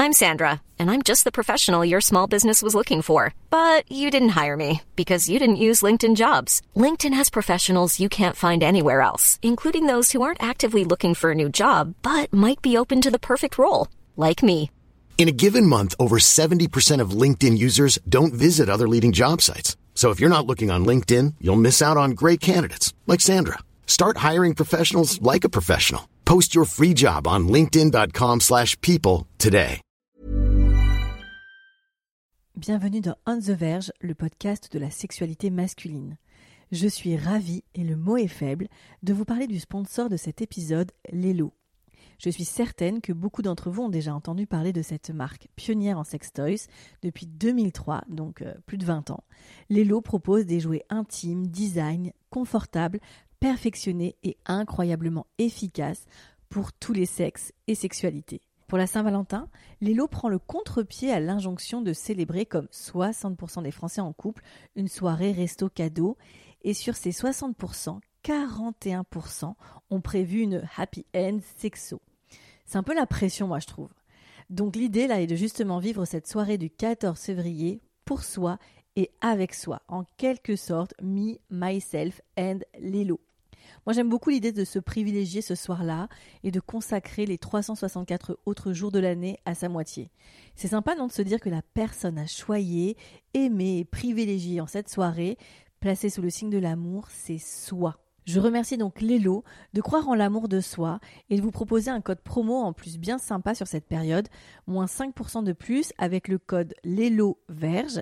I'm Sandra, and I'm just the professional your small business was looking for. But you didn't hire me because you didn't use LinkedIn Jobs. LinkedIn has professionals you can't find anywhere else, including those who aren't actively looking for a new job, but might be open to the perfect role, like me. In a given month, over 70% of LinkedIn users don't visit other leading job sites. So if you're not looking on LinkedIn, you'll miss out on great candidates like Sandra. Start hiring professionals like a professional. Post your free job on linkedin.com/people today. Bienvenue dans On the Verge, le podcast de la sexualité masculine. Je suis ravie, et le mot est faible, de vous parler du sponsor de cet épisode, Lelo. Je suis certaine que beaucoup d'entre vous ont déjà entendu parler de cette marque pionnière en sex toys depuis 2003, donc plus de 20 ans. Lelo propose des jouets intimes, design, confortables, perfectionnés et incroyablement efficaces pour tous les sexes et sexualités. Pour la Saint-Valentin, Lelo prend le contre-pied à l'injonction de célébrer, comme 60% des Français en couple, une soirée resto cadeau. Et sur ces 60%, 41% ont prévu une happy end sexo. C'est un peu la pression, moi, je trouve. Donc l'idée, là, est de justement vivre cette soirée du 14 février pour soi et avec soi. En quelque sorte, me, myself and Lelo. Moi, j'aime beaucoup l'idée de se privilégier ce soir-là et de consacrer les 364 autres jours de l'année à sa moitié. C'est sympa, non, de se dire que la personne à choyer, aimer et privilégier en cette soirée, placée sous le signe de l'amour, c'est soi. Je remercie donc Lelo de croire en l'amour de soi et de vous proposer un code promo en plus bien sympa sur cette période, moins 5% de plus avec le code LELOVERGE,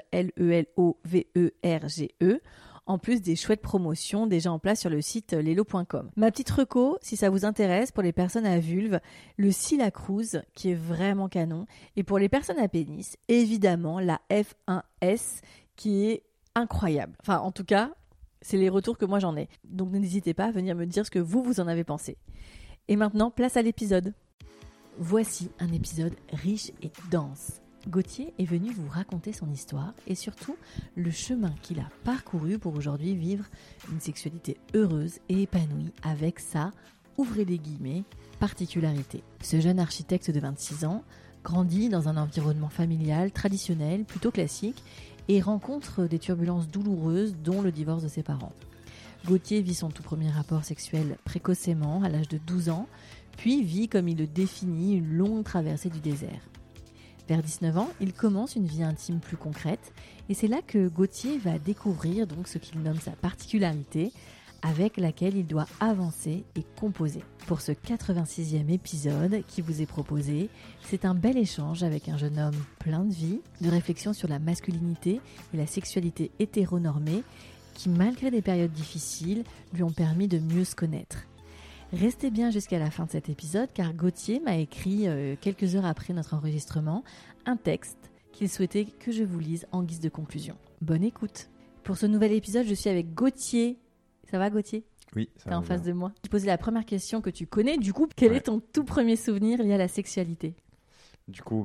LELOVERGE, en plus des chouettes promotions déjà en place sur le site lelo.com. Ma petite reco, si ça vous intéresse, pour les personnes à vulve, le Scylla Cruise, qui est vraiment canon, et pour les personnes à pénis, évidemment, la F1S, qui est incroyable. Enfin, en tout cas, c'est les retours que moi j'en ai. Donc n'hésitez pas à venir me dire ce que vous en avez pensé. Et maintenant, place à l'épisode. Voici un épisode riche et dense. Gauthier est venu vous raconter son histoire et surtout le chemin qu'il a parcouru pour aujourd'hui vivre une sexualité heureuse et épanouie avec sa, ouvrez les guillemets, particularité. Ce jeune architecte de 26 ans grandit dans un environnement familial traditionnel, plutôt classique, et rencontre des turbulences douloureuses, dont le divorce de ses parents. Gauthier vit son tout premier rapport sexuel précocement, à l'âge de 12 ans, puis vit, comme il le définit, une longue traversée du désert. Vers 19 ans, il commence une vie intime plus concrète, et c'est là que Gauthier va découvrir donc ce qu'il nomme sa particularité, avec laquelle il doit avancer et composer. Pour ce 86e épisode qui vous est proposé, c'est un bel échange avec un jeune homme plein de vie, de réflexion sur la masculinité et la sexualité hétéronormée, qui malgré des périodes difficiles, lui ont permis de mieux se connaître. Restez bien jusqu'à la fin de cet épisode car Gauthier m'a écrit quelques heures après notre enregistrement un texte qu'il souhaitait que je vous lise en guise de conclusion. Bonne écoute. Pour ce nouvel épisode, je suis avec Gauthier. Ça va Gauthier ? Oui, ça va. T'es en face de moi. Je posais la première question que tu connais. Du coup, quel est ton tout premier souvenir lié à la sexualité ? Du coup,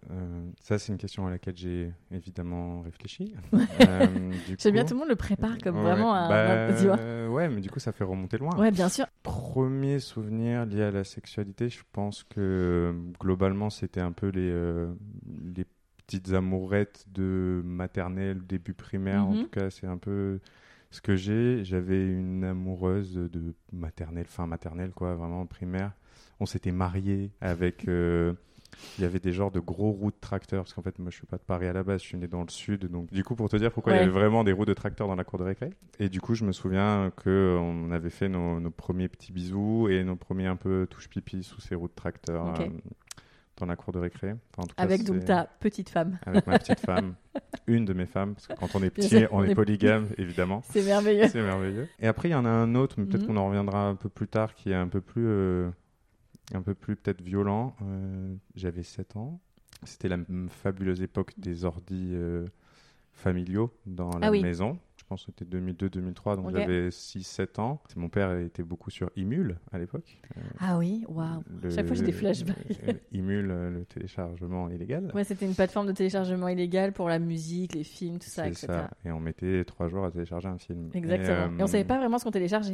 ça c'est une question à laquelle j'ai évidemment réfléchi. J'aime bien, tout le monde le prépare comme vraiment un... Ouais, mais du coup ça fait remonter loin. Ouais, bien sûr. Premier souvenir lié à la sexualité, je pense que globalement c'était un peu les petites amourettes de maternelle, début primaire. En tout cas, c'est un peu ce que j'ai. J'avais une amoureuse de maternelle, fin maternelle quoi, vraiment primaire. On s'était mariés avec... il y avait des genres de gros roues de tracteurs, parce qu'en fait, moi, je suis pas de Paris à la base, je suis né dans le sud. Donc, du coup, pour te dire pourquoi il y avait vraiment des roues de tracteurs dans la cour de récré. Et du coup, je me souviens qu'on avait fait nos premiers petits bisous et nos premiers un peu touche-pipi sous ces roues de tracteurs dans la cour de récré. Enfin, en tout cas, avec donc ta petite femme. Avec ma petite femme. Une de mes femmes, parce que quand on est petit, on est polygame, évidemment. C'est merveilleux. C'est merveilleux. Et après, il y en a un autre, mais peut-être qu'on en reviendra un peu plus tard, qui est un peu plus peut-être violent. J'avais 7 ans. C'était la fabuleuse époque des ordis familiaux dans la maison. Je pense que c'était 2002-2003, donc j'avais 6-7 ans. Mon père était beaucoup sur Imul à l'époque. Ah oui, waouh. Chaque fois j'ai des flashbacks. Imul, le téléchargement illégal. Ouais, c'était une plateforme de téléchargement illégal pour la musique, les films, tout ça, etc. C'est ça. Et on mettait 3 jours à télécharger un film. Exactement. Et on savait pas vraiment ce qu'on téléchargeait.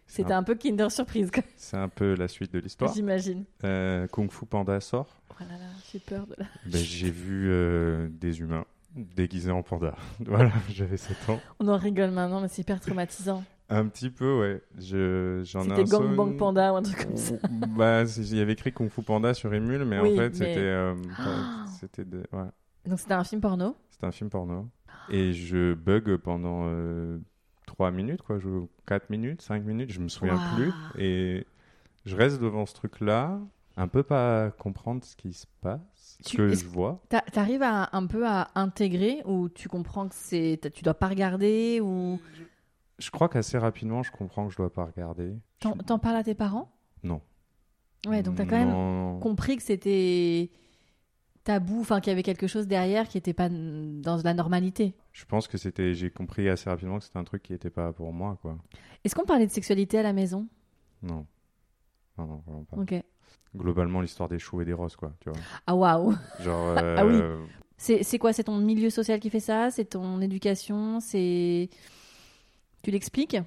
C'était un peu Kinder Surprise, quoi. C'est un peu la suite de l'histoire. J'imagine. Kung Fu Panda sort. Oh là là, j'ai peur de la... J'ai vu des humains déguisés en panda. Voilà, j'avais 7 ans. On en rigole maintenant, mais c'est hyper traumatisant. Un petit peu, ouais. C'était Gangbang Panda ou un truc comme ça. Il y avait écrit Kung Fu Panda sur Emule, mais oui, en fait, mais... c'était... Ouais. Donc c'était un film porno? C'était un film porno. Et je bug pendant 3 minutes, quoi. 4 minutes, 5 minutes, je me souviens plus. Et je reste devant ce truc-là, un peu pas comprendre ce qui se passe, ce que je vois. T'arrives un peu à intégrer, ou tu comprends que tu dois pas regarder, ou... Je crois qu'assez rapidement, je comprends que je dois pas regarder. T'en parles à tes parents? Non. Ouais, donc t'as quand même compris que c'était tabou, enfin qu'il y avait quelque chose derrière qui était pas dans la normalité. Je pense que j'ai compris assez rapidement que c'était un truc qui était pas pour moi, quoi. Est-ce qu'on parlait de sexualité à la maison? Non. Non, vraiment pas. Ok. Globalement, l'histoire des choux et des roses, quoi, tu vois. Ah waouh. Genre. Ah oui. C'est quoi? C'est ton milieu social qui fait ça? C'est ton éducation? Tu l'expliques?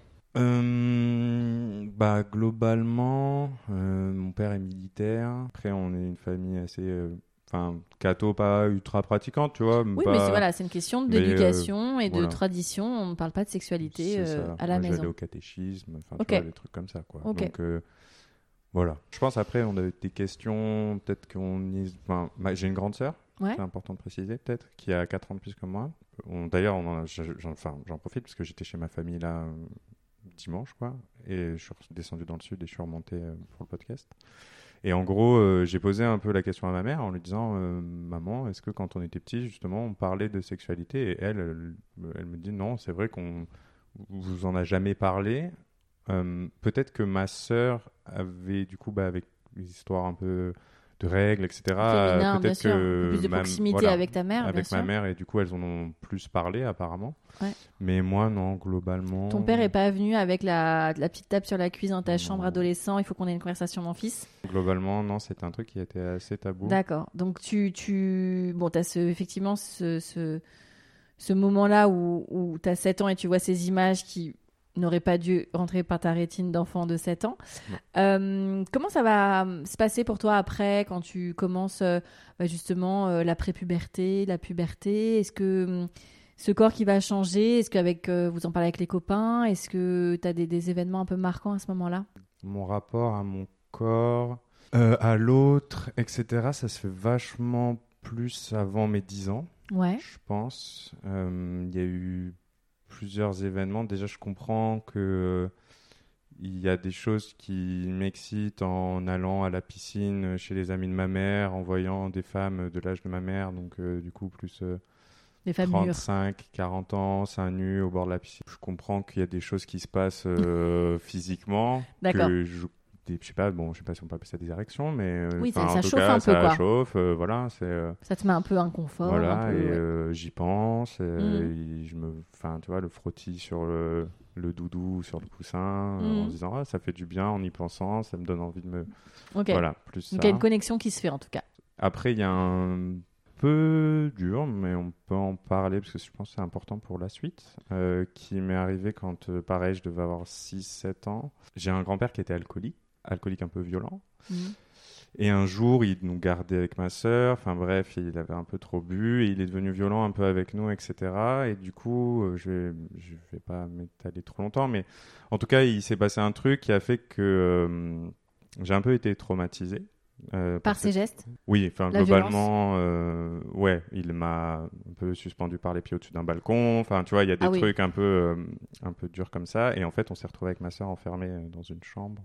Globalement, mon père est militaire. Après, on est une famille assez, catho, pas ultra pratiquante, tu vois. Oui, mais c'est une question d'éducation et de tradition. On ne parle pas de sexualité à la maison. J'allais au catéchisme, tu okay. vois, des trucs comme ça, quoi. Okay. Donc, voilà. Je pense après, on a des questions, peut-être j'ai une grande sœur. Ouais. C'est important de préciser, peut-être, qui a 4 ans de plus que moi. D'ailleurs, j'en profite parce que j'étais chez ma famille là dimanche, quoi, et je suis descendu dans le sud et je suis remonté pour le podcast. Et en gros, j'ai posé un peu la question à ma mère en lui disant maman, est-ce que quand on était petit, justement, on parlait de sexualité? Et elle me dit non, c'est vrai qu'on vous en a jamais parlé. Peut-être que ma sœur avait du coup avec les histoires un peu de règles, etc. Féminin, peut-être bien sûr. que plus de proximité avec ta mère, avec bien ma sûr. mère, et du coup elles en ont plus parlé apparemment. Ouais. Mais moi non, globalement. Ton père est pas venu avec la petite table sur la cuisse dans ta chambre adolescent, il faut qu'on ait une conversation mon fils? Globalement non, c'était un truc qui était assez tabou. D'accord. Donc t'as effectivement ce moment-là où t'as 7 ans et tu vois ces images qui n'aurait pas dû rentrer par ta rétine d'enfant de 7 ans. Comment ça va se passer pour toi après, quand tu commences justement la prépuberté, la puberté? Est-ce que ce corps qui va changer, est-ce qu'avec vous en parlez avec les copains? Est-ce que tu as des événements un peu marquants à ce moment-là? Mon rapport à mon corps, à l'autre, etc., ça se fait vachement plus avant mes 10 ans, je pense. Il y a eu plusieurs événements. Déjà, je comprends que il y a des choses qui m'excitent en allant à la piscine chez les amis de ma mère, en voyant des femmes de l'âge de ma mère, donc du coup plus des femmes 35, 40 ans, seins nus au bord de la piscine. Je comprends qu'il y a des choses qui se passent physiquement. D'accord. Que je sais pas si on peut appeler ça des érections, mais oui, ça en tout chauffe cas, un peu, quoi. Ça chauffe, voilà. Ça te met un peu inconfort. Voilà, un peu, et j'y pense, et tu vois, le frottis sur le doudou, sur le coussin, en se disant, ça fait du bien en y pensant, ça me donne envie de me... Okay. Voilà, plus donc ça. Il y a une connexion qui se fait, en tout cas. Après, il y a un peu dur, mais on peut en parler, parce que je pense que c'est important pour la suite, qui m'est arrivé quand, pareil, je devais avoir 6-7 ans. J'ai un grand-père qui était alcoolique un peu violent. Et un jour, il nous gardait avec ma sœur. Enfin bref, il avait un peu trop bu et il est devenu violent un peu avec nous, etc. Et du coup, je vais pas m'étaler trop longtemps, mais en tout cas, il s'est passé un truc qui a fait que j'ai un peu été traumatisé. Par ses gestes? Oui, enfin globalement, il m'a un peu suspendu par les pieds au-dessus d'un balcon. Enfin, tu vois, il y a des trucs un peu durs comme ça. Et en fait, on s'est retrouvé avec ma sœur enfermés dans une chambre.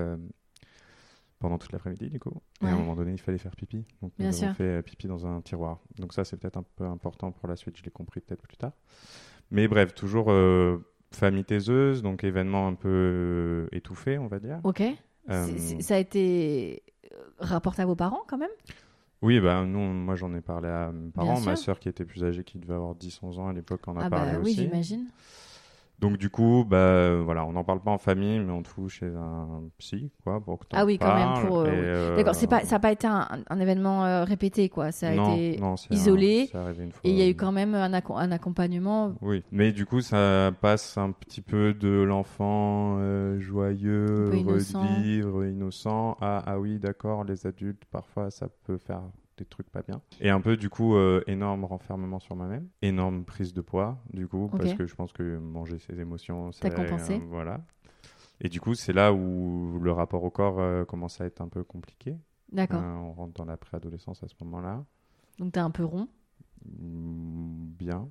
Pendant toute l'après-midi, du coup. Et à un moment donné, il fallait faire pipi. Donc, nous avons fait pipi dans un tiroir. Donc ça, c'est peut-être un peu important pour la suite. Je l'ai compris peut-être plus tard. Mais bref, toujours famille taiseuse, donc événement un peu étouffé, on va dire. Ok. Ça a été rapporté à vos parents, quand même? Oui, moi, j'en ai parlé à mes parents. Ma sœur, qui était plus âgée, qui devait avoir 10-11 ans à l'époque, en a parlé aussi. Oui, j'imagine. Donc du coup, voilà, on n'en parle pas en famille, mais on te fout chez un psy, quoi, pour que t'en Ah oui, quand parles. même. D'accord, ça n'a pas été un événement répété, quoi. Ça a été isolé. C'est arrivé une fois. Et il y a eu quand même un accompagnement. Oui, mais du coup, ça passe un petit peu de l'enfant joyeux, revivre, innocent, à ah oui, d'accord, les adultes, parfois, ça peut faire des trucs pas bien. Et un peu, du coup, énorme renfermement sur moi-même, énorme prise de poids, du coup, parce que je pense que manger ses émotions, t'as compensé. Voilà. Et du coup, c'est là où le rapport au corps commence à être un peu compliqué. D'accord. On rentre dans la préadolescence à ce moment-là. Donc, t'es un peu rond. Bien.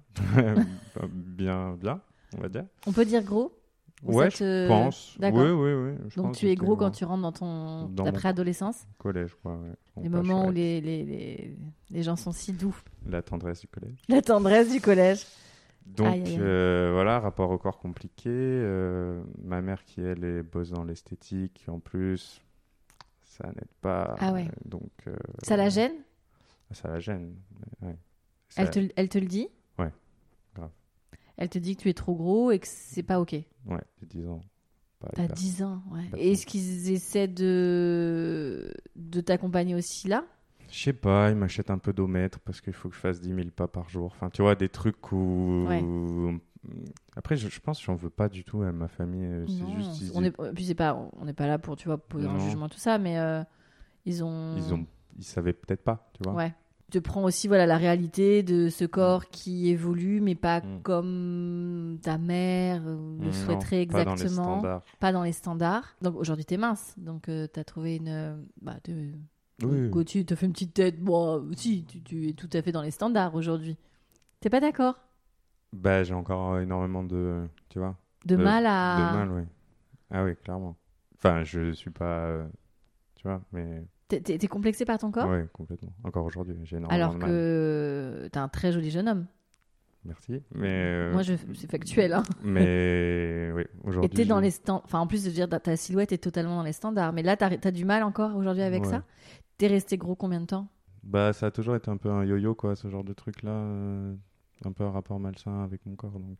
bien, on va dire. On peut dire gros? Ouais, je pense. D'accord. Oui. Donc tu es gros quand tu rentres dans ta préadolescence? Collège, quoi. Ouais. Les moments où les gens sont si doux. La tendresse du collège. La tendresse du collège. Donc voilà, rapport au corps compliqué. Ma mère qui, elle, bosse dans l'esthétique, en plus, ça n'aide pas. Ah ouais. Donc, ça la gêne? Ça la gêne, ouais. Elle te le dit? Ouais, grave. Elle te dit que tu es trop gros et que c'est pas OK? Ouais, j'ai 10 ans. T'as 10 ans, ouais. Et est-ce qu'ils essaient de t'accompagner aussi là? Je sais pas, ils m'achètent un peu d'omètre parce qu'il faut que je fasse 10 000 pas par jour. Enfin, tu vois, des trucs où... Ouais. Après, je pense que j'en veux pas du tout à ma famille. Non, c'est juste... on n'est pas là pour, tu vois, poser un jugement, tout ça, mais ils savaient peut-être pas, tu vois. Ouais. Tu prends aussi la réalité de ce corps qui évolue, mais pas comme ta mère le souhaiterait exactement. Pas dans les standards. Donc aujourd'hui, tu es mince. Donc tu as trouvé une... Oui. Gauthier, tu as fait une petite tête. Bon, si, tu es tout à fait dans les standards aujourd'hui. T'es pas d'accord? J'ai encore énormément de... Tu vois mal à... De mal, oui. Ah oui, clairement. Enfin, je suis pas... tu vois, mais... T'es complexé par ton corps? Oui, complètement. Encore aujourd'hui, j'ai énormément de mal. Alors que t'es un très joli jeune homme. Merci. Mais moi, c'est factuel. Hein. Mais oui, aujourd'hui. Et t'es dans les standards. Enfin, en plus de dire ta silhouette est totalement dans les standards. Mais là, t'as du mal encore aujourd'hui avec ça? T'es resté gros combien de temps? Ça a toujours été un peu un yo-yo, quoi, ce genre de truc-là. Un peu un rapport malsain avec mon corps. Donc,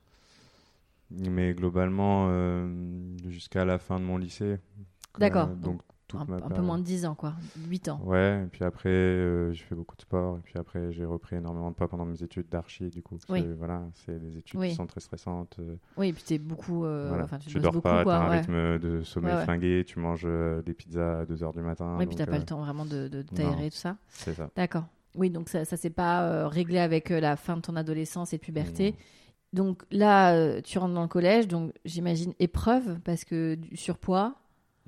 mais globalement, jusqu'à la fin de mon lycée. D'accord. Donc, un peu moins de 10 ans, quoi. 8 ans. Ouais, et puis après, j'ai fait beaucoup de sport. Et puis après, j'ai repris énormément de poids pendant mes études d'archi, du coup. Voilà, c'est des études qui sont très stressantes. Oui, et puis t'es beaucoup... voilà. tu dors beaucoup, pas, quoi, t'as un rythme de sommeil flingué, tu manges des pizzas à 2h du matin. Oui, et puis t'as pas le temps vraiment de t'aérer, tout ça. C'est ça. D'accord. Oui, donc ça s'est pas réglé avec la fin de ton adolescence et de puberté. Donc là, tu rentres dans le collège, donc j'imagine épreuve, parce que du surpoids...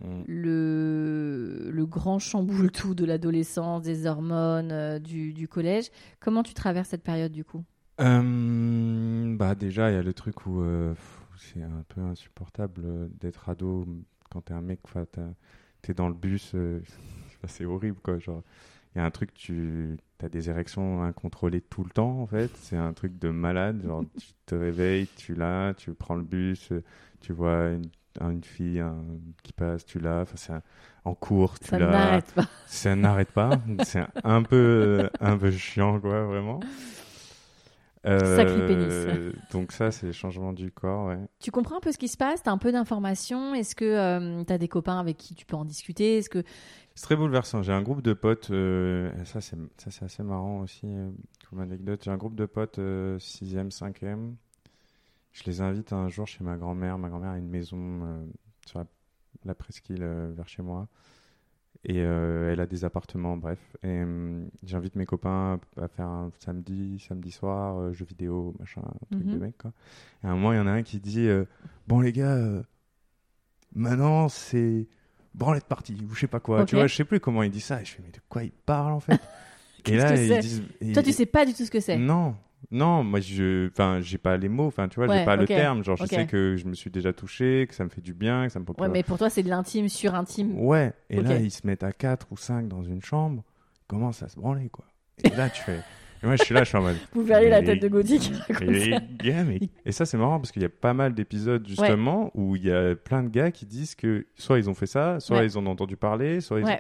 Le grand chamboule tout de l'adolescence, des hormones, du collège. Comment tu traverses cette période du coup? Déjà, il y a le truc où c'est un peu insupportable d'être ado quand t'es un mec, t'es dans le bus, c'est horrible quoi. Genre, il y a un truc, t'as des érections incontrôlées tout le temps en fait. C'est un truc de malade. Genre, tu te réveilles, tu prends le bus, tu vois une fille qui passe, tu l'as, en cours, tu l'as. Ça n'arrête pas. Ça n'arrête pas. C'est un peu chiant, quoi, vraiment. Sacré pénis. Donc ça, c'est le changement du corps, ouais. Tu comprends un peu ce qui se passe? T'as un peu d'informations? Est-ce que t'as des copains avec qui tu peux en discuter? C'est très bouleversant. J'ai un groupe de potes, ça c'est assez marrant aussi comme anecdote. J'ai un groupe de potes 6e, 5e. Je les invite un jour chez ma grand-mère. Ma grand-mère a une maison sur la presqu'île vers chez moi. Et elle a des appartements, bref. Et j'invite mes copains à faire un samedi soir, jeux vidéo, machin, un truc de mec, quoi. Et à un moment, il y en a un qui dit bon, les gars, maintenant, c'est branlette partie, ou je sais pas quoi. Tu vois, je sais plus comment il dit ça. Et je fais, mais de quoi il parle, en fait? Et là, ils disent... Toi, tu sais pas du tout ce que c'est? Non, moi, j'ai pas les mots, tu vois, j'ai pas le terme. Genre, je sais que je me suis déjà touché, que ça me fait du bien, que ça me procure... Ouais, mais pour toi, c'est de l'intime sur intime. Ouais, et là, ils se mettent à 4 ou 5 dans une chambre, commencent à se branler, quoi. Et là, tu fais... Et moi, je suis en mode... Vous verriez la tête de Gauthier qui Et ça, c'est marrant, parce qu'il y a pas mal d'épisodes, justement, où il y a plein de gars qui disent que soit ils ont fait ça, soit ils en ont entendu parler, soit ils...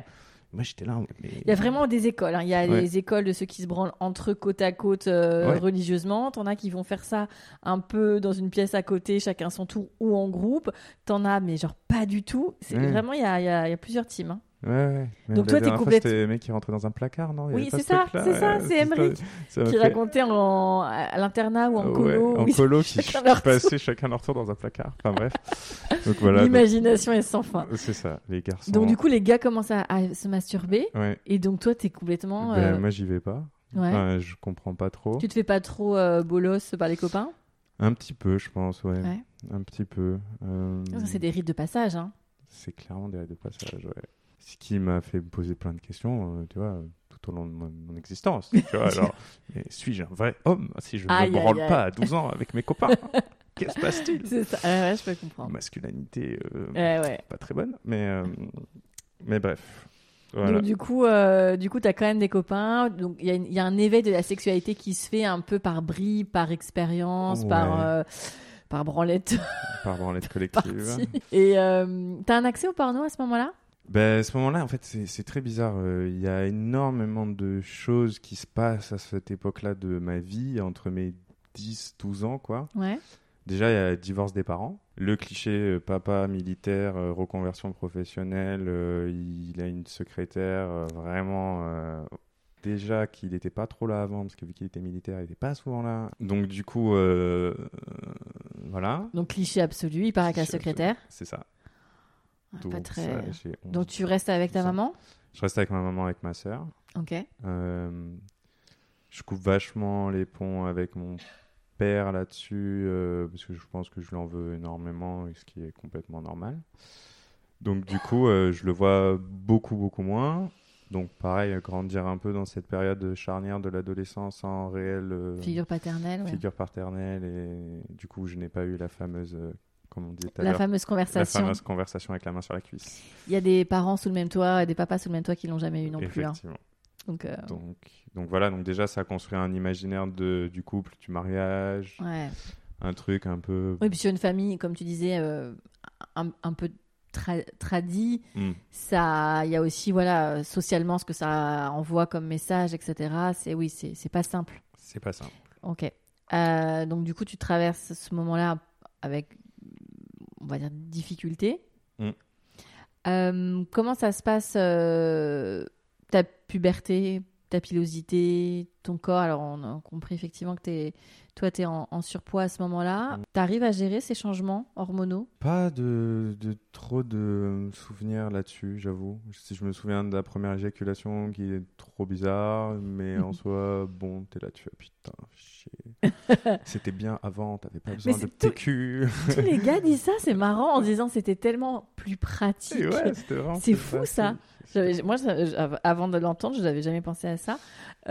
Moi, j'étais là. Mais... Il y a vraiment des écoles. Hein. Il y a Ouais. les écoles de ceux qui se branlent entre eux côte à côte religieusement. T'en as qui vont faire ça un peu dans une pièce à côté, chacun son tour ou en groupe. T'en as, mais genre pas du tout. C'est vraiment, il y a plusieurs teams. Hein. Ouais. Mais Donc la toi, t'es dernière fois, complètement... c'était le mec qui rentrait dans un placard, non? Il y Oui, avait pas c'est ce ça, truc-là, c'est ça, c'est Emmerich ça m'a qui fait- racontait à l'internat ou en colo. Ouais, en Oui, colo, qui chacun leur tour. passait chacun leur tour dans un placard. Enfin bref. Donc voilà. L'imagination est sans fin. C'est ça, les garçons. Donc du coup, les gars commencent à se masturber. Ouais. Et donc toi, t'es complètement... Moi, j'y vais pas. Ouais. Enfin, je comprends pas trop. Tu te fais pas trop bolos par les copains? Un petit peu, je pense, ouais. Ouais. Un petit peu. Ça, c'est des rites de passage. Hein. C'est clairement des règles de passage, ouais. Ce qui m'a fait me poser plein de questions, tu vois, tout au long de mon existence. Tu vois, alors, mais suis-je un vrai homme si je ne me branle pas à 12 ans avec mes copains? Qu'est-ce qui se passe-t-il? C'est ça, ouais, je peux comprendre. Masculinité ouais. pas très bonne, mais bref. Voilà. Donc du coup, t'as quand même des copains. Donc il y a un éveil de la sexualité qui se fait un peu par bribes, par expérience, Ouais. par branlette. Par branlette collective. partie. Et t'as un accès au porno à ce moment-là? Ben, à ce moment-là, en fait, c'est très bizarre. Il y a énormément de choses qui se passent à cette époque-là de ma vie, entre mes 10-12 ans, quoi. Ouais. Déjà, il y a le divorce des parents. Le cliché papa militaire, reconversion professionnelle, il a une secrétaire, vraiment... déjà qu'il n'était pas trop là avant, parce que vu qu'il était militaire, il n'était pas souvent là. Donc du coup, voilà. Donc cliché absolu, il part avec la secrétaire. C'est ça. Ah, Donc, pas très... ça, j'ai 11 Donc tu restes avec ta maman? Je reste avec ma maman, avec ma sœur. Ok. Je coupe vachement les ponts avec mon père là-dessus, parce que je pense que je lui en veux énormément, ce qui est complètement normal. Donc du coup, je le vois beaucoup moins. Donc pareil, grandir un peu dans cette période charnière de l'adolescence sans réelle figure paternelle. Ouais. figure paternelle, et du coup, je n'ai pas eu la fameuse... comme on disait tout à La l'heure, fameuse conversation. la fameuse conversation avec la main sur la cuisse. Il y a des parents sous le même toit et des papas sous le même toit qui l'ont jamais eu non plus. Hein. Effectivement. Donc, voilà, donc déjà ça construit un imaginaire du couple, du mariage, ouais. un truc un peu... Oui, puis sur une famille, comme tu disais, un peu tradie, ça, il y a aussi voilà, socialement ce que ça envoie comme message, etc. C'est pas simple. C'est pas simple. Ok. Donc du coup, tu traverses ce moment-là avec, on va dire, difficulté. Comment ça se passe ta puberté, ta pilosité, ton corps? Alors, on a compris effectivement que toi, tu es en surpoids à ce moment-là. Tu arrives à gérer ces changements hormonaux? Pas de trop de souvenirs là-dessus, j'avoue. Si je me souviens de la première éjaculation qui est trop bizarre, mais en soi, bon, t'es là, tu fais putain, chier. C'était bien avant, t'avais pas besoin de PQ. Tous les gars disent ça, c'est marrant, en disant c'était tellement plus pratique. Et ouais, c'était vraiment c'est fou ça. Moi, avant de l'entendre, je n'avais jamais pensé à ça.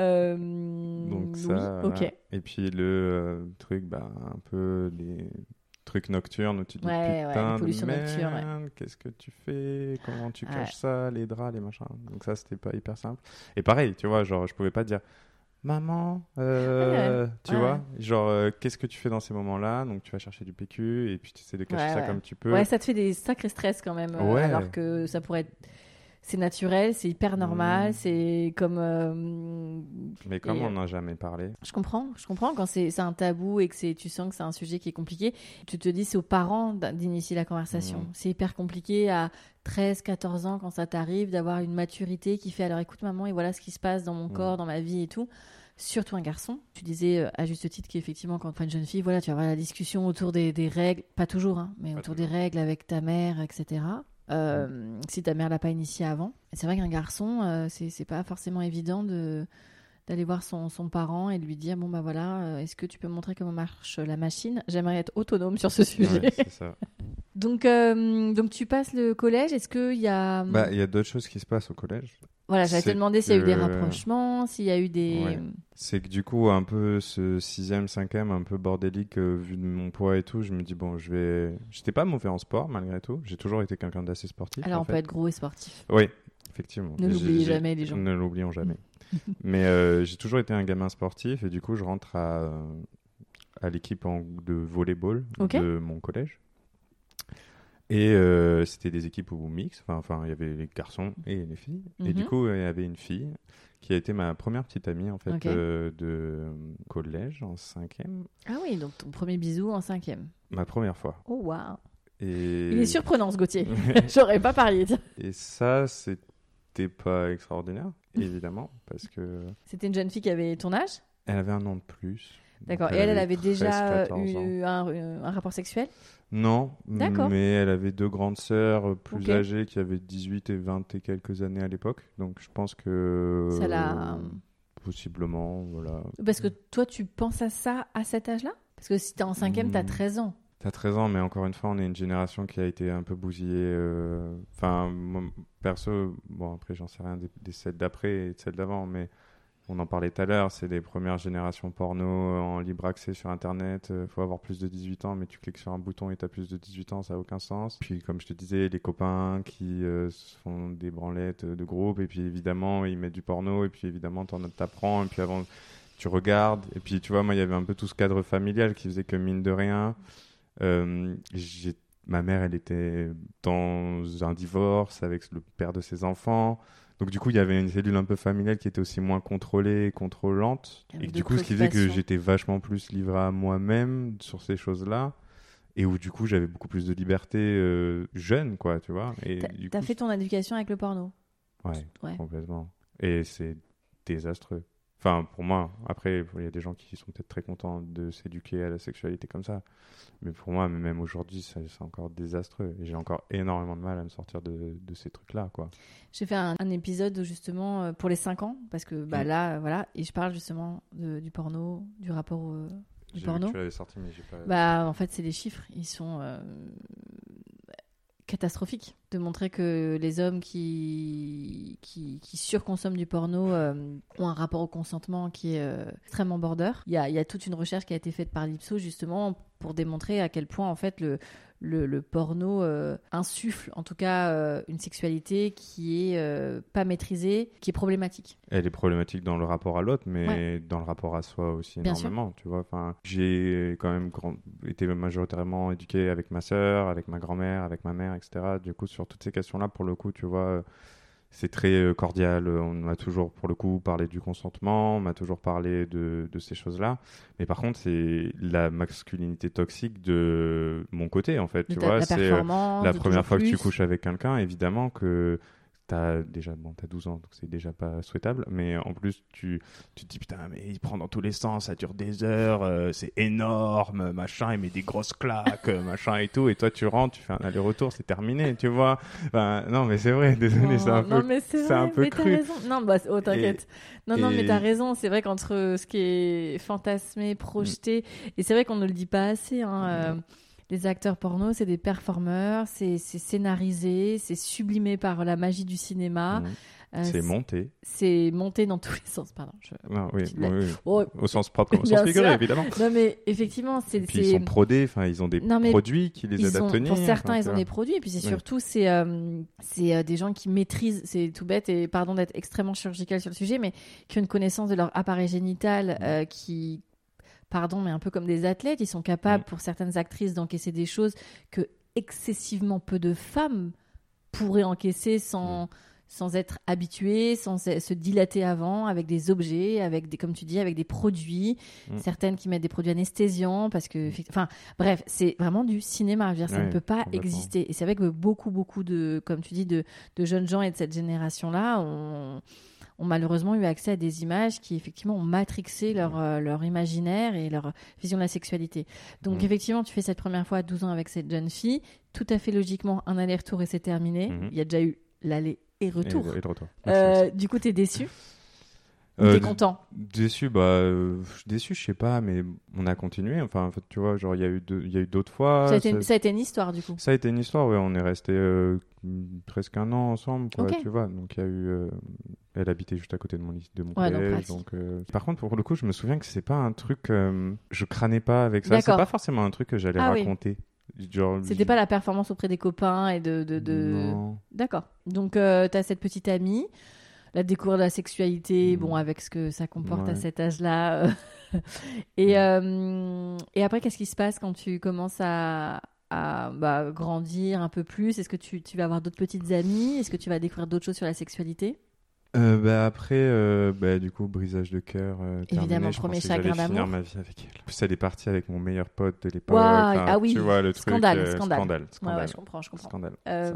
Donc ça, oui, ok. Et puis le truc, un peu les trucs nocturnes où tu te dis putain les pollutions de merde, nocturnes, qu'est-ce que tu fais, comment tu caches ça, les draps, les machins. Donc ça, c'était pas hyper simple. Et pareil, tu vois, genre je pouvais pas te dire maman, tu vois, genre qu'est-ce que tu fais dans ces moments-là? Donc tu vas chercher du PQ et puis tu essaies de cacher ça comme tu peux. Ouais, ça te fait des sacrés stress quand même, alors que ça pourrait être... C'est naturel, c'est hyper normal, c'est comme... Mais comme on n'a jamais parlé. Je comprends quand c'est un tabou et que tu sens que c'est un sujet qui est compliqué. Tu te dis c'est aux parents d'initier la conversation. C'est hyper compliqué à 13, 14 ans quand ça t'arrive d'avoir une maturité qui fait alors écoute maman et voilà ce qui se passe dans mon corps, dans ma vie et tout. Surtout un garçon. Tu disais à juste titre qu'effectivement quand tu es une jeune fille, voilà, tu vas avoir la discussion autour des règles, pas toujours, hein, mais autour des règles avec ta mère, etc. Si ta mère l'a pas initié avant. Et c'est vrai qu'un garçon, c'est pas forcément évident d'aller voir son parent et de lui dire bon bah voilà, est-ce que tu peux me montrer comment marche la machine? J'aimerais être autonome sur ce sujet. Ouais, c'est ça. Donc tu passes le collège. Est-ce qu'il y a il y a d'autres choses qui se passent au collège. Voilà, j'allais te demander s'il y a eu des rapprochements, s'il y a eu des... Ouais. C'est que du coup, un peu ce 6e, 5e, un peu bordélique, vu de mon poids et tout, je me dis, bon, j'étais pas mauvais en sport, malgré tout. J'ai toujours été quelqu'un d'assez sportif. Alors, on peut être gros et sportif. Oui, effectivement. Ne l'oubliez jamais, les gens. Ne l'oublions jamais. Mais j'ai toujours été un gamin sportif, et du coup, je rentre à l'équipe de volleyball de mon collège. Et c'était des équipes où mix, enfin il y avait les garçons et les filles. Et du coup, il y avait une fille qui a été ma première petite amie en fait de collège en 5e. Ah oui, donc ton premier bisou en 5e. Ma première fois. Oh waouh. Et... Il est surprenant ce Gauthier. J'aurais pas parié. Et ça, c'était pas extraordinaire, évidemment, parce que... C'était une jeune fille qui avait ton âge ? Elle avait 1 an de plus. D'accord. Et elle avait déjà eu un rapport sexuel ? Non, D'accord. Mais elle avait 2 grandes sœurs plus âgées qui avaient 18 et 20 et quelques années à l'époque. Donc je pense que... Ça l'a... Possiblement, voilà. Parce que toi, tu penses à ça à cet âge-là ? Parce que si t'es en 5e, t'as 13 ans. T'as 13 ans, mais encore une fois, on est une génération qui a été un peu bousillée. Enfin, moi, perso, bon, après, j'en sais rien des celles d'après et de celles d'avant, mais on en parlait tout à l'heure, c'est les premières générations porno en libre accès sur Internet. Faut avoir plus de 18 ans, mais tu cliques sur un bouton et t'as plus de 18 ans, ça n'a aucun sens. Puis, comme je te disais, les copains qui se font des branlettes de groupe, et puis évidemment, ils mettent du porno, et puis évidemment, t'apprends, et puis avant, tu regardes. Et puis, tu vois, moi, il y avait un peu tout ce cadre familial qui faisait que, mine de rien, ma mère, elle était dans un divorce avec le père de ses enfants. Donc du coup, il y avait une cellule un peu familiale qui était aussi moins contrôlée et contrôlante. Et du coup, ce qui faisait que j'étais vachement plus livré à moi-même sur ces choses-là. Et où du coup, j'avais beaucoup plus de liberté jeune, quoi, tu vois. Et t'as fait ton éducation avec le porno ? Ouais, complètement. Et c'est désastreux. Enfin, pour moi, après, il y a des gens qui sont peut-être très contents de s'éduquer à la sexualité comme ça. Mais pour moi, même aujourd'hui, c'est encore désastreux. Et j'ai encore énormément de mal à me sortir de ces trucs-là, quoi. J'ai fait un épisode justement pour les 5 ans, parce que là, voilà, et je parle justement du porno, du rapport du porno. Vu que tu l'avais sorti, mais j'ai pas... En fait, c'est les chiffres. Ils sont... catastrophique de montrer que les hommes qui surconsomment du porno ont un rapport au consentement qui est extrêmement border. Il y a toute une recherche qui a été faite par l'Ipsos justement pour démontrer à quel point en fait le porno insuffle en tout cas une sexualité qui est pas maîtrisée, qui est problématique. Elle est problématique dans le rapport à l'autre, mais dans le rapport à soi aussi énormément. Tu vois, j'ai quand même été majoritairement éduqué avec ma sœur, avec ma grand-mère, avec ma mère, etc. Du coup, sur toutes ces questions-là, pour le coup, tu vois, c'est très cordial. On m'a toujours, pour le coup, parlé du consentement, on m'a toujours parlé de ces choses-là. Mais par contre, c'est la masculinité toxique de mon côté, en fait. Tu vois, c'est la première fois que tu couches avec quelqu'un, évidemment que t'as 12 ans, donc c'est déjà pas souhaitable. Mais en plus, tu te dis, putain, mais il prend dans tous les sens, ça dure des heures, c'est énorme, machin, il met des grosses claques, machin et tout. Et toi, tu rentres, tu fais un aller-retour, c'est terminé, tu vois. Enfin, non, mais c'est vrai, désolé, c'est un peu cru. T'as raison. Non, t'inquiète. Mais t'as raison. C'est vrai qu'entre ce qui est fantasmé, projeté, et c'est vrai qu'on ne le dit pas assez, les acteurs porno, c'est des performeurs, c'est scénarisé, c'est sublimé par la magie du cinéma. C'est monté. C'est monté dans tous les sens, pardon. Oui. Au sens propre comme au sens figuré, évidemment. Non, mais effectivement, Puis ils sont prodés, ils ont des produits qui les aident à tenir. Pour certains, ils ont des produits, et puis c'est surtout, c'est des gens qui maîtrisent, c'est tout bête, et pardon d'être extrêmement chirurgical sur le sujet, mais qui ont une connaissance de leur appareil génital qui... Pardon, mais un peu comme des athlètes, ils sont capables, pour certaines actrices, d'encaisser des choses que excessivement peu de femmes pourraient encaisser sans être habituées, sans se dilater avant, avec des objets, comme tu dis, avec des produits, certaines qui mettent des produits anesthésiants, parce que, bref, c'est vraiment du cinéma, je veux dire, ça ne peut pas exister. Et c'est vrai que beaucoup de, comme tu dis, de jeunes gens et de cette génération-là ont malheureusement eu accès à des images qui effectivement ont matrixé leur imaginaire et leur vision de la sexualité. Donc effectivement, tu fais cette première fois à 12 ans avec cette jeune fille, tout à fait logiquement, un aller-retour et c'est terminé. Il y a déjà eu l'aller et retour. Et le retour. Du coup, t'es déçu ? T'es content ? Déçu, je sais pas, mais on a continué. Enfin, en fait, tu vois, genre, il y a eu d'autres fois. Ça a été une histoire, du coup. Ça a été une histoire, ouais. On est resté presque 1 an ensemble, quoi, tu vois. Donc, il y a eu... Elle habitait juste à côté de mon collège. Donc, par contre, pour le coup, je me souviens que c'est pas un truc... je crânais pas avec ça. C'est pas forcément un truc que j'allais raconter. Genre, c'était pas la performance auprès des copains et de... Non. D'accord. Donc, t'as cette petite amie... La découvrir de la sexualité, avec ce que ça comporte à cet âge-là. Et après, qu'est-ce qui se passe quand tu commences à grandir un peu plus? Est-ce que tu vas avoir d'autres petites amies? Est-ce que tu vas découvrir d'autres choses sur la sexualité? Après, du coup, brisage de cœur. Évidemment, terminé. Je premier pensais chagrin que j'allais finir d'amour. ma vie avec elle. En plus, elle est partie avec mon meilleur pote de l'époque. Waouh, Enfin, ah oui, tu vois le scandale, truc. scandale. Scandale. Ouais, je comprends. Scandale.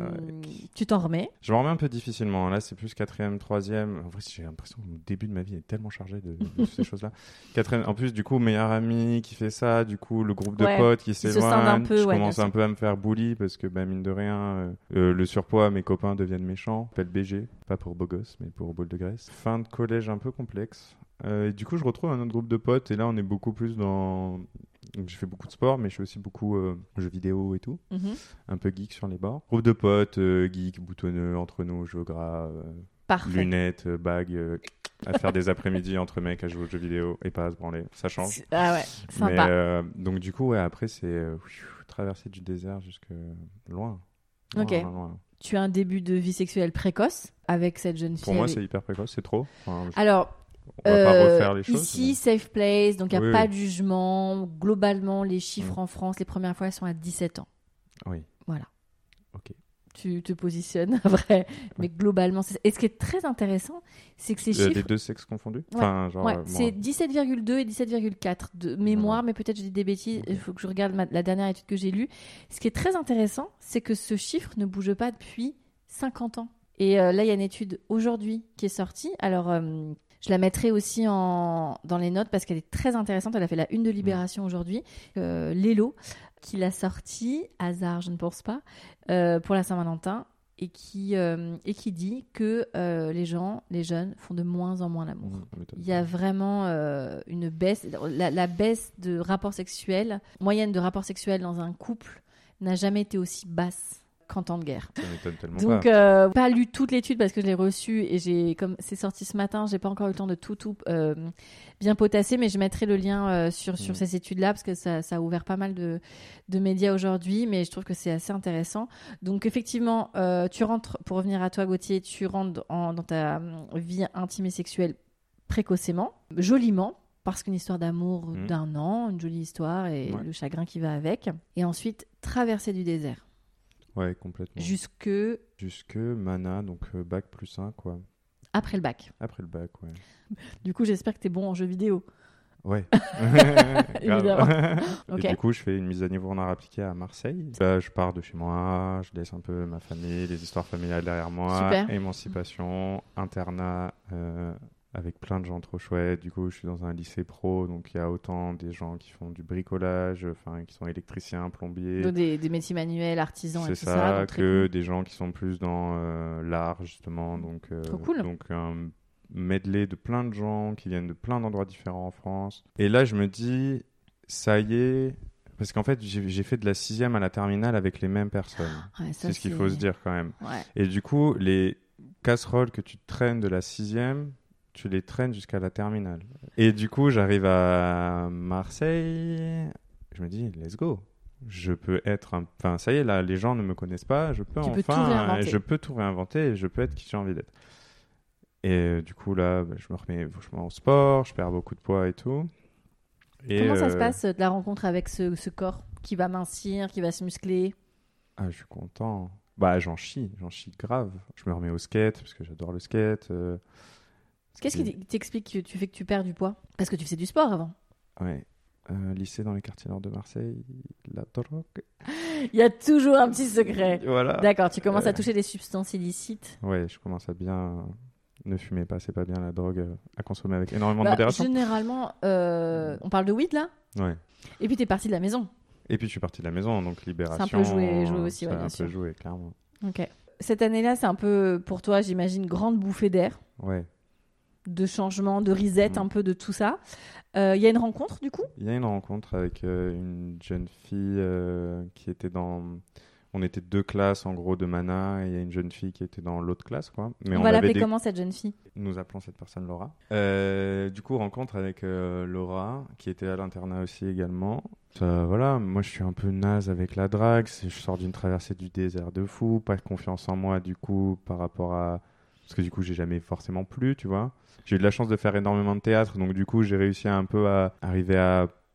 Tu t'en remets? Je m'en remets un peu difficilement. Là, c'est plus 4e, 3e. En vrai, j'ai l'impression que le début de ma vie est tellement chargé de ces choses-là. 4e, en plus, du coup, meilleur ami qui fait ça, du coup, le groupe de potes qui se scinde un s'éloigne. peu, Je ouais, commence bien un sûr. peu à me faire bully parce que, mine de rien, le surpoids, mes copains deviennent méchants. Appelle BG, pas pour beau gosse, mais pour boule de graisse. Fin de collège un peu complexe. Et du coup, je retrouve un autre groupe de potes et là, on est beaucoup plus dans. Donc, je fais beaucoup de sport, mais je fais aussi beaucoup jeux vidéo et tout. Mhm. Un peu geek sur les bords. Groupe de potes, geek, boutonneux, entre nous, jeux gras, Parfait. lunettes, bagues, à faire des après-midi entre mecs à jouer aux jeux vidéo et pas à se branler. Ça change. Ah ouais, sympa. Mais, donc, du coup, ouais, après, c'est traverser du désert jusque loin. Ok. Loin. Tu as un début de vie sexuelle précoce avec cette jeune fille. Pour moi, c'est hyper précoce, c'est trop. Alors, on va pas refaire les choses. ici, safe place, donc il n'y a Oui, pas oui. de jugement. Globalement, les chiffres en France, les premières fois, elles sont à 17 ans. Oui. Voilà. Ok. Tu te positionnes après. Mais globalement, c'est ça. Et ce qui est très intéressant, c'est que ces chiffres. Les deux sexes confondus. Ouais. Ouais, Bon, c'est 17,2 et 17,4 de mémoire, mais peut-être je dis des bêtises. Ok. Il faut que je regarde la dernière étude que j'ai lue. Ce qui est très intéressant, c'est que ce chiffre ne bouge pas depuis 50 ans. Et là, il y a une étude aujourd'hui qui est sortie. Alors, je la mettrai aussi dans les notes parce qu'elle est très intéressante. Elle a fait la une de Libération aujourd'hui. Lélo, qui l'a sortie, hasard, je ne pense pas, pour la Saint-Valentin. Et qui dit que les jeunes font de moins en moins l'amour. Il y a vraiment une baisse. La baisse de rapports sexuels, moyenne de rapports sexuels dans un couple n'a jamais été aussi basse qu'en temps de guerre. Ça m'étonne tellement Donc, pas. pas lu toute l'étude parce que je l'ai reçue et comme c'est sorti ce matin, j'ai pas encore eu le temps de tout bien potasser, mais je mettrai le lien sur ces études-là parce que ça a ouvert pas mal de médias aujourd'hui, mais je trouve que c'est assez intéressant. Donc, effectivement, tu rentres, pour revenir à toi, Gauthier, tu rentres dans ta vie intime et sexuelle précocement, joliment, parce qu'une histoire d'amour d'1 an, une jolie histoire et le chagrin qui va avec. Et ensuite, traversée du désert. Ouais, complètement. Jusque Mana, donc bac plus 1, quoi. après le bac. Après le bac, ouais. Du coup, j'espère que t'es bon en jeux vidéo. Ouais. Évidemment. Ok. Et du coup, je fais une mise à niveau en art appliqué à Marseille. Là, je pars de chez moi, je laisse un peu ma famille, les histoires familiales derrière moi. Super. Émancipation, internat, avec plein de gens trop chouettes. Du coup, je suis dans un lycée pro, donc il y a autant des gens qui font du bricolage, qui sont électriciens, plombiers. Donc des métiers manuels, artisans et C'est tout ça, ça. Donc très que cool. des gens qui sont plus dans l'art, justement. Donc, Trop cool. Donc, un medley de plein de gens qui viennent de plein d'endroits différents en France. Et là, je me dis, ça y est, parce qu'en fait, j'ai fait de la 6e à la terminale avec les mêmes personnes. Ouais, ça, C'est ce qu'il faut se dire quand même. Ouais. Et du coup, les casseroles que tu traînes de la 6e, tu les traînes jusqu'à la terminale. Et du coup, j'arrive à Marseille, je me dis, let's go. Je peux être Enfin, ça y est, là, les gens ne me connaissent pas, je peux Tu peux tout enfin... réinventer. Je peux tout réinventer et je peux être qui j'ai envie d'être. Et du coup, là, je me remets vachement au sport, je perds beaucoup de poids et tout. Et Comment ça se passe, la rencontre avec ce corps qui va mincir, qui va se muscler? Ah, je suis content. J'en chie grave. Je me remets au skate, parce que j'adore le skate. Qu'est-ce qui t'explique que tu fais que tu perds du poids? Parce que tu faisais du sport avant. Ouais. Lycée dans les quartiers nord de Marseille, la drogue. Il y a toujours un petit secret. Voilà. D'accord, tu commences à toucher des substances illicites. Ouais, je commence à bien... Ne fumez pas, c'est pas bien la drogue à consommer avec énormément de modération. Généralement, on parle de weed là? Ouais. Et puis t'es parti de la maison. Et puis je suis parti de la maison, donc libération. C'est un peu joué aussi, ça ouais, a bien un sûr. peu joué, clairement. Ok. Cette année-là, c'est un peu pour toi, j'imagine, grande bouffée d'air, Ouais. de changement, de reset, un peu de tout ça. Il y a une rencontre du coup? Il y a une rencontre avec une jeune fille qui était dans... On était 2 classes en gros de Mana et il y a une jeune fille qui était dans l'autre classe, quoi. Mais On va l'appeler avait comment cette jeune fille? Nous appelons cette personne Laura. Du coup, rencontre avec Laura, qui était à l'internat aussi également. Voilà, moi je suis un peu naze avec la drague. Je sors d'une traversée du désert de fou, pas de confiance en moi du coup par rapport à... Parce que du coup, j'ai jamais forcément plu, tu vois. J'ai eu de la chance de faire énormément de théâtre, donc du coup, j'ai réussi un peu à arriver à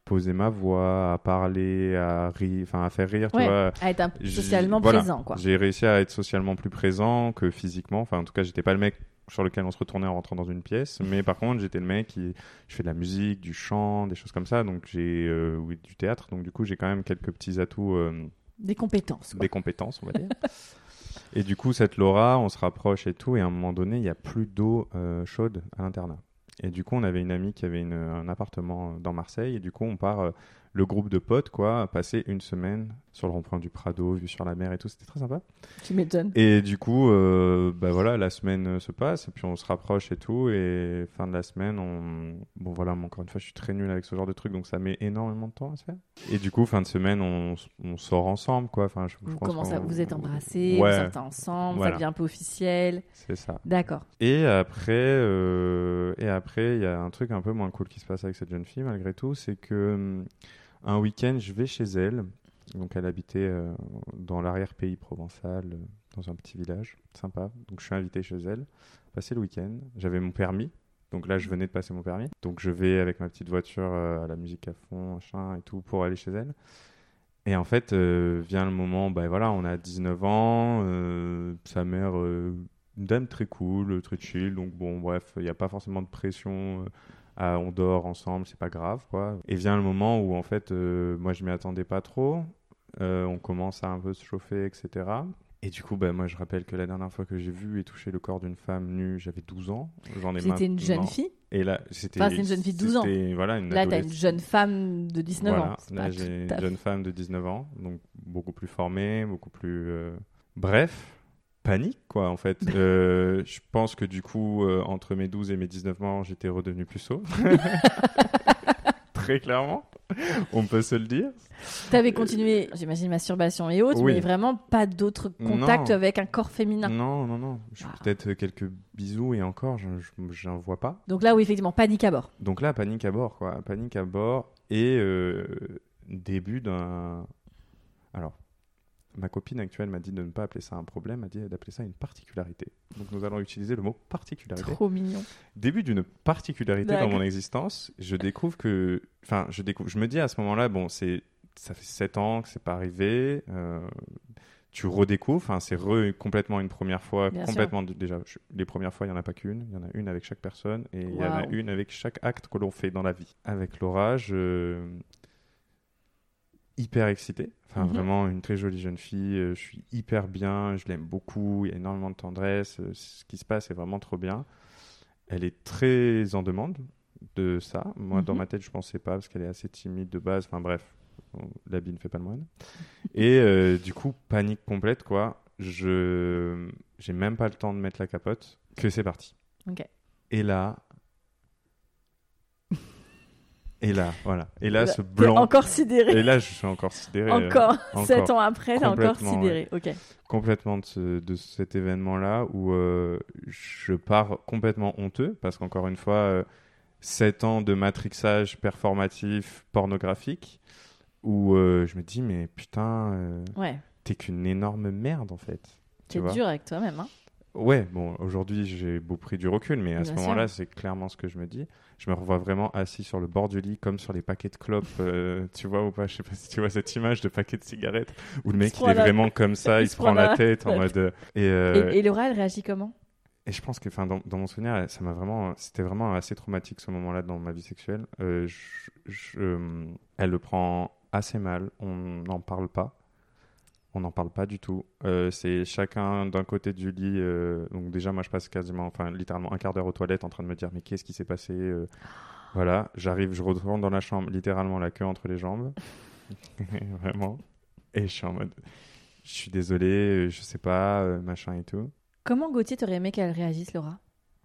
poser ma voix, à parler, à faire rire, tu Ouais, vois. à être socialement présent, quoi. J'ai réussi à être socialement plus présent que physiquement. Enfin, en tout cas, j'étais pas le mec sur lequel on se retournait en rentrant dans une pièce, mais par contre, j'étais le mec je fais de la musique, du chant, des choses comme ça, donc oui, du théâtre, donc du coup, j'ai quand même quelques petits atouts. Des compétences, quoi. Des compétences, on va dire. Et du coup, cette Laura, on se rapproche et tout, et à un moment donné, il n'y a plus d'eau chaude à l'internat. Et du coup, on avait une amie qui avait un appartement dans Marseille, et du coup, on part, le groupe de potes, quoi, passer une semaine sur le rond-point du Prado, vue sur la mer et tout, c'était très sympa. Tu m'étonnes. Et du coup, voilà, la semaine se passe, et puis on se rapproche et tout, et fin de la semaine, bon voilà, encore une fois, je suis très nul avec ce genre de truc, donc ça met énormément de temps à se faire. Et du coup, fin de semaine, on sort ensemble, quoi. Enfin, je pense vous êtes embrassés, ouais, vous sortez ensemble, voilà. ça devient un peu officiel. C'est ça. D'accord. Et après, il y a un truc un peu moins cool qui se passe avec cette jeune fille, malgré tout, c'est que un week-end, je vais chez elle. Donc, elle habitait dans l'arrière-pays provençal, dans un petit village sympa. Donc, je suis invité chez elle, passer le week-end. J'avais mon permis. Donc là, je venais de passer mon permis. Donc, je vais avec ma petite voiture à la musique à fond, machin et tout, pour aller chez elle. Et en fait, vient le moment, voilà, on a 19 ans, sa mère, une dame très cool, très chill. Donc, bon, bref, il n'y a pas forcément de pression. On dort ensemble, c'est pas grave, quoi. Et vient le moment où, en fait, moi, je m'y attendais pas trop. On commence à un peu se chauffer, etc. Et du coup, moi, je rappelle que la dernière fois que j'ai vu et touché le corps d'une femme nue, j'avais 12 ans. C'était une jeune fille ? Et là, c'était une jeune fille de 12 ans. Voilà, là, tu as une jeune femme de 19 ans. Là, j'ai une jeune femme de 19 ans, donc beaucoup plus formée, beaucoup plus... Bref, panique, quoi, en fait. Je pense que du coup, entre mes 12 et mes 19 ans, j'étais redevenu plus sot. Très clairement. On peut se le dire. Tu avais continué, j'imagine, masturbation et autres, mais vraiment pas d'autres contacts avec un corps féminin. Non. Peut-être quelques bisous et encore, j'en vois pas. Donc là, oui, effectivement, panique à bord. Donc là, panique à bord, quoi. Panique à bord et début d'un... Alors, ma copine actuelle m'a dit de ne pas appeler ça un problème, m'a dit d'appeler ça une particularité. Donc nous allons utiliser le mot particularité. Trop mignon. Début d'une particularité dans mon existence, je découvre que... Enfin, je me dis à ce moment-là, bon, ça fait 7 ans que c'est pas arrivé, tu redécouvres, c'est complètement une première fois, Bien complètement... Déjà, les premières fois, il n'y en a pas qu'une, il y en a une avec chaque personne, et il y en a une avec chaque acte que l'on fait dans la vie. Avec Laura, hyper excité, vraiment une très jolie jeune fille, je suis hyper bien, je l'aime beaucoup, il y a énormément de tendresse, ce qui se passe est vraiment trop bien. Elle est très en demande de ça, moi dans ma tête je pensais pas parce qu'elle est assez timide de base, bref, l'habit ne fait pas le moine. Et du coup, panique complète, quoi, j'ai même pas le temps de mettre la capote, que c'est parti. Okay. Et là, voilà. Et là, ce blanc... encore sidéré. Et là, je suis encore sidéré. Encore 7 ans après, t'es encore sidéré. Ouais. Ok. Complètement de cet événement-là où je pars complètement honteux parce qu'encore une fois, 7 ans de matrixage performatif pornographique où je me dis, mais putain, t'es qu'une énorme merde, en fait. T'es dur avec toi-même, hein. Ouais, bon, aujourd'hui, j'ai beau pris du recul, mais à ce moment-là, c'est clairement ce que je me dis. Je me revois vraiment assis sur le bord du lit, comme sur les paquets de clopes, tu vois ou pas? Je sais pas si tu vois cette image de paquet de cigarettes, où le mec, il est vraiment comme ça, il se prend la tête en mode... Et Laura, elle réagit comment? Et je pense que dans mon souvenir, c'était vraiment assez traumatique ce moment-là dans ma vie sexuelle. Elle le prend assez mal, on n'en parle pas. On n'en parle pas du tout. C'est chacun d'un côté du lit. Donc déjà, moi, je passe littéralement un quart d'heure aux toilettes en train de me dire mais qu'est-ce qui s'est passé Voilà, j'arrive, je retourne dans la chambre, littéralement la queue entre les jambes. Vraiment. Et je suis en mode, je suis désolé, je sais pas, machin et tout. Comment Gauthier t'aurait aimé qu'elle réagisse, Laura?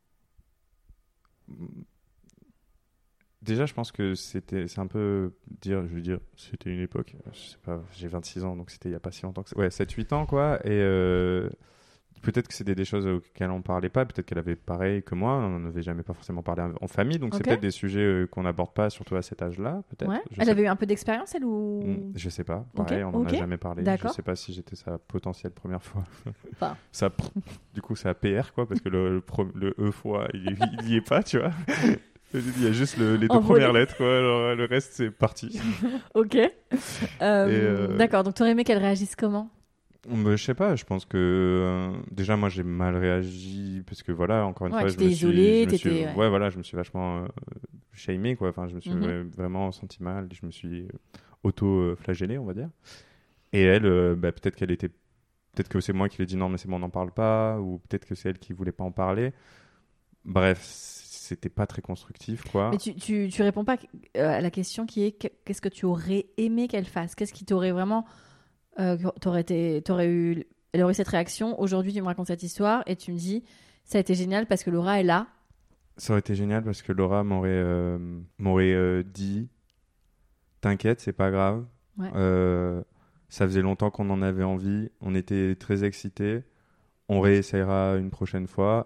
Déjà, je pense que c'est un peu c'était une époque, je sais pas, j'ai 26 ans, donc c'était il y a pas si longtemps que ça. Ouais, 7-8 ans, quoi, et peut-être que c'était des choses auxquelles on parlait pas, peut-être qu'elle avait pareil que moi, on n'avait jamais pas forcément parlé en famille, donc c'est peut-être des sujets qu'on n'aborde pas, surtout à cet âge-là, peut-être. Ouais. Elle avait eu un peu d'expérience, elle, ou... Je sais pas, pareil, on n'en a jamais parlé. D'accord. Je sais pas si j'étais sa potentielle première fois. Enfin. Du coup, c'est à PR, quoi, parce que le E fois, il y est pas, tu vois. Il y a juste les 2 Envolé. premières lettres, quoi. Alors, le reste, c'est parti. Ok. D'accord, donc t'aurais aimé qu'elle réagisse comment? Je sais pas, je pense que déjà moi j'ai mal réagi parce que voilà, encore une Ouais, fois, tu t'es isolé, t'étais... ouais, voilà, je me suis vachement shamé quoi, enfin je me suis Mhm. vraiment senti mal, je me suis auto-flagellé, on va dire. Et elle, peut-être peut-être que c'est moi qui lui ai dit non mais c'est bon, on n'en parle pas, ou peut-être que c'est elle qui voulait pas en parler. Bref, c'était pas très constructif quoi. Mais tu réponds pas à la question qui est qu'est-ce que tu aurais aimé qu'elle fasse? Qu'est-ce qui t'aurait vraiment... elle aurait eu cette réaction. Aujourd'hui, tu me racontes cette histoire et tu me dis ça a été génial parce que Laura est là. Ça aurait été génial parce que Laura m'aurait dit t'inquiète, c'est pas grave. Ouais. Ça faisait longtemps qu'on en avait envie, on était très excités. On réessayera une prochaine fois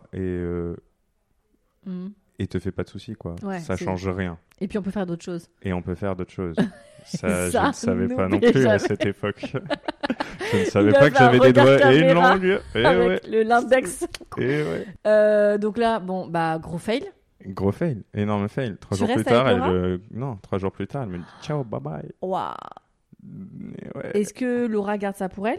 Mhm. et te fais pas de soucis quoi. Ouais, Ça change rien Et puis on peut faire d'autres choses. et on peut faire d'autres choses. Ça, je Ça, ne savais pas non n'oublie plus à jamais. cette époque. Je ne savais Il pas avait que j'avais un des doigts regard et une caméra langue. Et avec l'index. ouais. Donc là, bon, bah, gros fail. Gros fail, énorme fail. 3 Tu jours plus restes tard, avec Laura non, 3 jours plus tard, elle me dit ciao, bye bye. Waouh. Et ouais. Est-ce que Laura garde ça pour elle?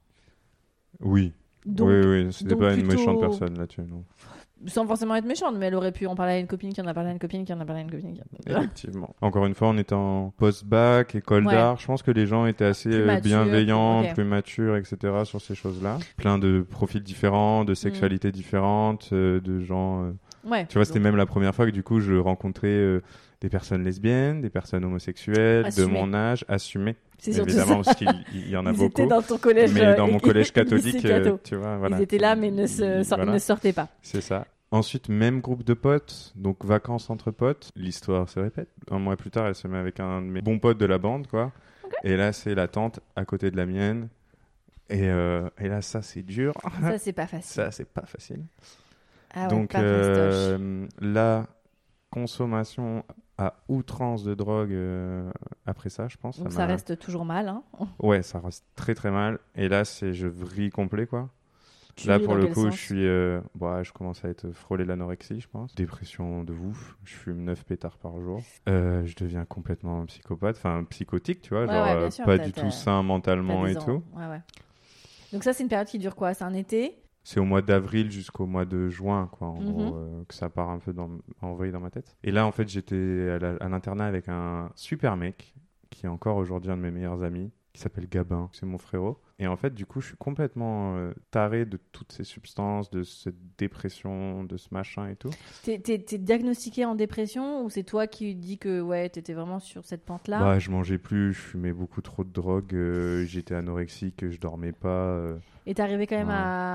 Oui. Donc, oui, c'était donc pas une plutôt- méchante personne là-dessus, non. Sans forcément être méchante, mais elle aurait pu en parler à une copine qui en a parlé à une copine qui en a parlé à une copine. Effectivement. Encore une fois, on était en post-bac, école Ouais. d'art. Je pense que les gens étaient assez Plus matures, bienveillants, ok. plus matures, etc. sur ces choses-là. Plein de profils différents, de sexualités différentes, de gens. Ouais. Tu vois, c'était même la première fois que du coup, je rencontrais des personnes lesbiennes, des personnes homosexuelles, Assumées. de mon âge, assumées. C'est surtout Évidemment, ça. parce qu'il y en a Ils beaucoup. étaient dans ton collège. Mais dans mon collège lycée catholique, catho. tu vois, voilà. Ils étaient là, mais ils Voilà. ne sortaient pas. C'est ça. Ensuite, même groupe de potes, donc vacances entre potes. L'histoire se répète. Un mois plus tard, elle se met avec un de mes bons potes de la bande, quoi. Ok. Et là, c'est la tante à côté de la mienne. Et là, ça, c'est dur. Ça, c'est pas facile. Ça, c'est pas facile. Ah ouais, Donc pas fastoche. la consommation à outrance de drogue après ça, je pense. Donc ça ça m'a- reste toujours mal. Hein. Ouais, ça reste très très mal. Et là, je vrille complet, quoi. Tu Là, vis pour dans le quel coup, sens je commence à être frôlé l'anorexie, je pense. Dépression de ouf. Je fume 9 pétards par jour. Je deviens complètement psychopathe, enfin psychotique, tu vois, Ouais, genre ouais, bien sûr, pas t'as- du t'as- tout sain mentalement T'as et des tout. Ouais, ouais. Donc ça, c'est une période qui dure quoi? C'est un été? C'est au mois d'avril jusqu'au mois de juin, quoi, en Mhm. gros, que ça part un peu en vrille dans ma tête. Et là, en fait, j'étais à l'internat avec un super mec, qui est encore aujourd'hui un de mes meilleurs amis, qui s'appelle Gabin, c'est mon frérot. Et en fait, du coup, je suis complètement taré de toutes ces substances, de cette dépression, de ce machin et tout. T'es diagnostiqué en dépression ou c'est toi qui dis que ouais, t'étais vraiment sur cette pente-là? Bah, je mangeais plus, je fumais beaucoup trop de drogue, j'étais anorexique, je dormais pas. Et t'es arrivé quand même Ouais.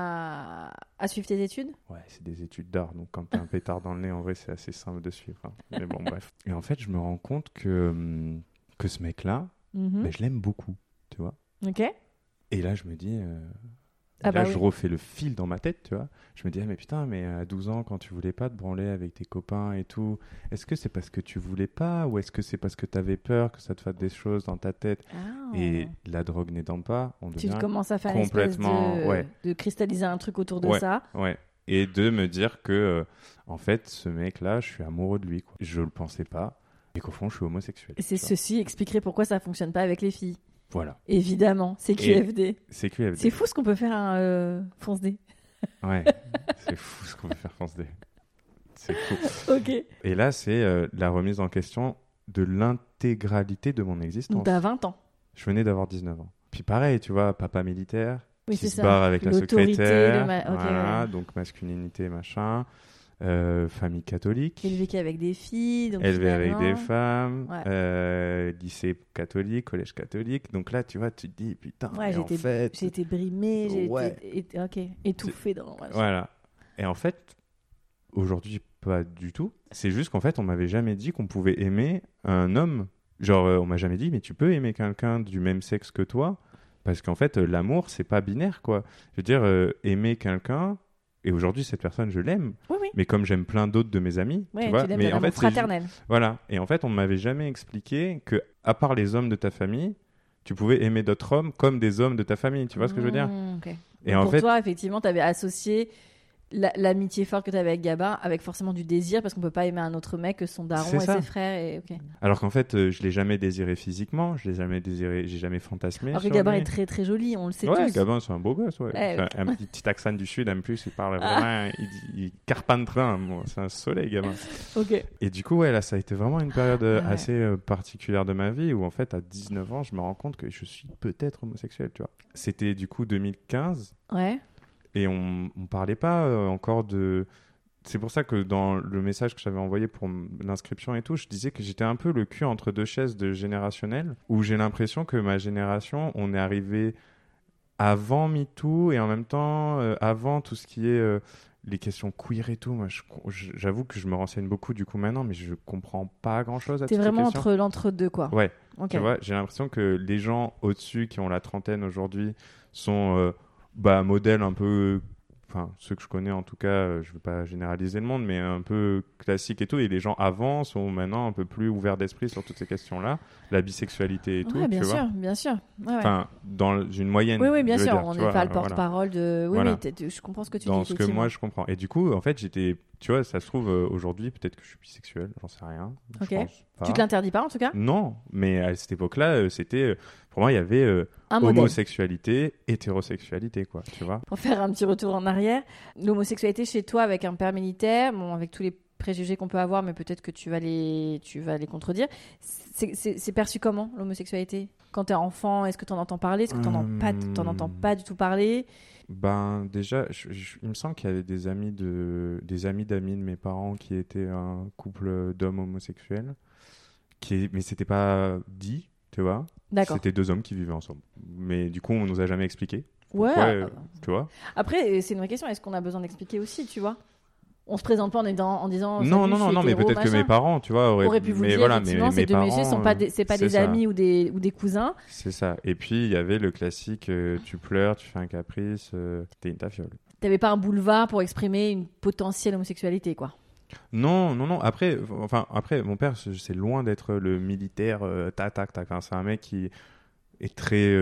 à suivre tes études? Ouais, c'est des études d'art, donc quand t'as un pétard dans le nez, en vrai, c'est assez simple de suivre. Hein. Mais bon, bref. Et en fait, je me rends compte que ce mec-là, Mhm. je l'aime beaucoup, tu vois. Ok. Et là, je me dis... Ah là, bah je oui. refais le fil dans ma tête, tu vois. Je me dis, ah, mais putain, mais à 12 ans, quand tu voulais pas te branler avec tes copains et tout, est-ce que c'est parce que tu voulais pas ou est-ce que c'est parce que t'avais peur que ça te fasse des choses dans ta tête? Ah. Et la drogue n'aidant pas, on Tu devient... commences à faire une espèce complètement- ouais. de cristalliser un truc autour de Ouais. ça. Ouais. Et de me dire que, en fait, ce mec-là, je suis amoureux de lui, quoi. Je le pensais pas. Et qu'au fond, je suis homosexuel. Et c'est tu vois. ceci expliquerait pourquoi ça fonctionne pas avec les filles. Voilà. Évidemment, c'est QFD. C'est QFD. C'est fou ce qu'on peut faire un fonce D. Ouais. C'est fou ce qu'on va faire France D. C'est fou. Ok. Et là, c'est la remise en question de l'intégralité de mon Donc existence. t'as 20 ans. Je venais d'avoir 19 ans. Puis pareil, tu vois, papa militaire, Oui, qui c'est se ça. barre avec la L'autorité, secrétaire. ok, Voilà, ouais. donc masculinité, machin. Famille catholique. Élevé qu'avec des filles. Donc Élevé avec finalement- des femmes, Ouais. lycée catholique, collège catholique. Donc là, tu vois, tu te dis, putain, Ouais, mais en fait... j'ai été brimée, j'ai Ouais. été ok, étouffée dans... Voilà. Et en fait, aujourd'hui, pas du tout. C'est juste qu'en fait, on m'avait jamais dit qu'on pouvait aimer un homme. Genre, on m'a jamais dit, mais tu peux aimer quelqu'un du même sexe que toi. Parce qu'en fait, l'amour, c'est pas binaire, quoi. Je veux dire, aimer quelqu'un... Et aujourd'hui, cette personne, je l'aime. Oui, oui. Mais comme j'aime plein d'autres de mes amis, Ouais, tu vois. l'aimes Mais d'un en fait, amour fraternel. voilà. Et en fait, on m'avait jamais expliqué que, à part les hommes de ta famille, tu pouvais aimer d'autres hommes comme des hommes de ta famille. Tu vois ce que je veux dire? Ok. Et Donc en pour fait, toi, effectivement, tu avais associé l'amitié forte que tu avais avec Gabin, avec forcément du désir, parce qu'on peut pas aimer un autre mec que son daron C'est et ça. ses frères. Et... Okay. Alors qu'en fait, je l'ai jamais désiré physiquement, je l'ai jamais désiré, j'ai jamais fantasmé. Alors que sur Gabin lui. est très très joli, on le sait Ouais, tous. Gabin, c'est un beau gosse, ouais. Ouais. Enfin, un petit accent du sud, en plus, il parle vraiment, il carpenterin, bon, c'est un soleil, Gabin. Ok. Et du coup, ouais, là, ça a été vraiment une période Ouais. assez particulière de ma vie où, en fait, à 19 ans, je me rends compte que je suis peut-être homosexuel, tu vois. C'était du coup 2015 Ouais. et on parlait pas encore de... C'est pour ça que dans le message que j'avais envoyé pour l'inscription et tout, je disais que j'étais un peu le cul entre deux chaises de générationnel, où j'ai l'impression que ma génération, on est arrivé avant MeToo et en même temps avant tout ce qui est les questions queer et tout. Moi, j'avoue que je me renseigne beaucoup du coup maintenant, mais je comprends pas grand-chose à T'es toutes ces vraiment questions. entre l'entre-deux, quoi. Ouais, Ok. tu vois, j'ai l'impression que les gens au-dessus qui ont la trentaine aujourd'hui sont modèles un peu... Enfin, ceux que je connais en tout cas, je ne veux pas généraliser le monde, mais un peu classique et tout. Et les gens avant sont maintenant un peu plus ouverts d'esprit sur toutes ces questions-là, la bisexualité et tout, Ouais, bien tu sûr, vois. bien sûr. Ouais, ouais. Enfin, dans une moyenne. Oui, bien je veux sûr, dire, on tu n'est vois, pas le voilà. porte-parole de... Oui, Voilà. mais je comprends ce que tu Dans dis, ce que effectivement. moi je comprends. Et du coup, en fait, j'étais, tu vois, ça se trouve aujourd'hui, peut-être que je suis bisexuel, j'en sais rien. Ok. Je pense pas. Tu te l'interdis pas, en tout cas? Non, mais à cette époque-là, c'était, pour moi, il y avait Un modèle. homosexualité, hétérosexualité, quoi, tu vois. Pour faire un petit retour en arrière, l'homosexualité chez toi avec un père militaire, bon, avec tous les préjugés qu'on peut avoir, mais peut-être que tu vas les contredire. C'est perçu comment, l'homosexualité? Quand t'es enfant, est-ce que t'en entends parler? Est-ce que t'en entends pas du tout parler? Ben déjà, il me semble qu'il y avait des amis d'amis de mes parents qui étaient un couple d'hommes homosexuels, mais c'était pas dit, tu vois. D'accord. C'était deux hommes qui vivaient ensemble. Mais du coup, on nous a jamais expliqué. Ouais. Tu vois. Après, c'est une vraie question. Est-ce qu'on a besoin d'expliquer aussi, tu vois? On se présente pas en disant Non, salut, je suis mais hétéro, peut-être que machin. mes parents, tu vois, auraient pu vous mais dire, voilà, effectivement, mes ces deux parents, messieurs c'est pas c'est des ça. amis ou des cousins. C'est ça. Et puis, il y avait le classique, tu pleures, tu fais un caprice, t'es une tafiole. T'avais pas un boulevard pour exprimer une potentielle homosexualité, quoi. Non. Après, mon père, c'est loin d'être le militaire, tac. Enfin, c'est un mec qui est très...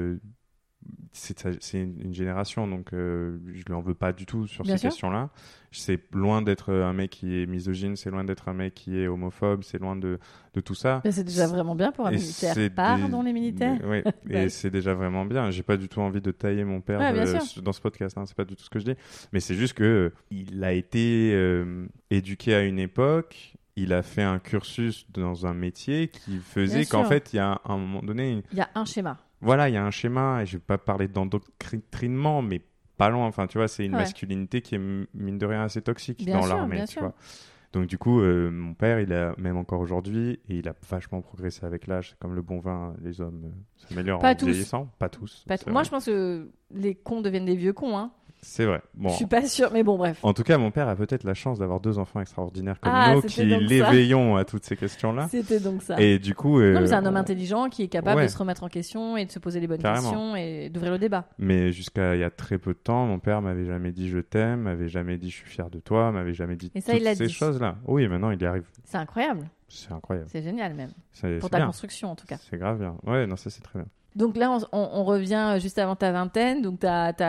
c'est une génération, donc je lui en veux pas du tout sur Bien ces sûr. questions-là. C'est loin d'être un mec qui est misogyne, c'est loin d'être un mec qui est homophobe, c'est loin de tout ça. Mais c'est déjà vraiment bien pour un Et militaire. c'est Pardon, les militaires. Oui, et c'est déjà vraiment bien. J'ai pas du tout envie de tailler mon père Ouais, bien sûr. dans ce podcast, hein. C'est pas du tout ce que je dis. Mais c'est juste que il a été éduqué à une époque. Il a fait un cursus dans un métier qui faisait Bien qu'en sûr. fait, il y a à un moment donné, Il y a un schéma. voilà, il y a un schéma. Et je vais pas parler d'endoctrinement, mais pas loin. Enfin, tu vois, c'est une Ouais. masculinité qui est mine de rien assez toxique Bien dans sûr, l'armée, bien tu sûr. vois. Donc du coup, mon père, il a même encore aujourd'hui, et il a vachement progressé avec l'âge. C'est comme le bon vin, les hommes s'améliorent Pas en tous. vieillissant. Pas tous. Pas- c'est Moi, vrai. je pense que les cons deviennent des vieux cons. Hein. C'est vrai. Bon. Je suis pas sûre, mais bon, bref. En tout cas, mon père a peut-être la chance d'avoir deux enfants extraordinaires comme Ah, nous, c'était qui donc ça. l'éveillons à toutes ces questions-là. C'était donc ça. Et du coup, Non, mais c'est un homme intelligent qui est capable ouais. de se remettre en question et de se poser les bonnes Carrément. questions et d'ouvrir le débat. Mais jusqu'à il y a très peu de temps, mon père m'avait jamais dit je t'aime, m'avait jamais dit je suis fier de toi, m'avait jamais dit Et ça, toutes il l'a ces dit. choses-là. Oui, maintenant il y arrive. C'est incroyable. C'est incroyable. C'est génial, même. C'est Pour c'est ta bien. construction, en tout cas. C'est grave bien. Ouais, non, ça c'est très bien. Donc là, on revient juste avant ta vingtaine. Donc,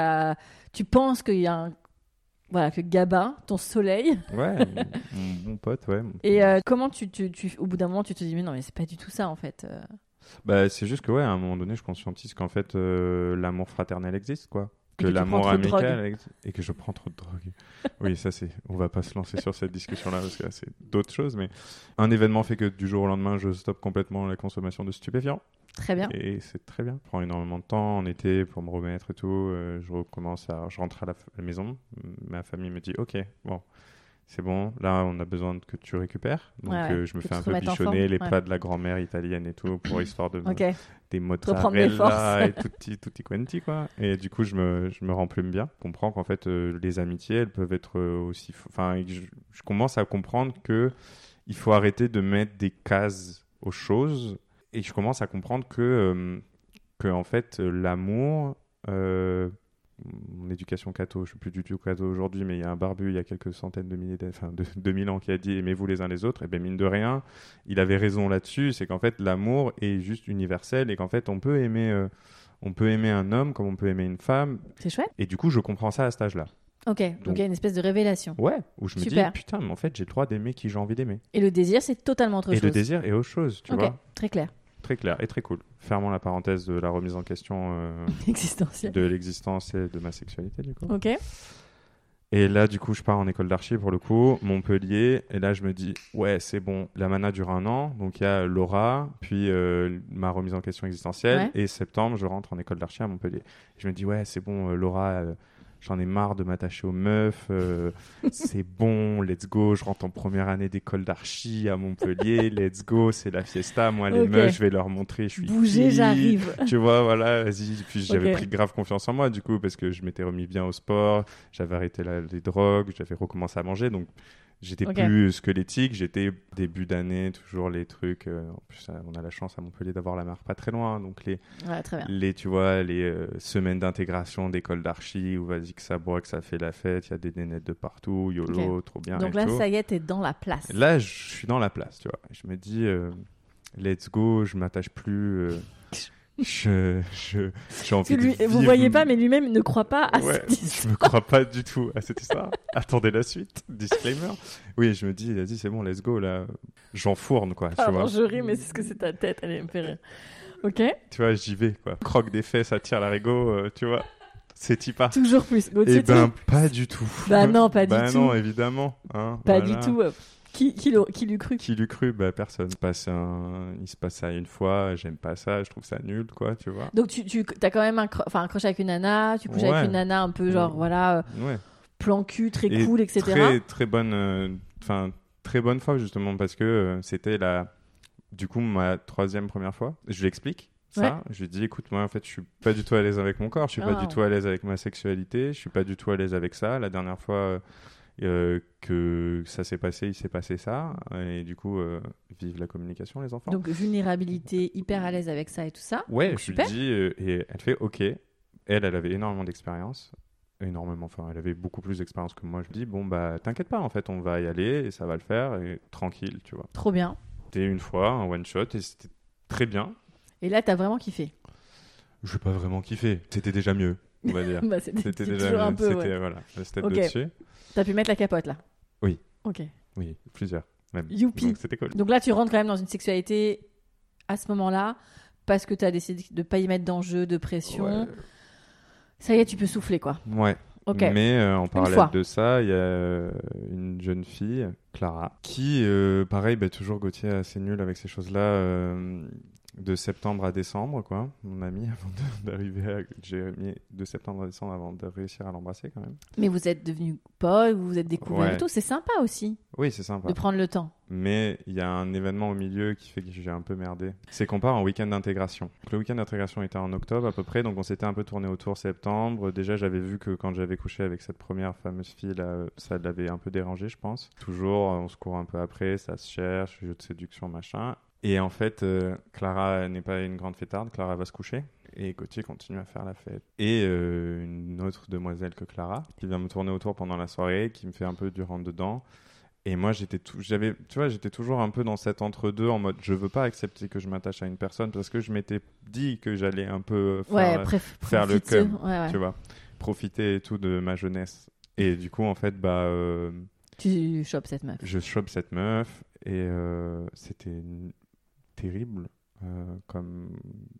tu penses qu'il y a que Gabin, ton soleil. Ouais, mon bon pote, ouais. Et comment au bout d'un moment, tu te dis, mais non, mais c'est pas du tout ça, en fait. Bah, c'est juste que, ouais, à un moment donné, je conscientise qu'en fait, l'amour fraternel existe, quoi. Et Que que tu l'amour prends trop de drogue. amical existe. Et que je prends trop de drogue. Oui, ça c'est. On va pas se lancer sur cette discussion-là parce que là, c'est d'autres choses. Mais un événement fait que du jour au lendemain, je stoppe complètement la consommation de stupéfiants. Très bien. Et c'est très bien. Je prends énormément de temps en été pour me remettre et tout. Je rentre à la maison. Ma famille me dit ok, bon, c'est bon. Là, on a besoin que tu récupères. Donc, Ouais, je me que fais tu un te peu remettes en bichonner forme. les Ouais. plats de la grand-mère italienne et tout pour histoire de Ok. des reprendre des mozzarella et forces. tutti quanti quoi. Et du coup, je me remplume bien. Je comprends qu'en fait, les amitiés, elles peuvent être aussi. Enfin, je commence à comprendre que il faut arrêter de mettre des cases aux choses. Et je commence à comprendre que en fait, l'amour, mon éducation catho, je suis plus du tout catho aujourd'hui, mais il y a un barbu il y a quelques centaines de milliers, de 2000 ans qui a dit aimez-vous les uns les autres. Et bien mine de rien, il avait raison là-dessus. C'est qu'en fait, l'amour est juste universel et qu'en fait, on peut aimer un homme comme on peut aimer une femme. C'est chouette. Et du coup, je comprends ça à cet âge-là. Ok, donc il y a une espèce de révélation. Ouais, où je me Super. dis, putain, mais en fait, j'ai le droit d'aimer qui j'ai envie d'aimer. Et le désir, c'est totalement autre Et chose. le désir est autre chose, tu vois. Très clair. Très clair et très cool. Fermons la parenthèse de la remise en question Existentiel. de l'existence et de ma sexualité, du coup. Ok. Et là, du coup, je pars en école d'archi pour le coup, Montpellier. Et là, je me dis, ouais, c'est bon. La mana dure 1 an. Donc, il y a l'aura, puis ma remise en question existentielle. Ouais. Et septembre, je rentre en école d'archi à Montpellier. Je me dis, ouais, c'est bon, l'aura, j'en ai marre de m'attacher aux meufs. C'est bon, let's go. Je rentre en première année d'école d'archi à Montpellier. Let's go, c'est la fiesta. Moi, les Ok. meufs, je vais leur montrer. Je suis Bougez, qui. j'arrive. Tu vois, voilà, vas-y. Puis j'avais Ok. pris grave confiance en moi, du coup, parce que je m'étais remis bien au sport, j'avais arrêté les drogues, j'avais recommencé à manger, donc j'étais Ok. plus squelettique, j'étais début d'année, toujours les trucs. En plus, on a la chance à Montpellier d'avoir la mer pas très loin, donc Ouais, très bien. tu vois, les semaines d'intégration d'école d'archi, où vas-y que ça boit, que ça fait la fête, il y a des nénettes de partout, YOLO, trop bien. Donc et là, tout. ça y est, t'es dans la place. Là, je suis dans la place, tu vois. Je me dis, let's go, je m'attache plus. J'ai envie de Vous vivre. voyez pas, mais lui-même ne croit pas à Ouais, cette histoire. je me crois pas du tout à cette histoire. Attendez la suite, disclaimer. Oui, je me dis, vas-y, c'est bon, let's go, là. J'enfourne, quoi, tu Pardon, vois. je ris, mais c'est ce que c'est ta tête, elle me fait rire. Ok. Tu vois, j'y vais, quoi. Croque des fesses, attire l'arigot, tu vois. C'est type Toujours plus. Gauthier, Eh ben, toujours- pas du tout. Bah non, pas du Bah tout. non, évidemment. Hein, Pas voilà. du tout. Qui l'eût cru? Qui l'eût cru? Bah, personne. Il se passe ça une fois, j'aime pas ça, je trouve ça nul, quoi, tu vois. Donc tu as quand même un crush avec une nana, tu couches Ouais. avec une nana un peu genre voilà Ouais. plan cul très Et cool, etc. très bonne, très bonne fois justement parce que c'était du coup ma première fois. Je lui explique ça. Ouais. Je lui dis, écoute, moi en fait, je suis pas du tout à l'aise avec mon corps, je suis pas Oh. du tout à l'aise avec ma sexualité, je suis pas du tout à l'aise avec ça. La dernière fois que ça s'est passé, il s'est passé ça, et du coup, vive la communication, les enfants. Donc vulnérabilité, hyper à l'aise avec ça et tout ça. Ouais, Donc, je super. lui dis, et elle fait OK. Elle avait énormément d'expérience. Énormément, enfin, elle avait beaucoup plus d'expérience que moi. Je lui dis, bon, bah, t'inquiète pas, en fait, on va y aller et ça va le faire, et tranquille, tu vois. Trop bien. C'était une fois, un one-shot, et c'était très bien. Et là, t'as vraiment kiffé. Je n'ai pas vraiment kiffé. C'était déjà mieux, on va dire. Bah, c'était C'était toujours déjà un mieux. peu. C'était, Ouais. voilà, le step Ok. de dessus. T'as pu mettre la capote là. Oui. Ok. Oui, plusieurs, même. Youpi. Donc, c'était cool. Donc là, tu rentres quand même dans une sexualité à ce moment-là parce que t'as décidé de pas y mettre d'enjeu, de pression. Ouais. Ça y est, tu peux souffler quoi. Ouais. Ok. Mais en fois. parallèle de ça, il y a une jeune fille, Clara, qui, pareil, toujours Gauthier assez nul avec ces choses-là, de septembre à décembre, quoi. Mon ami, j'ai mis de septembre à décembre avant de réussir à l'embrasser quand même. Mais vous êtes devenus potes, vous vous êtes découverts Ouais. et tout. C'est sympa aussi Oui, c'est sympa. de prendre le temps. Mais il y a un événement au milieu qui fait que j'ai un peu merdé. C'est qu'on part en week-end d'intégration. Donc, le week-end d'intégration était en octobre à peu près, donc on s'était un peu tourné autour septembre. Déjà, j'avais vu que quand j'avais couché avec cette première fameuse fille, là, ça l'avait un peu dérangé, je pense. Toujours, on se court un peu après, ça se cherche, jeu de séduction, machin. Et en fait, Clara n'est pas une grande fêtarde, Clara va se coucher. Et Gauthier continue à faire la fête. Et une autre demoiselle que Clara, qui vient me tourner autour pendant la soirée, qui me fait un peu du rentre-dedans. Et moi, j'étais toujours un peu dans cet entre-deux, en mode, je veux pas accepter que je m'attache à une personne, parce que je m'étais dit que j'allais un peu faire le cum, tu vois, profiter et tout de ma jeunesse. Et du coup, en fait, Tu chopes cette meuf. je chope cette meuf, et c'était terrible comme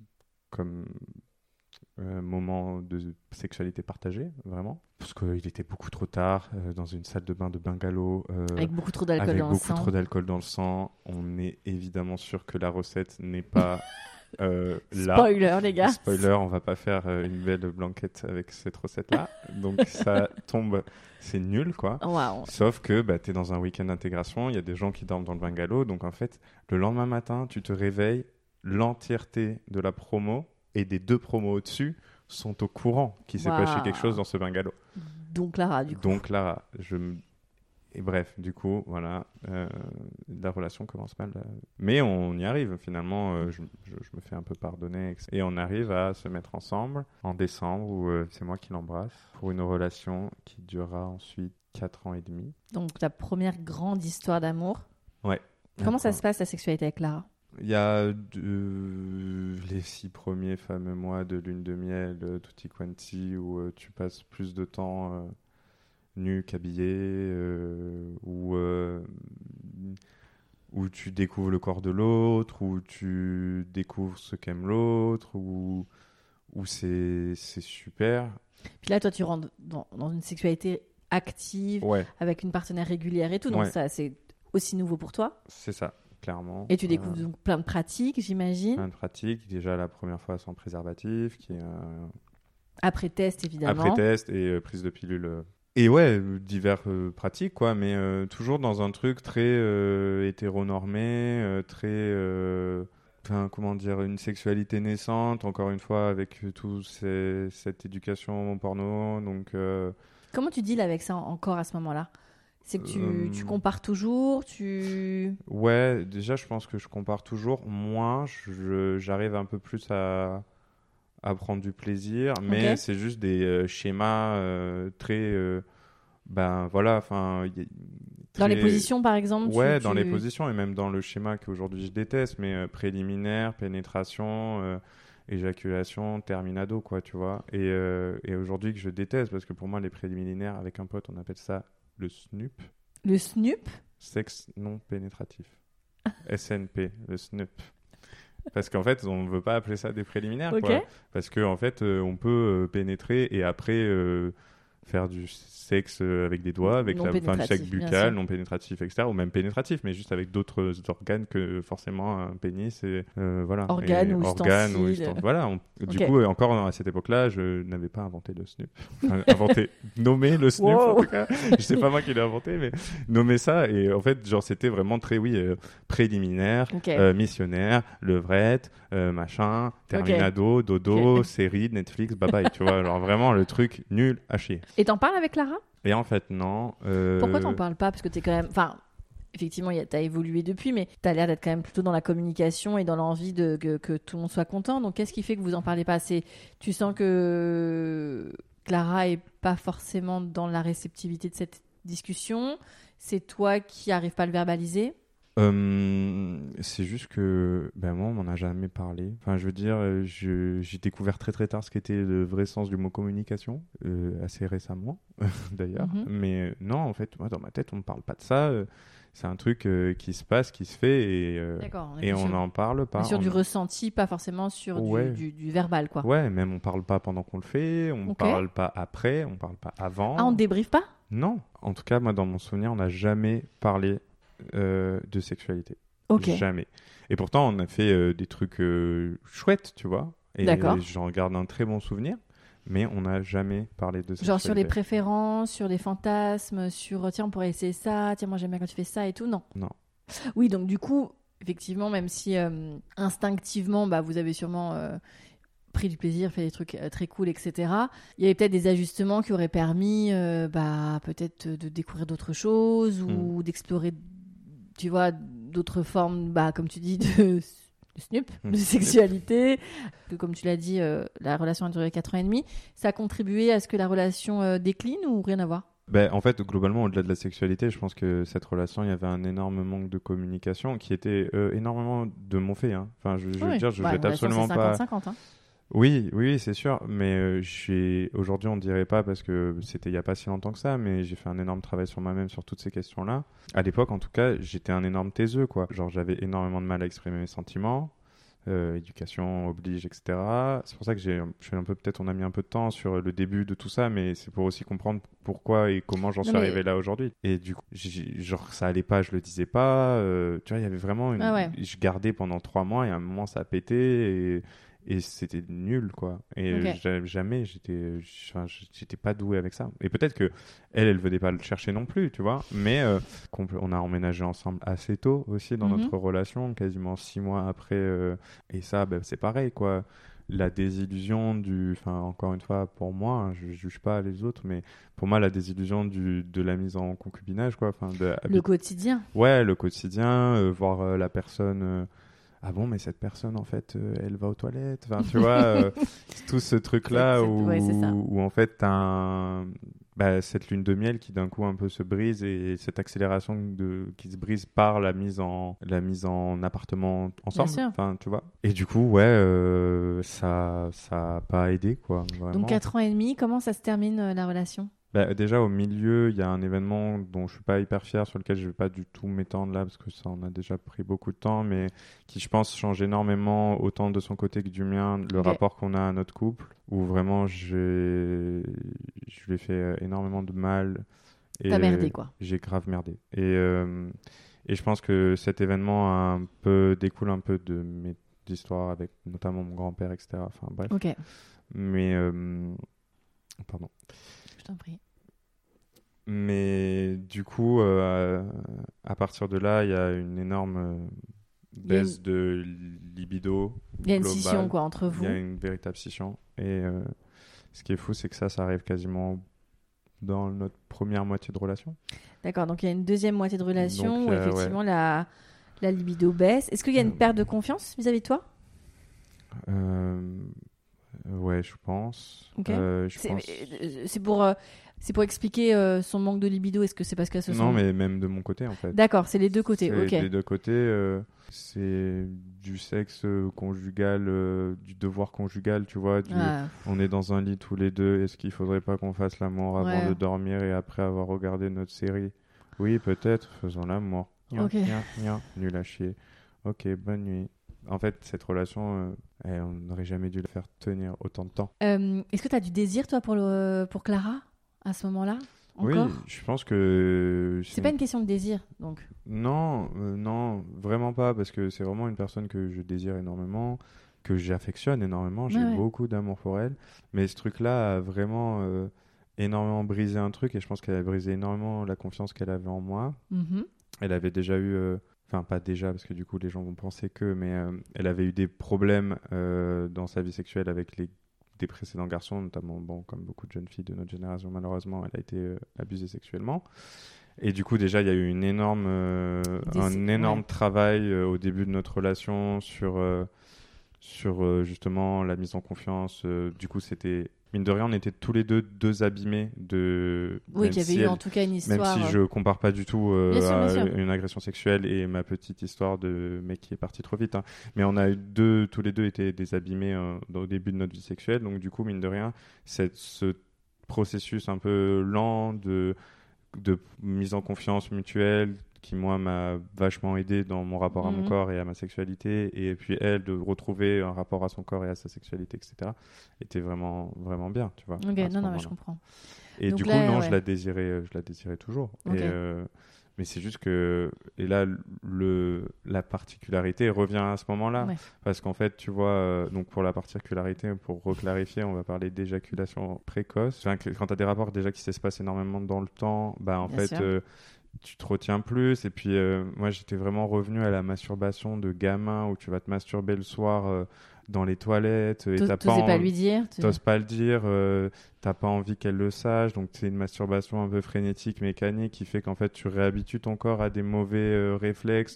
moment de sexualité partagée, vraiment. Parce qu'il était beaucoup trop tard, dans une salle de bain de bungalow. Avec beaucoup trop d'alcool dans le sang. trop d'alcool dans le sang. On est évidemment sûr que la recette n'est pas là. Spoiler, les gars. Spoiler, on va pas faire une belle blanquette avec cette recette-là. Donc ça tombe, c'est nul, quoi. Waouh. Sauf que t'es dans un week-end d'intégration, il y a des gens qui dorment dans le bungalow. Donc en fait, le lendemain matin, tu te réveilles, l'entièreté de la promo et des 2 promos au-dessus sont au courant qu'il s'est passé quelque chose dans ce bungalow. Donc Clara, du coup. Donc Clara, et bref, du coup, voilà, la relation commence mal. Mais on y arrive, finalement, je me fais un peu pardonner. Et on arrive à se mettre ensemble en décembre, où c'est moi qui l'embrasse, pour une relation qui durera ensuite 4 ans et demi. Donc ta première grande histoire d'amour. Ouais. Comment ça se passe, la sexualité avec Clara? Il y a les 6 premiers fameux mois de lune de miel, tutti quanti, où tu passes plus de temps nu qu'habillé, où tu découvres le corps de l'autre, où tu découvres ce qu'aime l'autre, où c'est super. Puis là, toi, tu rentres dans une sexualité active, avec une partenaire régulière et tout, donc ça, c'est aussi nouveau pour toi. C'est ça, clairement. Et tu découvres donc plein de pratiques, j'imagine. Plein de pratiques, déjà la première fois sans préservatif, qui est... Après test, évidemment. Après test et prise de pilule. Et divers pratiques, quoi, mais toujours dans un truc très hétéronormé, très... comment dire, une sexualité naissante, encore une fois, avec cette éducation porno. Donc, comment tu deals avec ça encore à ce moment-là ? C'est que tu compares toujours, Ouais, déjà, je pense que je compare toujours. Moi, j'arrive un peu plus à prendre du plaisir, mais c'est juste des schémas très... voilà, enfin... Dans les positions, par exemple dans les positions, et même dans le schéma qu'aujourd'hui je déteste, mais préliminaire, pénétration, éjaculation, terminado, quoi, tu vois. Et aujourd'hui que je déteste, parce que pour moi, les préliminaires, avec un pote, on appelle ça le SNUP. Le SNUP ? Sexe non pénétratif. SNP, le SNUP. Parce qu'en fait, on ne veut pas appeler ça des préliminaires, quoi. Parce qu'en fait, on peut pénétrer et après faire du sexe avec des doigts, avec du sexe buccal, non pénétratif, etc. Ou même pénétratif, mais juste avec d'autres organes que forcément un pénis et voilà. Organes ou ustensiles. Voilà. Du coup, encore à cette époque-là, je n'avais pas inventé le SNUP. Nommé le SNUP, en tout cas. Je sais pas moi qui l'ai inventé, mais nommé ça. Et en fait, genre, c'était vraiment très, préliminaire, missionnaire, levrette, machin, terminado, dodo, série, Netflix, bye bye, tu vois. Genre vraiment le truc nul à chier. Et t'en parles avec Clara ? Et en fait, non. Pourquoi t'en parles pas ? Parce que t'es quand même... Enfin, effectivement, t'as évolué depuis, mais t'as l'air d'être quand même plutôt dans la communication et dans l'envie que tout le monde soit content. Donc, qu'est-ce qui fait que vous en parlez pas ? Tu sens que Clara est pas forcément dans la réceptivité de cette discussion ? C'est toi qui arrives pas à le verbaliser ? C'est juste que moi on m'en a jamais parlé. Enfin, je veux dire, j'ai découvert très très tard ce qu'était le vrai sens du mot communication, assez récemment d'ailleurs. Mais non, en fait, moi dans ma tête on me parle pas de ça. C'est un truc qui se passe, qui se fait et on n'en parle pas. Mais sur du ressenti, pas forcément sur du verbal, quoi. Ouais, même on parle pas pendant qu'on le fait, on parle pas après, on parle pas avant. Ah, on débriefe pas ? Non. En tout cas, moi dans mon souvenir, on n'a jamais parlé de sexualité. Jamais. Et pourtant, on a fait des trucs chouettes, tu vois. Et j'en garde un très bon souvenir. Mais on n'a jamais parlé de sexualité. Genre sur les préférences, sur les fantasmes, sur tiens, on pourrait essayer ça, tiens, moi j'aime bien quand tu fais ça et tout, non. Non. Oui, donc du coup, effectivement, même si instinctivement, vous avez sûrement pris du plaisir, fait des trucs très cool, etc. Il y avait peut-être des ajustements qui auraient permis peut-être de découvrir d'autres choses ou d'explorer, tu vois, d'autres formes, comme tu dis, de SNUP, de sexualité. Que, comme tu l'as dit, la relation a duré 4 ans et demi. Ça a contribué à ce que la relation décline ou rien à voir ? En fait, globalement, au-delà de la sexualité, je pense que cette relation, il y avait un énorme manque de communication qui était énormément de mon fait. Hein. Enfin, je veux dire, je jette absolument pas... 50-50, hein. Oui, c'est sûr, mais aujourd'hui on dirait pas parce que c'était il y a pas si longtemps que ça, mais j'ai fait un énorme travail sur moi-même sur toutes ces questions-là. À l'époque, en tout cas, j'étais un énorme taiseux, quoi. Genre j'avais énormément de mal à exprimer mes sentiments, éducation oblige, etc. C'est pour ça que on a mis un peu de temps sur le début de tout ça, mais c'est pour aussi comprendre pourquoi et comment j'en suis arrivé là aujourd'hui. Et du coup, genre ça allait pas, je le disais pas. Tu vois, il y avait vraiment je gardais pendant 3 mois et à un moment ça a pété et c'était nul, quoi. Et jamais j'étais pas doué avec ça. Et peut-être que elle venait pas le chercher non plus, tu vois. Mais on a emménagé ensemble assez tôt aussi dans notre relation, quasiment 6 mois après. Et ça, c'est pareil, quoi. La désillusion encore une fois, pour moi, hein, je juge pas les autres, mais pour moi, la désillusion de la mise en concubinage, quoi. Le quotidien. Ouais, le quotidien, voir la personne... ah bon, mais cette personne, en fait, elle va aux toilettes. Enfin, tu vois, tout ce truc-là où en fait, t'as cette lune de miel qui d'un coup un peu se brise et cette accélération qui se brise par la mise en appartement ensemble. Enfin, tu vois. Et du coup, ça a pas aidé, quoi. Vraiment. Donc 4 ans et demi, comment ça se termine la relation ? Déjà, au milieu, il y a un événement dont je suis pas hyper fier, sur lequel je vais pas du tout m'étendre là, parce que ça en a déjà pris beaucoup de temps, mais qui, je pense, change énormément, autant de son côté que du mien, le rapport qu'on a à notre couple, où vraiment, je lui ai fait énormément de mal. T'as merdé, quoi. J'ai grave merdé. Et je pense que cet événement découle un peu de mes histoires avec notamment mon grand-père, etc. Enfin, bref. Ok. Mais... pardon. Je t'en prie. Mais du coup, à partir de là, il y a une énorme baisse de libido. Il y a une scission quoi, entre vous. Il y a une véritable scission. Et ce qui est fou, c'est que ça arrive quasiment dans notre première moitié de relation. D'accord, donc il y a une deuxième moitié de relation où effectivement la libido baisse. Est-ce qu'il y a une perte de confiance vis-à-vis de toi ? Ouais, je pense. Okay. C'est pour expliquer son manque de libido. Est-ce que c'est parce qu'elle se sent... Non, mais même de mon côté, en fait. D'accord, c'est les deux côtés. Les deux côtés, c'est du sexe conjugal, du devoir conjugal, tu vois. On est dans un lit tous les deux. Est-ce qu'il faudrait pas qu'on fasse l'amour avant de dormir et après avoir regardé notre série ? Oui, peut-être. Faisons l'amour. Nul à chier. Ok, bonne nuit. En fait, cette relation, on n'aurait jamais dû la faire tenir autant de temps. Est-ce que tu as du désir, toi, pour Clara, à ce moment-là ? Encore ? Oui, je pense que... C'est pas une question de désir, donc. Non, vraiment pas, parce que c'est vraiment une personne que je désire énormément, que j'affectionne énormément, j'ai beaucoup d'amour pour elle. Mais ce truc-là a vraiment énormément brisé un truc, et je pense qu'elle a brisé énormément la confiance qu'elle avait en moi. Mm-hmm. Elle avait déjà eu... Enfin, pas déjà, parce que du coup, les gens vont penser que... Mais elle avait eu des problèmes dans sa vie sexuelle avec des précédents garçons, notamment, comme beaucoup de jeunes filles de notre génération, malheureusement, elle a été abusée sexuellement. Et du coup, déjà, il y a eu un énorme travail au début de notre relation sur justement la mise en confiance. Du coup, c'était... Mine de rien, on était tous les deux abîmés de... Oui, qu'il y avait eu en tout cas une histoire... Même si je compare pas du tout bien sûr. Une agression sexuelle et ma petite histoire de mec qui est parti trop vite. Hein. Mais on a eu tous les deux été des abîmés au début de notre vie sexuelle. Donc du coup, mine de rien, ce processus un peu lent de mise en confiance mutuelle qui, moi, m'a vachement aidé dans mon rapport à mon corps et à ma sexualité, et puis elle, de retrouver un rapport à son corps et à sa sexualité, etc., était vraiment, vraiment bien, tu vois. Ok, non, mais je comprends. Et donc du coup, non, je la désirais toujours. Okay. Mais c'est juste que... Et là, la particularité revient à ce moment-là. Ouais. Parce qu'en fait, tu vois... donc pour la particularité, pour reclarifier, on va parler d'éjaculation précoce. Enfin, quand tu as des rapports déjà qui s'espacent énormément dans le temps, en fait... tu te retiens plus. Et puis, moi, j'étais vraiment revenu à la masturbation de gamin où tu vas te masturber le soir dans les toilettes. Et t'oses pas lui dire. T'oses pas le dire. T'as pas envie qu'elle le sache. Donc, c'est une masturbation un peu frénétique, mécanique, qui fait qu'en fait, tu réhabitues ton corps à des mauvais réflexes.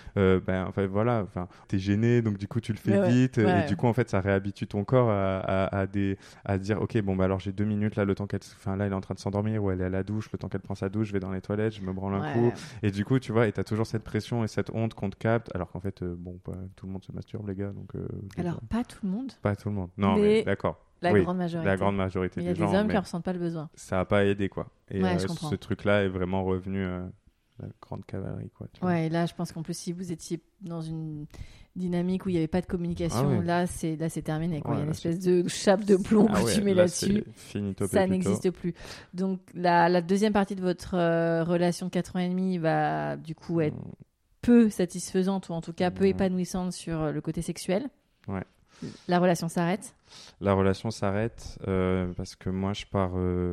En fait, voilà. Enfin, t'es gêné, donc du coup, tu le fais vite. Et du coup, en fait, ça réhabitue ton corps à dire, OK, alors j'ai 2 minutes là, le temps qu'elle... Enfin, là, elle est en train de s'endormir ou elle est à la douche. Le temps qu'elle prend sa douche, je vais dans les toilettes, je me branle un coup. Et du coup, tu vois, et t'as toujours cette pression et cette honte qu'on te capte. Alors qu'en fait, tout le monde se masturbe, les gars. Donc, alors, pas tout le monde. Pas tout le monde. Non, mais d'accord. La grande majorité. La grande majorité des gens. Il y a des hommes qui ne ressentent pas le besoin. Ça n'a pas aidé, quoi. Et je comprends. Ce truc-là est vraiment revenu la grande cavalerie, quoi. Ouais, et là, je pense qu'en plus, si vous étiez dans une dynamique où il n'y avait pas de communication, là, c'est terminé, quoi. Il y a une espèce de chape de plomb que tu mets là-dessus. Ça n'existe plus. Donc, la deuxième partie de votre relation de 4 ans et demi va, du coup, être peu satisfaisante, ou en tout cas peu épanouissante sur le côté sexuel. Ouais. La relation s'arrête ? La relation s'arrête parce que moi, je pars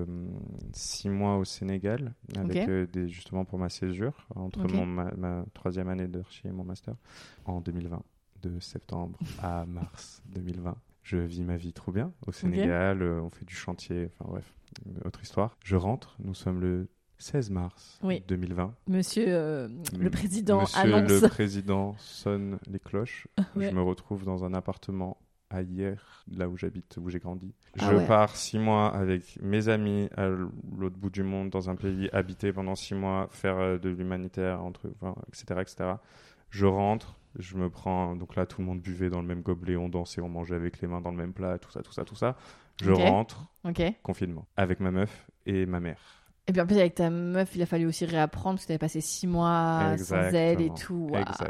6 mois au Sénégal avec justement pour ma césure entre ma 3e année d'archi et mon master en 2020, de septembre à mars 2020. Je vis ma vie trop bien au Sénégal, on fait du chantier, enfin bref, autre histoire. Je rentre, nous sommes le 16 mars 2020. Monsieur le président annonce. Le président sonne les cloches. Je me retrouve dans un appartement à Hier, là où j'habite, où j'ai grandi. Je pars 6 mois avec mes amis à l'autre bout du monde, dans un pays habité pendant 6 mois, faire de l'humanitaire, etc., etc. Je rentre, Je me prends... Donc là, tout le monde buvait dans le même gobelet, on dansait, on mangeait avec les mains dans le même plat, tout ça. Je rentre, confinement, avec ma meuf et ma mère. Et puis en plus, avec ta meuf, il a fallu aussi réapprendre parce que t'avais passé 6 mois sans elle et tout.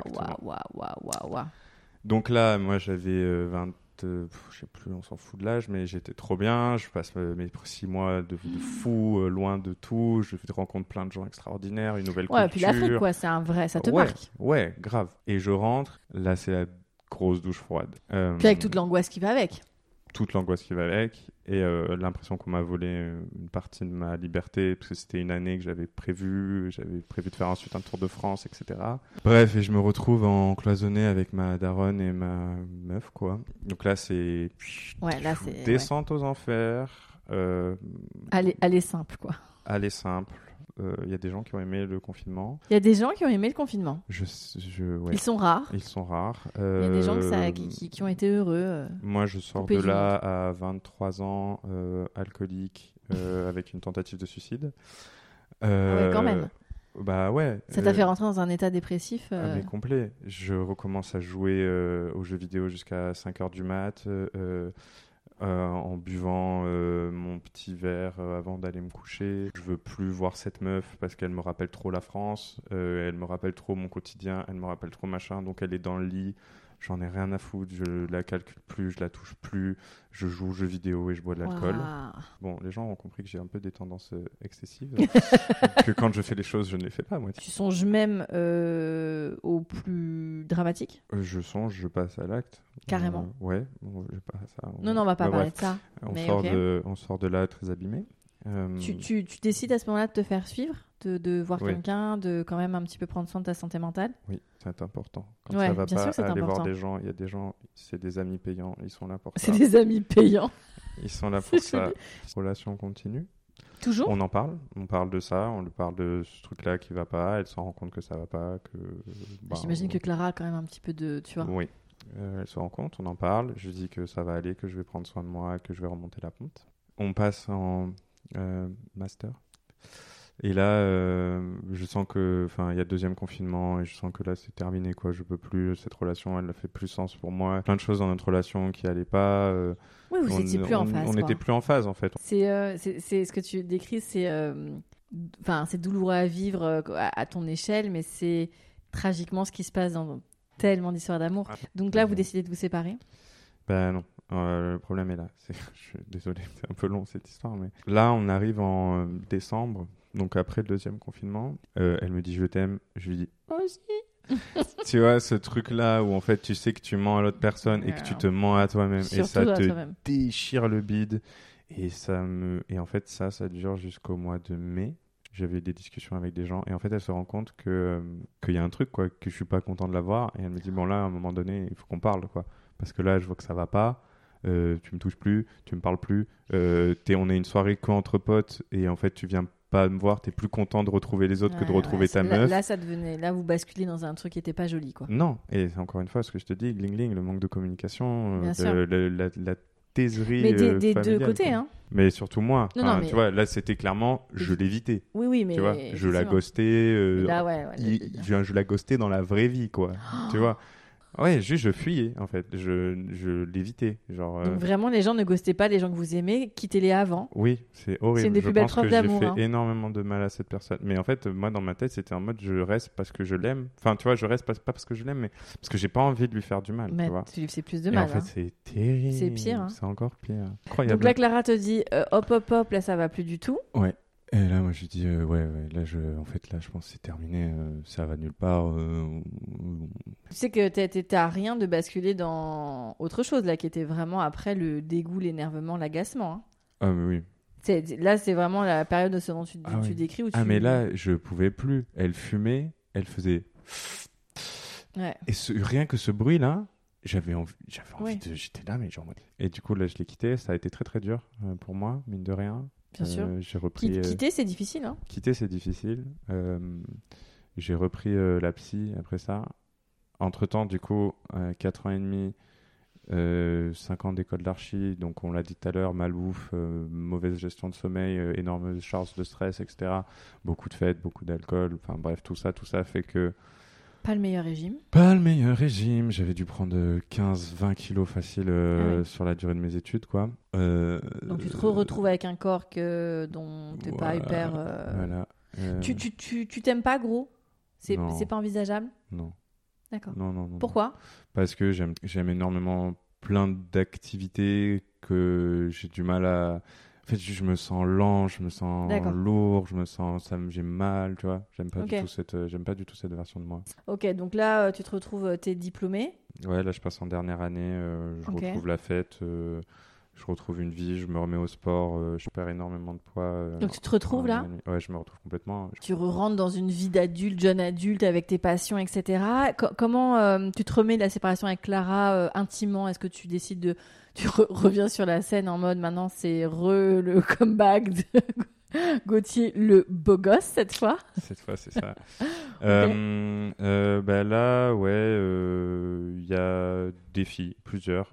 Waouh. Donc là, moi, j'avais 20... je sais plus, on s'en fout de l'âge, mais j'étais trop bien. Je passe mes 6 mois de fou, loin de tout. Je rencontre plein de gens extraordinaires, une nouvelle culture. Ouais, puis l'Afrique, quoi, c'est un vrai, ça te marque. Ouais, grave. Et je rentre, là, c'est la grosse douche froide. Puis avec toute l'angoisse qui va avec. Toute l'angoisse qui va avec, et l'impression qu'on m'a volé une partie de ma liberté, parce que c'était une année que j'avais prévu de faire ensuite un tour de France, etc. Bref, et je me retrouve en cloisonné avec ma daronne et ma meuf, quoi. Donc là, c'est... descente aux enfers. Allez simple, quoi. Aller simple. Il y a des gens qui ont aimé le confinement. Il y a des gens qui ont aimé le confinement. Ouais. Ils sont rares. Ils sont rares. Il y a des gens qui ont été heureux. Moi, je sors de là à 23 ans, alcoolique, avec une tentative de suicide. Ouais, quand même. Bah ouais. Ça t'a fait rentrer dans un état dépressif mais complet. Je recommence à jouer aux jeux vidéo jusqu'à 5h du mat'. En buvant mon petit verre avant d'aller me coucher. Je veux plus voir cette meuf parce qu'elle me rappelle trop la France, elle me rappelle trop mon quotidien, elle me rappelle trop machin, donc elle est dans le lit, j'en ai rien à foutre, je la calcule plus, je la touche plus, je joue aux jeux vidéo et je bois de l'alcool. Bon, les gens ont compris que j'ai un peu des tendances excessives, que quand je fais les choses, je ne les fais pas à moitié. Tu songes même au plus dramatique ? Je passe à l'acte. Carrément. Ouais, bon, je passe à... Non, on va pas parler de ça. On sort de là très abîmé. Tu décides à ce moment-là de te faire suivre, de voir quelqu'un, de quand même un petit peu prendre soin de ta santé mentale. Oui, c'est important. Quand ça va bien pas, sûr que c'est aller important. voir des gens. Il y a des gens, c'est des amis payants, ils sont là pour ça. C'est des amis payants. Ils sont là pour ça. Relation continue. Toujours. On en parle. On parle de ça. On lui parle de ce truc-là qui va pas. Elle s'en rend compte que ça va pas. J'imagine que Clara a quand même un petit peu de, tu vois. Oui. Elle se rend compte. On en parle. Je dis que ça va aller, que je vais prendre soin de moi, que je vais remonter la pente. On passe en master. Et là, je sens que, il y a deuxième confinement et je sens que là, c'est terminé, quoi. Je peux plus, cette relation, elle ne fait plus sens pour moi. Plein de choses dans notre relation qui allaient pas. Oui, vous n'étiez plus en phase. On n'était plus en phase, en fait. C'est ce que tu décris, c'est douloureux à vivre à ton échelle, mais c'est tragiquement ce qui se passe dans tellement d'histoires d'amour. Donc là, vous décidez de vous séparer ? Ben non. Le problème est là. Je suis désolé, c'est un peu long cette histoire, mais là, on arrive en décembre. Donc après le deuxième confinement, elle me dit je t'aime, je lui dis aussi. Tu vois ce truc là où en fait tu sais que tu mens à l'autre personne et que tu te mens à toi-même. Surtout et ça te déchire le bide et en fait ça dure jusqu'au mois de mai. J'avais des discussions avec des gens et en fait elle se rend compte qu'il y a un truc quoi, que je suis pas content de l'avoir et elle me dit bon là à un moment donné il faut qu'on parle quoi parce que là je vois que ça va pas. Tu me touches plus, tu me parles plus. On est une soirée qu'entre potes et en fait tu viens pas me voir, t'es plus content de retrouver les autres que de retrouver ta meuf. Là, vous basculez dans un truc qui était pas joli, quoi. Non, et encore une fois, ce que je te dis, gling, le manque de communication, la taiserie. Mais des deux familiale, côtés, quoi. hein. Mais surtout moi. Non, mais... Tu vois, là, c'était clairement, je l'évitais. Oui, mais. Tu vois, je la ghostais. Je la ghostais dans la vraie vie, quoi. Tu vois. Ouais, juste je fuyais en fait, je l'évitais. Genre, Donc vraiment, les gens ne ghostaient pas les gens que vous aimez, quittez-les avant. Oui, c'est horrible. C'est une des plus belles preuves d'amour. J'ai fait énormément de mal à cette personne. Mais en fait, moi dans ma tête, c'était en mode je reste parce que je l'aime. Enfin, tu vois, je reste pas parce que je l'aime, mais parce que j'ai pas envie de lui faire du mal. Mais tu vois. tu lui fais plus de et mal. En fait, c'est terrible. C'est pire. Hein. C'est encore pire. Incroyable. Donc là, Clara te dit hop, là ça va plus du tout. Ouais. Et là, moi, je dis, ouais, là, je pense que c'est terminé, ça va nulle part. Tu sais que t'as rien de basculer dans autre chose, là, qui était vraiment après le dégoût, l'énervement, l'agacement. Hein. Ah, mais oui. Là, c'est vraiment la période de ce dont tu décris. Où mais là, je pouvais plus. Elle fumait, elle faisait... Ouais. Et rien que ce bruit-là, j'avais envie de... J'étais là, mais genre... Et du coup, là, je l'ai quitté, ça a été très, très dur pour moi, mine de rien. Bien sûr. J'ai repris, quitter, c'est difficile. Hein. Quitter, c'est difficile. J'ai repris la psy après ça. Entre-temps, du coup, 4 ans et demi, 5 ans d'école d'archi. Donc, on l'a dit tout à l'heure, malbouffe, mauvaise gestion de sommeil, énorme charge de stress, etc. Beaucoup de fêtes, beaucoup d'alcool. Enfin, bref, tout ça fait que Pas le meilleur régime. Pas le meilleur régime. J'avais dû prendre 15-20 kilos facile sur la durée de mes études, quoi. Donc tu te retrouves avec un corps dont t'es pas hyper... Voilà. Tu t'aimes pas gros ? C'est pas envisageable ? Non. D'accord. Non. Pourquoi ? Parce que j'aime énormément plein d'activités que j'ai du mal à... En fait, je me sens lent, je me sens lourd, j'ai mal, tu vois. J'aime pas du tout cette version de moi. Ok, donc là, tu te retrouves, t'es diplômé. Ouais, là, je passe en dernière année, je retrouve la fête, je retrouve une vie, je me remets au sport, je perds énormément de poids. Donc tu te retrouves là ? Ouais, je me retrouve complètement. Tu rentres dans une vie d'adulte, jeune adulte, avec tes passions, etc. Comment tu te remets de la séparation avec Clara intimement ? Est-ce que tu décides de... Tu reviens sur la scène en mode maintenant c'est le comeback de Gauthier, le beau gosse cette fois. Cette fois, c'est ça. Là, il y a des filles, plusieurs.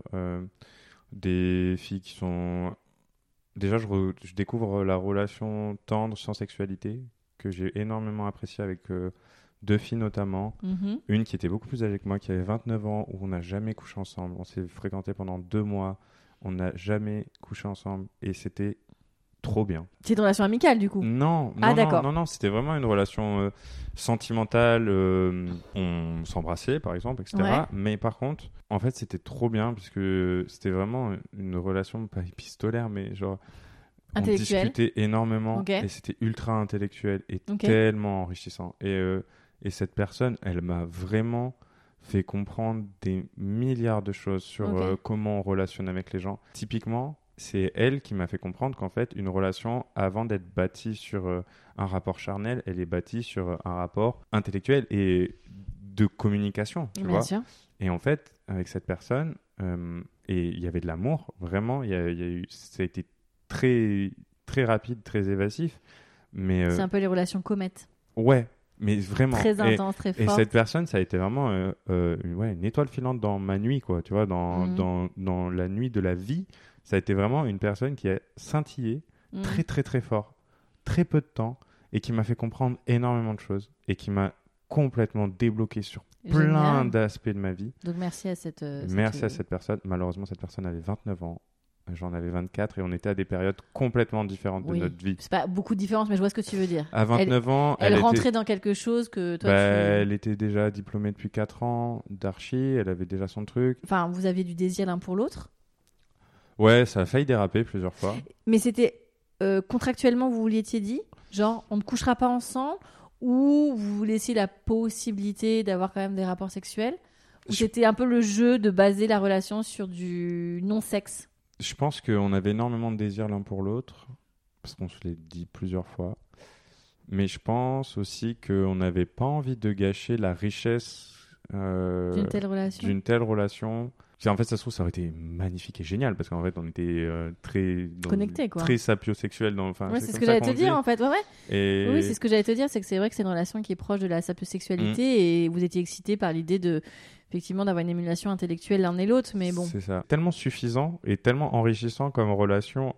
Des filles qui sont... Déjà, je découvre la relation tendre sans sexualité que j'ai énormément appréciée avec 2 filles notamment. Mm-hmm. Une qui était beaucoup plus âgée que moi, qui avait 29 ans, où on n'a jamais couché ensemble. On s'est fréquentés pendant 2 mois. On n'a jamais couché ensemble et c'était trop bien. C'est une relation amicale du coup ? Non, d'accord. Non, c'était vraiment une relation sentimentale. On s'embrassait par exemple, etc. Ouais. Mais par contre, en fait, c'était trop bien parce que c'était vraiment une relation pas épistolaire, mais genre on discutait énormément et c'était ultra intellectuel et tellement enrichissant. Et cette personne, elle m'a vraiment fait comprendre des milliards de choses sur comment on relationne avec les gens. Typiquement, c'est elle qui m'a fait comprendre qu'en fait, une relation, avant d'être bâtie sur un rapport charnel, elle est bâtie sur un rapport intellectuel et de communication, tu vois. Sûr. Et en fait, avec cette personne, et il y avait de l'amour, vraiment, ça a été très, très rapide, très évasif. Mais, c'est un peu les relations comètes. Ouais. Mais vraiment. Très intense, très forte. Et cette personne, ça a été vraiment une étoile filante dans ma nuit, quoi. Tu vois, dans la nuit de la vie, ça a été vraiment une personne qui a scintillé très, très, très fort, très peu de temps, et qui m'a fait comprendre énormément de choses, et qui m'a complètement débloqué sur plein d'aspects de ma vie. Donc merci à cette personne. Malheureusement, cette personne avait 29 ans. J'en avais 24 et on était à des périodes complètement différentes de notre vie. C'est pas beaucoup de différence, mais je vois ce que tu veux dire. À 29 ans, elle rentrait dans quelque chose que toi elle était déjà diplômée depuis 4 ans d'archi, elle avait déjà son truc. Enfin, vous aviez du désir l'un pour l'autre ? Ouais, ça a failli déraper plusieurs fois. Mais c'était contractuellement, vous vous l'étiez dit ? Genre, on ne couchera pas ensemble ? Ou vous vous laissiez la possibilité d'avoir quand même des rapports sexuels ? Ou c'était un peu le jeu de baser la relation sur du non-sexe ? Je pense qu'on avait énormément de désir l'un pour l'autre, parce qu'on se l'est dit plusieurs fois. Mais je pense aussi qu'on n'avait pas envie de gâcher la richesse d'une telle relation. En fait, ça se trouve, ça aurait été magnifique et génial, parce qu'en fait, on était très connectés, quoi. Très sapiosexuel. C'est ce que j'allais te dire, en fait. Ouais. Et... Oui, c'est ce que j'allais te dire, c'est que c'est vrai que c'est une relation qui est proche de la sapiosexualité et vous étiez excités par l'idée effectivement d'avoir une émulation intellectuelle l'un et l'autre, mais bon. C'est ça. Tellement suffisant et tellement enrichissant comme relation.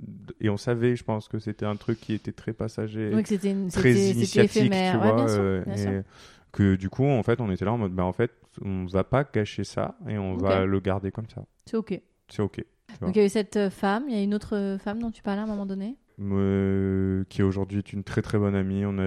Et on savait, je pense, que c'était un truc qui était très passager, très initiatique, éphémère. Tu vois, bien sûr. Que du coup, en fait, on était là en mode, en fait, on va pas gâcher ça et on va le garder comme ça. C'est ok. Donc il y a eu cette femme, il y a une autre femme dont tu parlais à un moment donné qui aujourd'hui est une très très bonne amie. On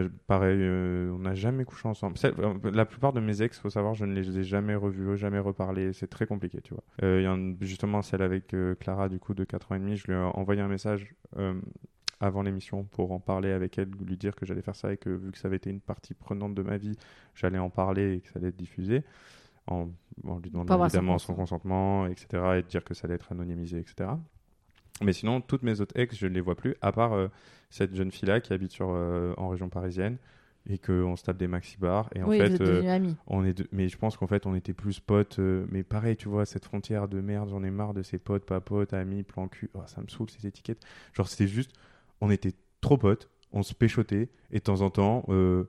n'a jamais couché ensemble. La plupart de mes ex, faut savoir, je ne les ai jamais revus, jamais reparlé. C'est très compliqué, tu vois. Il y a justement celle avec Clara, du coup, de 4 ans et demi. Je lui ai envoyé un message avant l'émission pour en parler avec elle, lui dire que j'allais faire ça et que vu que ça avait été une partie prenante de ma vie, j'allais en parler et que ça allait être diffusé. En lui demandant évidemment son consentement, etc. et de dire que ça allait être anonymisé, etc. Mais sinon, toutes mes autres ex, je ne les vois plus, à part cette jeune fille-là qui habite en région parisienne et qu'on se tape des maxi-bars. Et en fait, vous êtes devenus amis. Mais je pense qu'en fait, on était plus potes. Mais pareil, tu vois, cette frontière de merde, j'en ai marre de ces potes, pas potes, amis, plan cul. Oh, ça me saoule, ces étiquettes. Genre, c'était juste, on était trop potes, on se péchotait et de temps en temps,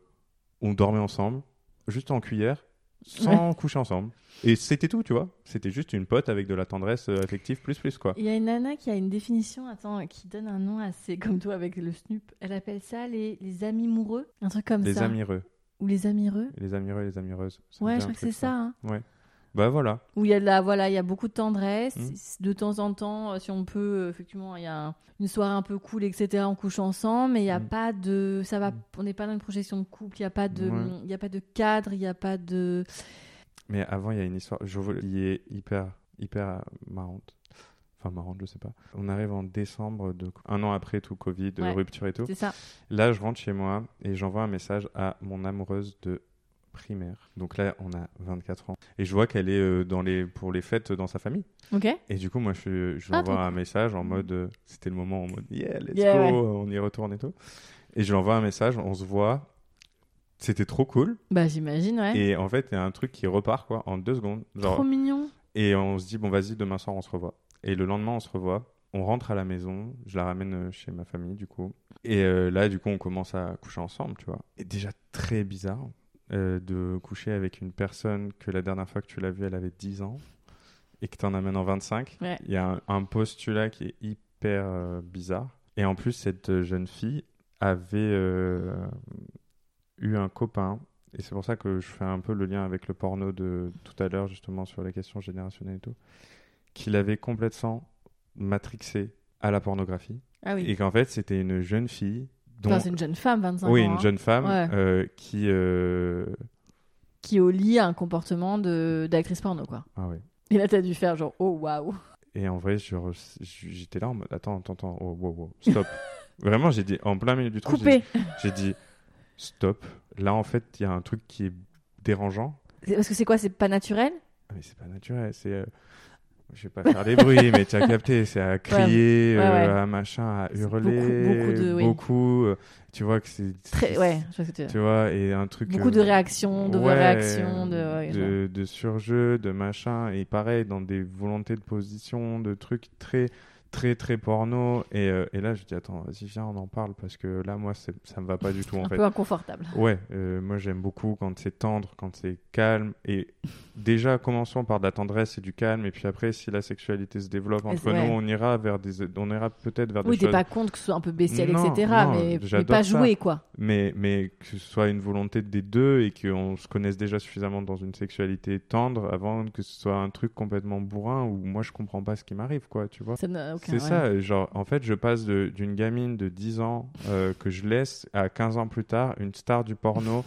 on dormait ensemble, juste en cuillère, sans coucher ensemble. Et c'était tout, tu vois. C'était juste une pote avec de la tendresse affective plus, quoi. Il y a une nana qui a une définition, qui donne un nom assez comme toi avec le Snoop. Elle appelle ça les amis moureux. Un truc comme ça. Les amireux. Ou les amireux. Les amireux et les amireuses. Ouais, je crois que c'est ça. Hein. Ouais. Bah voilà. Où il y a il y a beaucoup de tendresse. De temps en temps, si on peut, effectivement, il y a une soirée un peu cool, etc. On couche ensemble, mais il n'y a pas de, on n'est pas dans une projection de couple. Il n'y a pas de, il y a pas de cadre, il n'y a pas de. Mais avant, il y a une histoire, qui est hyper marrante. Enfin, marrante, je sais pas. On arrive en décembre, un an après tout Covid, rupture et tout. C'est ça. Là, je rentre chez moi et j'envoie un message à mon amoureuse de primaire. Donc là, on a 24 ans. Et je vois qu'elle est pour les fêtes dans sa famille. Ok. Et du coup, moi, je lui envoie un message en mode... c'était le moment en mode « Yeah, let's go !» On y retourne et tout. Et je lui envoie un message, on se voit. C'était trop cool. Bah, j'imagine, ouais. Et en fait, il y a un truc qui repart, quoi, en 2 secondes. Genre, trop mignon. Et on se dit, bon, vas-y, demain soir, on se revoit. Et le lendemain, on se revoit. On rentre à la maison. Je la ramène chez ma famille, du coup. Et là, du coup, on commence à coucher ensemble, tu vois. Et déjà, très bizarre de coucher avec une personne que la dernière fois que tu l'as vue, elle avait 10 ans et que tu en as maintenant 25. Ouais. Il y a un postulat qui est hyper bizarre. Et en plus, cette jeune fille avait eu un copain. Et c'est pour ça que je fais un peu le lien avec le porno de tout à l'heure, justement, sur les questions générationnelles et tout. Qu'il avait complètement matrixé à la pornographie. Ah oui. Et qu'en fait, c'était une jeune fille... c'est une jeune femme, 25 ans. Oui, une jeune femme qui au lit a un comportement d'actrice porno, quoi. Ah oui. Et là, t'as dû faire genre, oh, waouh. Et en vrai, j'étais là en mode, attends, oh, wow, stop. Vraiment, j'ai dit, en plein milieu du truc, j'ai dit, stop. Là, en fait, il y a un truc qui est dérangeant. Parce que c'est quoi, c'est pas naturel ? Mais c'est pas naturel, c'est... je vais pas faire des bruits, mais tu as capté, c'est à crier, à machin, à hurler, beaucoup. Tu vois que c'est très, je vois ce que tu vois, et un truc beaucoup de réactions, d'overréactions, de surjeu, de machin, et pareil dans des volontés de position, de trucs très très très porno, et là je dis attends, vas-y viens, on en parle, parce que là moi ça me va pas du tout en fait. Un peu inconfortable. Moi j'aime beaucoup quand c'est tendre, quand c'est calme, et déjà commençons par de la tendresse et du calme, et puis après si la sexualité se développe entre nous, on ira peut-être vers des choses. Oui, t'es pas contre que ce soit un peu bestial, etc. Mais pas jouer, quoi. Mais que ce soit une volonté des deux et qu'on se connaisse déjà suffisamment dans une sexualité tendre avant que ce soit un truc complètement bourrin où moi je comprends pas ce qui m'arrive, quoi, tu vois. C'est ça, genre en fait je passe d'une gamine de 10 ans que je laisse à 15 ans plus tard, une star du porno,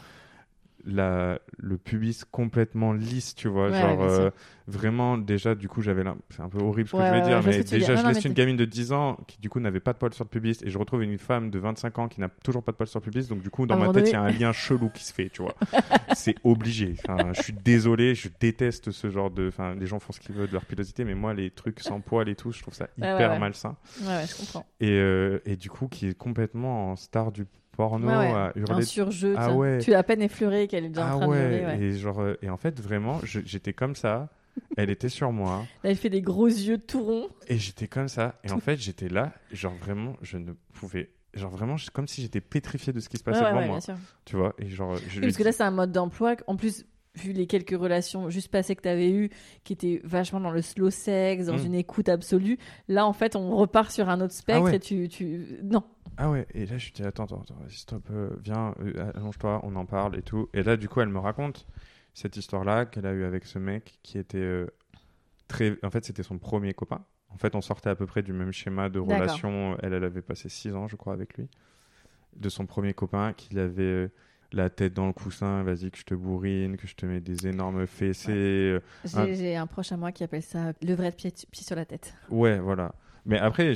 le pubis complètement lisse, tu vois, vraiment déjà du coup c'est un peu horrible ce que je vais dire, mais déjà je laisse une gamine de 10 ans qui du coup n'avait pas de poils sur le pubis et je retrouve une femme de 25 ans qui n'a toujours pas de poils sur le pubis, donc du coup dans ma tête il y a un lien chelou qui se fait, tu vois. C'est obligé, je suis désolé, je déteste ce genre les gens font ce qu'ils veulent de leur pilosité, mais moi les trucs sans poils et tout, je trouve ça hyper malsain. Je comprends. Et du coup qui est complètement en star du porno à hurler, un surjeu, tu l'as à peine effleuré qu'elle est déjà en train de hurler, et en fait vraiment j'étais comme ça, elle était sur moi, elle fait des gros yeux tout ronds et j'étais comme ça, et en fait j'étais là, genre vraiment je ne pouvais, genre vraiment comme si j'étais pétrifié de ce qui se passait devant moi, tu vois, et genre parce que là c'est un mode d'emploi, en plus vu les quelques relations juste passées que tu avais eues qui étaient vachement dans le slow sex, dans une écoute absolue, là en fait on repart sur un autre spectre et tu non. Ah ouais, et là je dis attends, vas-y stop, viens, allonge-toi, on en parle et tout. Et là du coup elle me raconte cette histoire-là qu'elle a eue avec ce mec qui était en fait c'était son premier copain. En fait on sortait à peu près du même schéma de relation, elle avait passé 6 ans je crois avec lui. De son premier copain qu'il avait... la tête dans le coussin, vas-y que je te bourrine, que je te mets des énormes fessées. J'ai un proche à moi qui appelle ça le vrai pied sur la tête. Ouais, voilà. Mais après,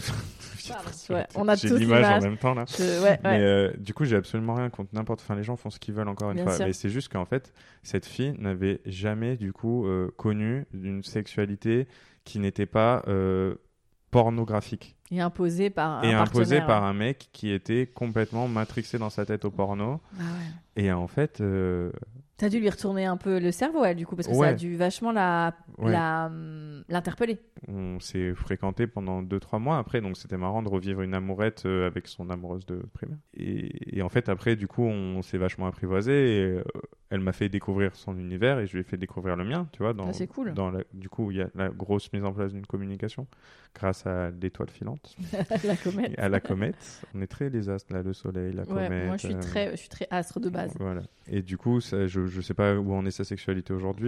on a j'ai tous l'image en même temps là. Mais du coup, j'ai absolument rien contre n'importe. Enfin, les gens font ce qu'ils veulent encore une fois. Mais c'est juste qu'en fait, cette fille n'avait jamais du coup connu d'une sexualité qui n'était pas pornographique. Et imposée par un mec qui était complètement matrixé dans sa tête au porno. Et en fait... T'as dû lui retourner un peu le cerveau, elle, du coup, parce que ça a dû vachement la l'interpeller. On s'est fréquenté pendant 2-3 mois après, donc c'était marrant de revivre une amourette avec son amoureuse de primaire. Et en fait, après, du coup, on s'est vachement apprivoisé et elle m'a fait découvrir son univers et je lui ai fait découvrir le mien, tu vois. C'est cool. Du coup, il y a la grosse mise en place d'une communication grâce à l'étoile filante. La comète. À la comète. On est très les astres, là, le soleil, la comète. Moi, je suis très astre de base. Voilà. Et du coup, ça, je sais pas où en est sa sexualité aujourd'hui.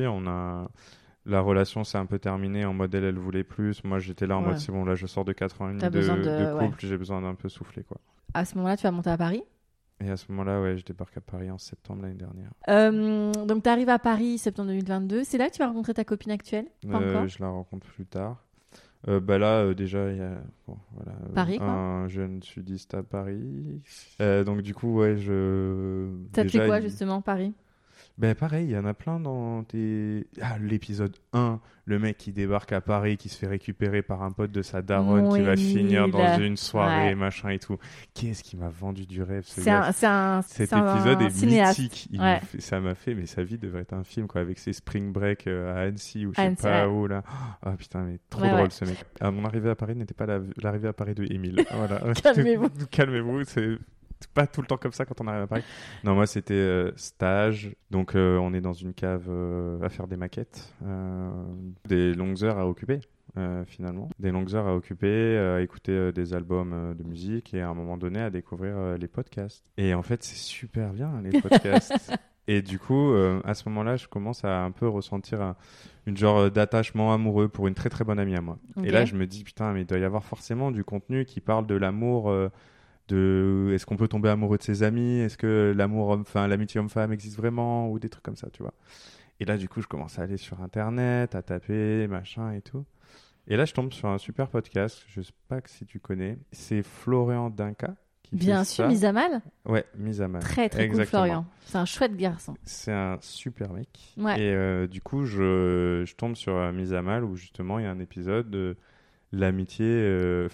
La relation s'est un peu terminée en mode elle voulait plus. Moi, j'étais là en mode c'est bon, là, je sors de 4 ans et demi de couple, j'ai besoin d'un peu souffler, quoi. À ce moment-là, tu vas monter à Paris ? Et à ce moment-là, je débarque à Paris en septembre l'année dernière. Donc, tu arrives à Paris septembre 2022. C'est là que tu vas rencontrer ta copine actuelle ? Pas encore ? Je la rencontre plus tard. Là, déjà, il y a Paris, un jeune sudiste à Paris. Donc, du coup, ça te fait quoi, justement, Paris ? Ben pareil, il y en a plein dans l'épisode 1, le mec qui débarque à Paris, qui se fait récupérer par un pote de sa daronne, qui va finir dans une soirée, machin et tout. Qu'est-ce qui m'a vendu du rêve, ce gars. Cet épisode est mythique. Ça m'a fait, mais sa vie devrait être un film, quoi, avec ses spring break à Annecy ou je sais pas où, là. Oh putain, mais trop drôle ce mec. Mon arrivée à Paris n'était pas l'arrivée à Paris de Émile. Voilà. Calmez-vous. Calmez-vous, c'est pas tout le temps comme ça quand on arrive à Paris. Non, moi c'était stage, donc on est dans une cave à faire des maquettes, des longues heures à occuper finalement, des longues heures à occuper, à écouter des albums de musique et à un moment donné à découvrir les podcasts. Et en fait c'est super bien les podcasts. Et du coup à ce moment-là je commence à un peu ressentir une genre d'attachement amoureux pour une très très bonne amie à moi. Okay. Et là je me dis putain mais il doit y avoir forcément du contenu qui parle de l'amour. Est-ce qu'on peut tomber amoureux de ses amis, est-ce que l'amitié homme-femme existe vraiment, ou des trucs comme ça, tu vois. Et là, du coup, je commence à aller sur Internet, à taper, machin et tout. Et là, je tombe sur un super podcast, je sais pas si tu connais, c'est Florian Dinka qui Bien fait sûr, ça. Mise à mal. Ouais, Mise à mal. Très, très cool, Florian. C'est un chouette garçon. C'est un super mec. Ouais. Et du coup, je tombe sur Mise à mal où justement, il y a un épisode de l'amitié,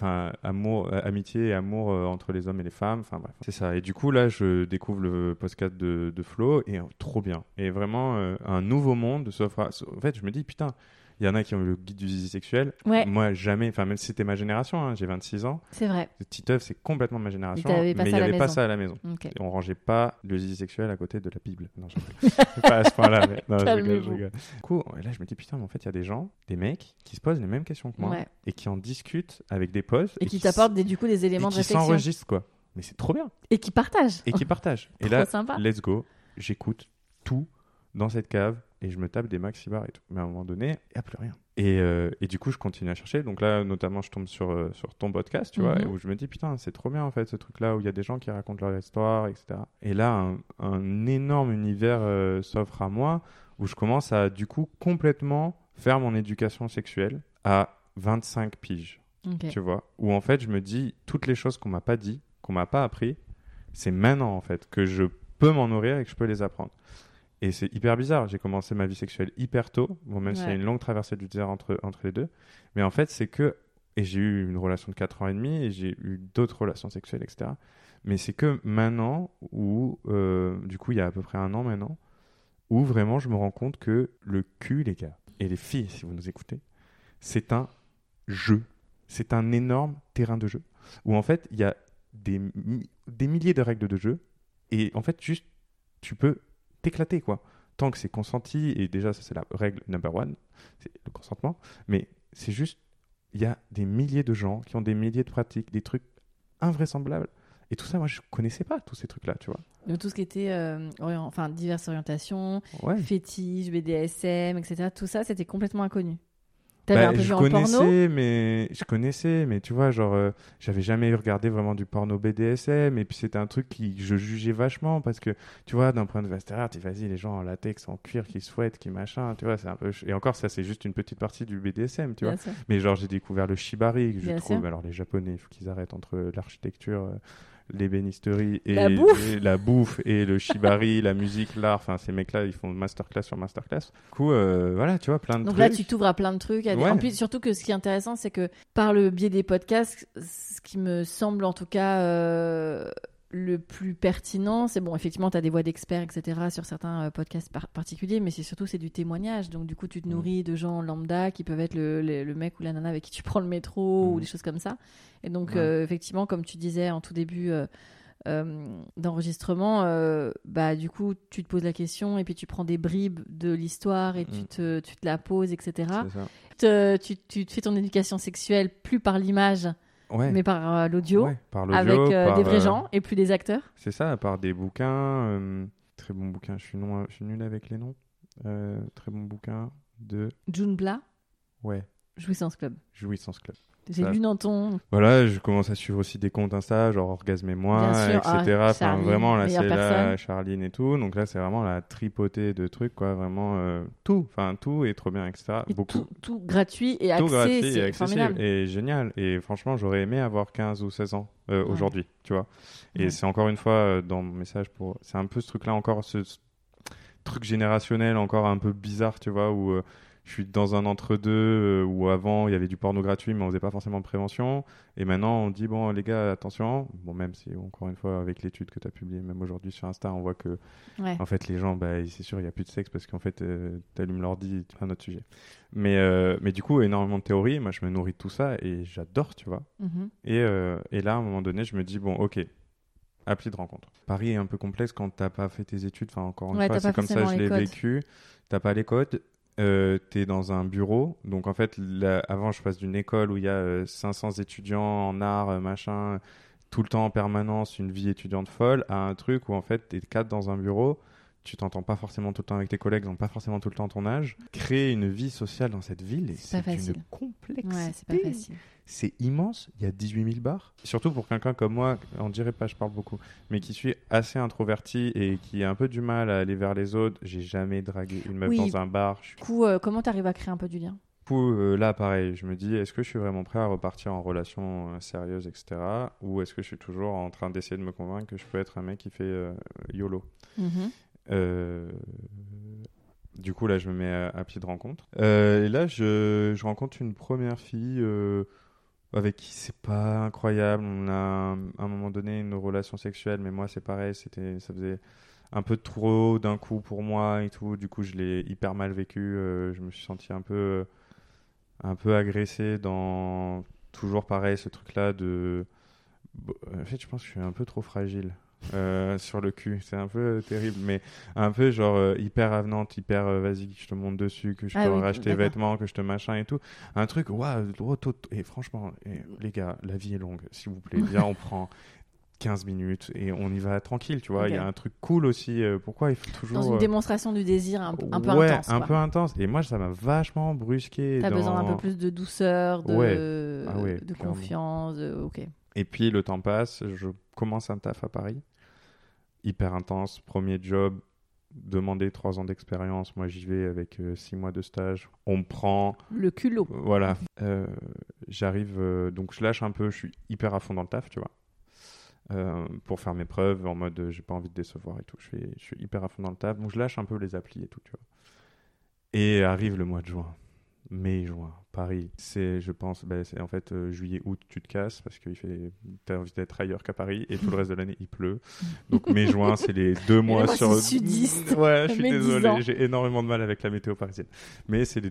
amitié et amour entre les hommes et les femmes, enfin bref, c'est ça. Et du coup là je découvre le podcast de Flo et trop bien, et vraiment un nouveau monde s'offre en fait. Je me dis putain, il y en a qui ont eu le guide du zizi sexuel, moi jamais, enfin même si c'était ma génération, hein, j'ai 26 ans, c'est vrai, Titeuf c'est complètement ma génération, mais il n'y avait pas ça à la maison. Okay. Et on rangeait pas le zizi sexuel à côté de la Bible, non je pas à ce point là, mais non, je rigole. Du coup là je me dis putain, mais en fait il y a des gens, des mecs qui se posent les mêmes questions que moi et qui en discutent avec des potes et qui t'apportent des éléments de réflexion, qui s'enregistrent quoi, mais c'est trop bien, et qui partagent et là sympa. Let's go, j'écoute tout dans cette cave et je me tape des maxi bars et tout, mais à un moment donné il n'y a plus rien. Et du coup je continue à chercher, donc là notamment je tombe sur ton podcast, tu vois, et où je me dis putain c'est trop bien en fait ce truc là où il y a des gens qui racontent leur histoire, etc. Et là un énorme univers s'offre à moi où je commence à du coup complètement faire mon éducation sexuelle à 25 piges, tu vois, où en fait je me dis toutes les choses qu'on m'a pas dit, qu'on m'a pas appris, c'est maintenant en fait que je peux m'en nourrir et que je peux les apprendre. Et c'est hyper bizarre, j'ai commencé ma vie sexuelle hyper tôt, bon, même s'il y a une longue traversée du désert entre les deux, mais en fait c'est que, et j'ai eu une relation de 4 ans et demi, et j'ai eu d'autres relations sexuelles, etc. Mais c'est que maintenant, où du coup il y a à peu près 1 an maintenant, où vraiment je me rends compte que le cul, les gars, et les filles si vous nous écoutez, c'est un jeu, c'est un énorme terrain de jeu, où en fait il y a des milliers de règles de jeu, et en fait juste tu peux t'éclater quoi, tant que c'est consenti, et déjà ça c'est la règle number 1, c'est le consentement, mais c'est juste, il y a des milliers de gens qui ont des milliers de pratiques, des trucs invraisemblables, et tout ça moi je connaissais pas tous ces trucs là, tu vois. Donc tout ce qui était diverses orientations, fétiches, BDSM, etc., tout ça c'était complètement inconnu. T'avais un peu vu en porno ? Je connaissais, mais tu vois, genre, j'avais jamais regardé vraiment du porno BDSM, et puis c'était un truc que je jugeais vachement, parce que, tu vois, d'un point de vue extérieur, tu dis, vas-y, les gens en latex, en cuir, qui se fouettent, qui machin, tu vois, c'est un peu... Et encore, ça, c'est juste une petite partie du BDSM, tu vois. Mais genre, j'ai découvert le shibari, que je trouve... Alors, les Japonais, il faut qu'ils arrêtent entre l'architecture... l'ébénisterie et la bouffe et le shibari, la musique, l'art, enfin ces mecs-là ils font masterclass sur masterclass. Du coup, voilà, tu vois, plein de trucs. Donc là, tu t'ouvres à plein de trucs. En plus, surtout que ce qui est intéressant, c'est que par le biais des podcasts, ce qui me semble en tout cas le plus pertinent, c'est bon, effectivement, tu as des voix d'experts, etc., sur certains podcasts particuliers, mais c'est du témoignage. Donc, du coup, tu te nourris de gens lambda qui peuvent être le mec ou la nana avec qui tu prends le métro ou des choses comme ça. Et donc, effectivement, comme tu disais en tout début d'enregistrement, du coup, tu te poses la question et puis tu prends des bribes de l'histoire et tu te la poses, etc. Tu te fais ton éducation sexuelle plus par l'image, mais par l'audio, avec des vrais gens et plus des acteurs. C'est ça, par des bouquins. Très bon bouquin, je suis nul avec les noms. Très bon bouquin de... June Bla. Ouais. Jouissance Club. J'ai lu dans ton... Voilà, je commence à suivre aussi des comptes Insta, genre Orgasme et moi, etc. Charline, vraiment, là, c'est personne. là, Charline et tout. Donc là, c'est vraiment la tripotée de trucs, quoi. Vraiment, tout est trop bien, etc. Et beaucoup. Tout gratuit et tout accès, gratuit c'est et accessible formidable. et génial. Et franchement, j'aurais aimé avoir 15 ou 16 ans aujourd'hui, tu vois. Et Ouais. c'est encore une fois, dans mon message, c'est un peu ce truc-là encore, ce truc générationnel encore un peu bizarre, tu vois, où... je suis dans un entre-deux où avant il y avait du porno gratuit mais on faisait pas forcément de prévention et maintenant on dit bon les gars attention, bon même si encore une fois avec l'étude que tu as publiée même aujourd'hui sur Insta on voit que en fait les gens c'est sûr il y a plus de sexe parce qu'en fait t'allumes l'ordi, un autre sujet mais du coup énormément de théories, moi je me nourris de tout ça et j'adore, tu vois. Et là à un moment donné je me dis bon ok, appli de rencontre. Paris est un peu complexe quand t'as pas fait tes études, enfin encore une fois c'est comme ça je l'ai vécu, t'as pas les codes. T'es dans un bureau, donc en fait avant je passe d'une école où il y a 500 étudiants en art, machin, tout le temps en permanence, une vie étudiante folle, à un truc où en fait t'es 4 dans un bureau, tu t'entends pas forcément tout le temps avec tes collègues, ils n'ont pas forcément tout le temps ton âge. Créer une vie sociale dans cette ville, c'est une complexité. Ouais, c'est pas facile. C'est immense, il y a 18 000 bars. Surtout pour quelqu'un comme moi, on dirait pas, je parle beaucoup, mais qui suis assez introverti et qui a un peu du mal à aller vers les autres. J'ai jamais dragué une meuf dans un bar. Du coup, comment t'arrives à créer un peu du lien ? Du coup, là, pareil, je me dis, est-ce que je suis vraiment prêt à repartir en relation sérieuse, etc. Ou est-ce que je suis toujours en train d'essayer de me convaincre que je peux être un mec qui fait YOLO ? Du coup, là, je me mets à pied de rencontre. Et là, je rencontre une première fille avec qui c'est pas incroyable. On a, à un moment donné, une relation sexuelle, mais moi, c'est pareil. Ça faisait un peu trop d'un coup pour moi et tout. Du coup, je l'ai hyper mal vécu. Je me suis senti un peu agressé dans... Toujours pareil, ce truc-là de... En fait, je pense que je suis un peu trop fragile. Sur le cul, c'est un peu terrible, mais un peu genre hyper avenante, hyper vas-y, je te monte dessus, que je peux racheter tes vêtements, que je te machin et tout. Un truc, waouh, et franchement, les gars, la vie est longue, s'il vous plaît, viens, on prend 15 minutes et on y va tranquille, tu vois. Il y a un truc cool aussi, pourquoi il faut toujours... Dans une démonstration du désir un peu intense. Ouais, un peu intense. Et moi, ça m'a vachement brusqué. T'as besoin d'un peu plus de douceur, de clairement. confiance, ok. Et puis, le temps passe, je commence un taf à Paris. Hyper intense, premier job, demander 3 ans d'expérience. Moi, j'y vais avec 6 mois de stage. On me prend... Le culot. Voilà. J'arrive... donc, je lâche un peu. Je suis hyper à fond dans le taf, tu vois. Pour faire mes preuves, en mode j'ai pas envie de décevoir et tout. Je suis hyper à fond dans le taf. Donc, je lâche un peu les applis et tout, tu vois. Et arrive le mois de juin. Mai, juin, Paris. C'est, je pense, c'est en fait juillet, août, tu te casses parce que t'as envie d'être ailleurs qu'à Paris et tout le reste de l'année, il pleut. Donc mai, juin, c'est les 2 mois sur... sudiste. Ouais, je suis désolé, j'ai énormément de mal avec la météo parisienne. Mais c'est les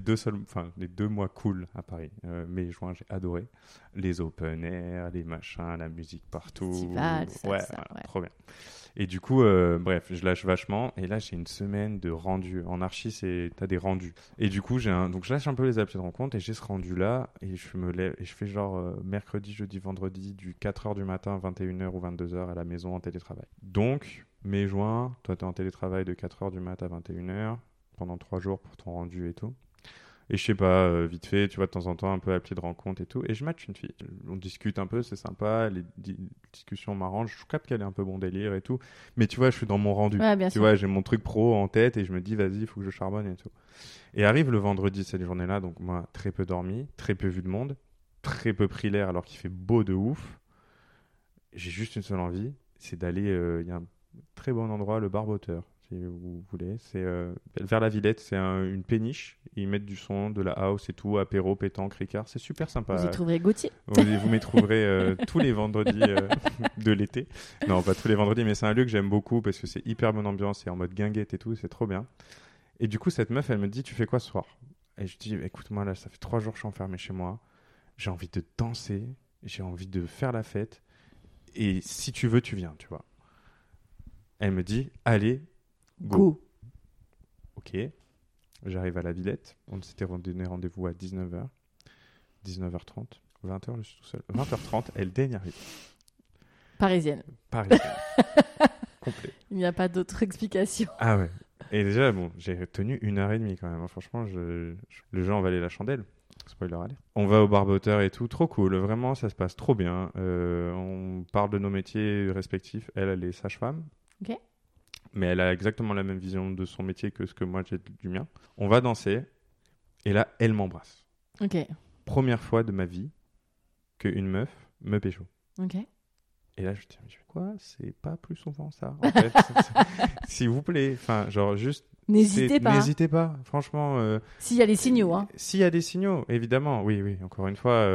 2 mois cool à Paris. Mai, juin, j'ai adoré. Les open air, les machins, la musique partout. Festival, ouais, trop bien. Et du coup, bref, je lâche vachement. Et là, j'ai une semaine de rendu. En archi, t'as des rendus. Et du coup, donc je lâche un peu les applis de rencontre et j'ai ce rendu-là. Et je me lève et je fais genre mercredi, jeudi, vendredi, du 4h du matin, 21h ou 22h à la maison en télétravail. Donc, mai-juin, toi, t'es en télétravail de 4h du mat à 21h pendant 3 jours pour ton rendu et tout. Et je sais pas, vite fait, tu vois, de temps en temps, un peu appli de rencontre et tout. Et je match une fille. On discute un peu, c'est sympa. Les discussions m'arrangent. Je capte qu'elle est un peu bon délire et tout. Mais tu vois, je suis dans mon rendu. Ouais, bien tu sûr. vois, j'ai mon truc pro en tête et je me dis, vas-y, il faut que je charbonne et tout. Et arrive le vendredi, cette journée-là. Donc, moi, très peu dormi, très peu vu de monde, très peu pris l'air alors qu'il fait beau de ouf. J'ai juste une seule envie, c'est d'aller. Il y a un très bon endroit, le Barboteur. si vous voulez. C'est vers la Villette, c'est une péniche. Ils mettent du son, de la house et tout, apéro, pétanque, ricard. C'est super sympa. Vous y trouverez Gauthier. Vous m'y trouverez tous les vendredis de l'été. Non, pas tous les vendredis, mais c'est un lieu que j'aime beaucoup parce que c'est hyper bonne ambiance, c'est en mode guinguette et tout, c'est trop bien. Et du coup, cette meuf, elle me dit, tu fais quoi ce soir? Et je dis, écoute-moi, là, ça fait 3 jours que je suis enfermé chez moi. J'ai envie de danser, j'ai envie de faire la fête. Et si tu veux, tu viens, tu vois. Elle me dit, allez, go. Ok. J'arrive à la Villette. On s'était donné rendez-vous à 19h. 19h30. 20h, je suis tout seul. 20h30, elle daigne arriver. Parisienne. Complet. Il n'y a pas d'autre explication. Ah ouais. Et déjà, bon, j'ai tenu 1h30 quand même. Franchement, le jeu en valait la chandelle. Spoiler alert. On va au barboteur et tout. Trop cool. Vraiment, ça se passe trop bien. On parle de nos métiers respectifs. Elle est sage-femme. Ok. Mais elle a exactement la même vision de son métier que ce que moi j'ai du mien. On va danser. Et là, elle m'embrasse. Ok. Première fois de ma vie qu'une meuf me pécho. Ok. Et là, je me dis, quoi? C'est pas plus souvent ça, en fait. S'il vous plaît. Enfin, genre, juste. N'hésitez pas. N'hésitez pas, franchement. S'il y a des signaux, hein. S'il y a des signaux, évidemment. Oui, encore une fois.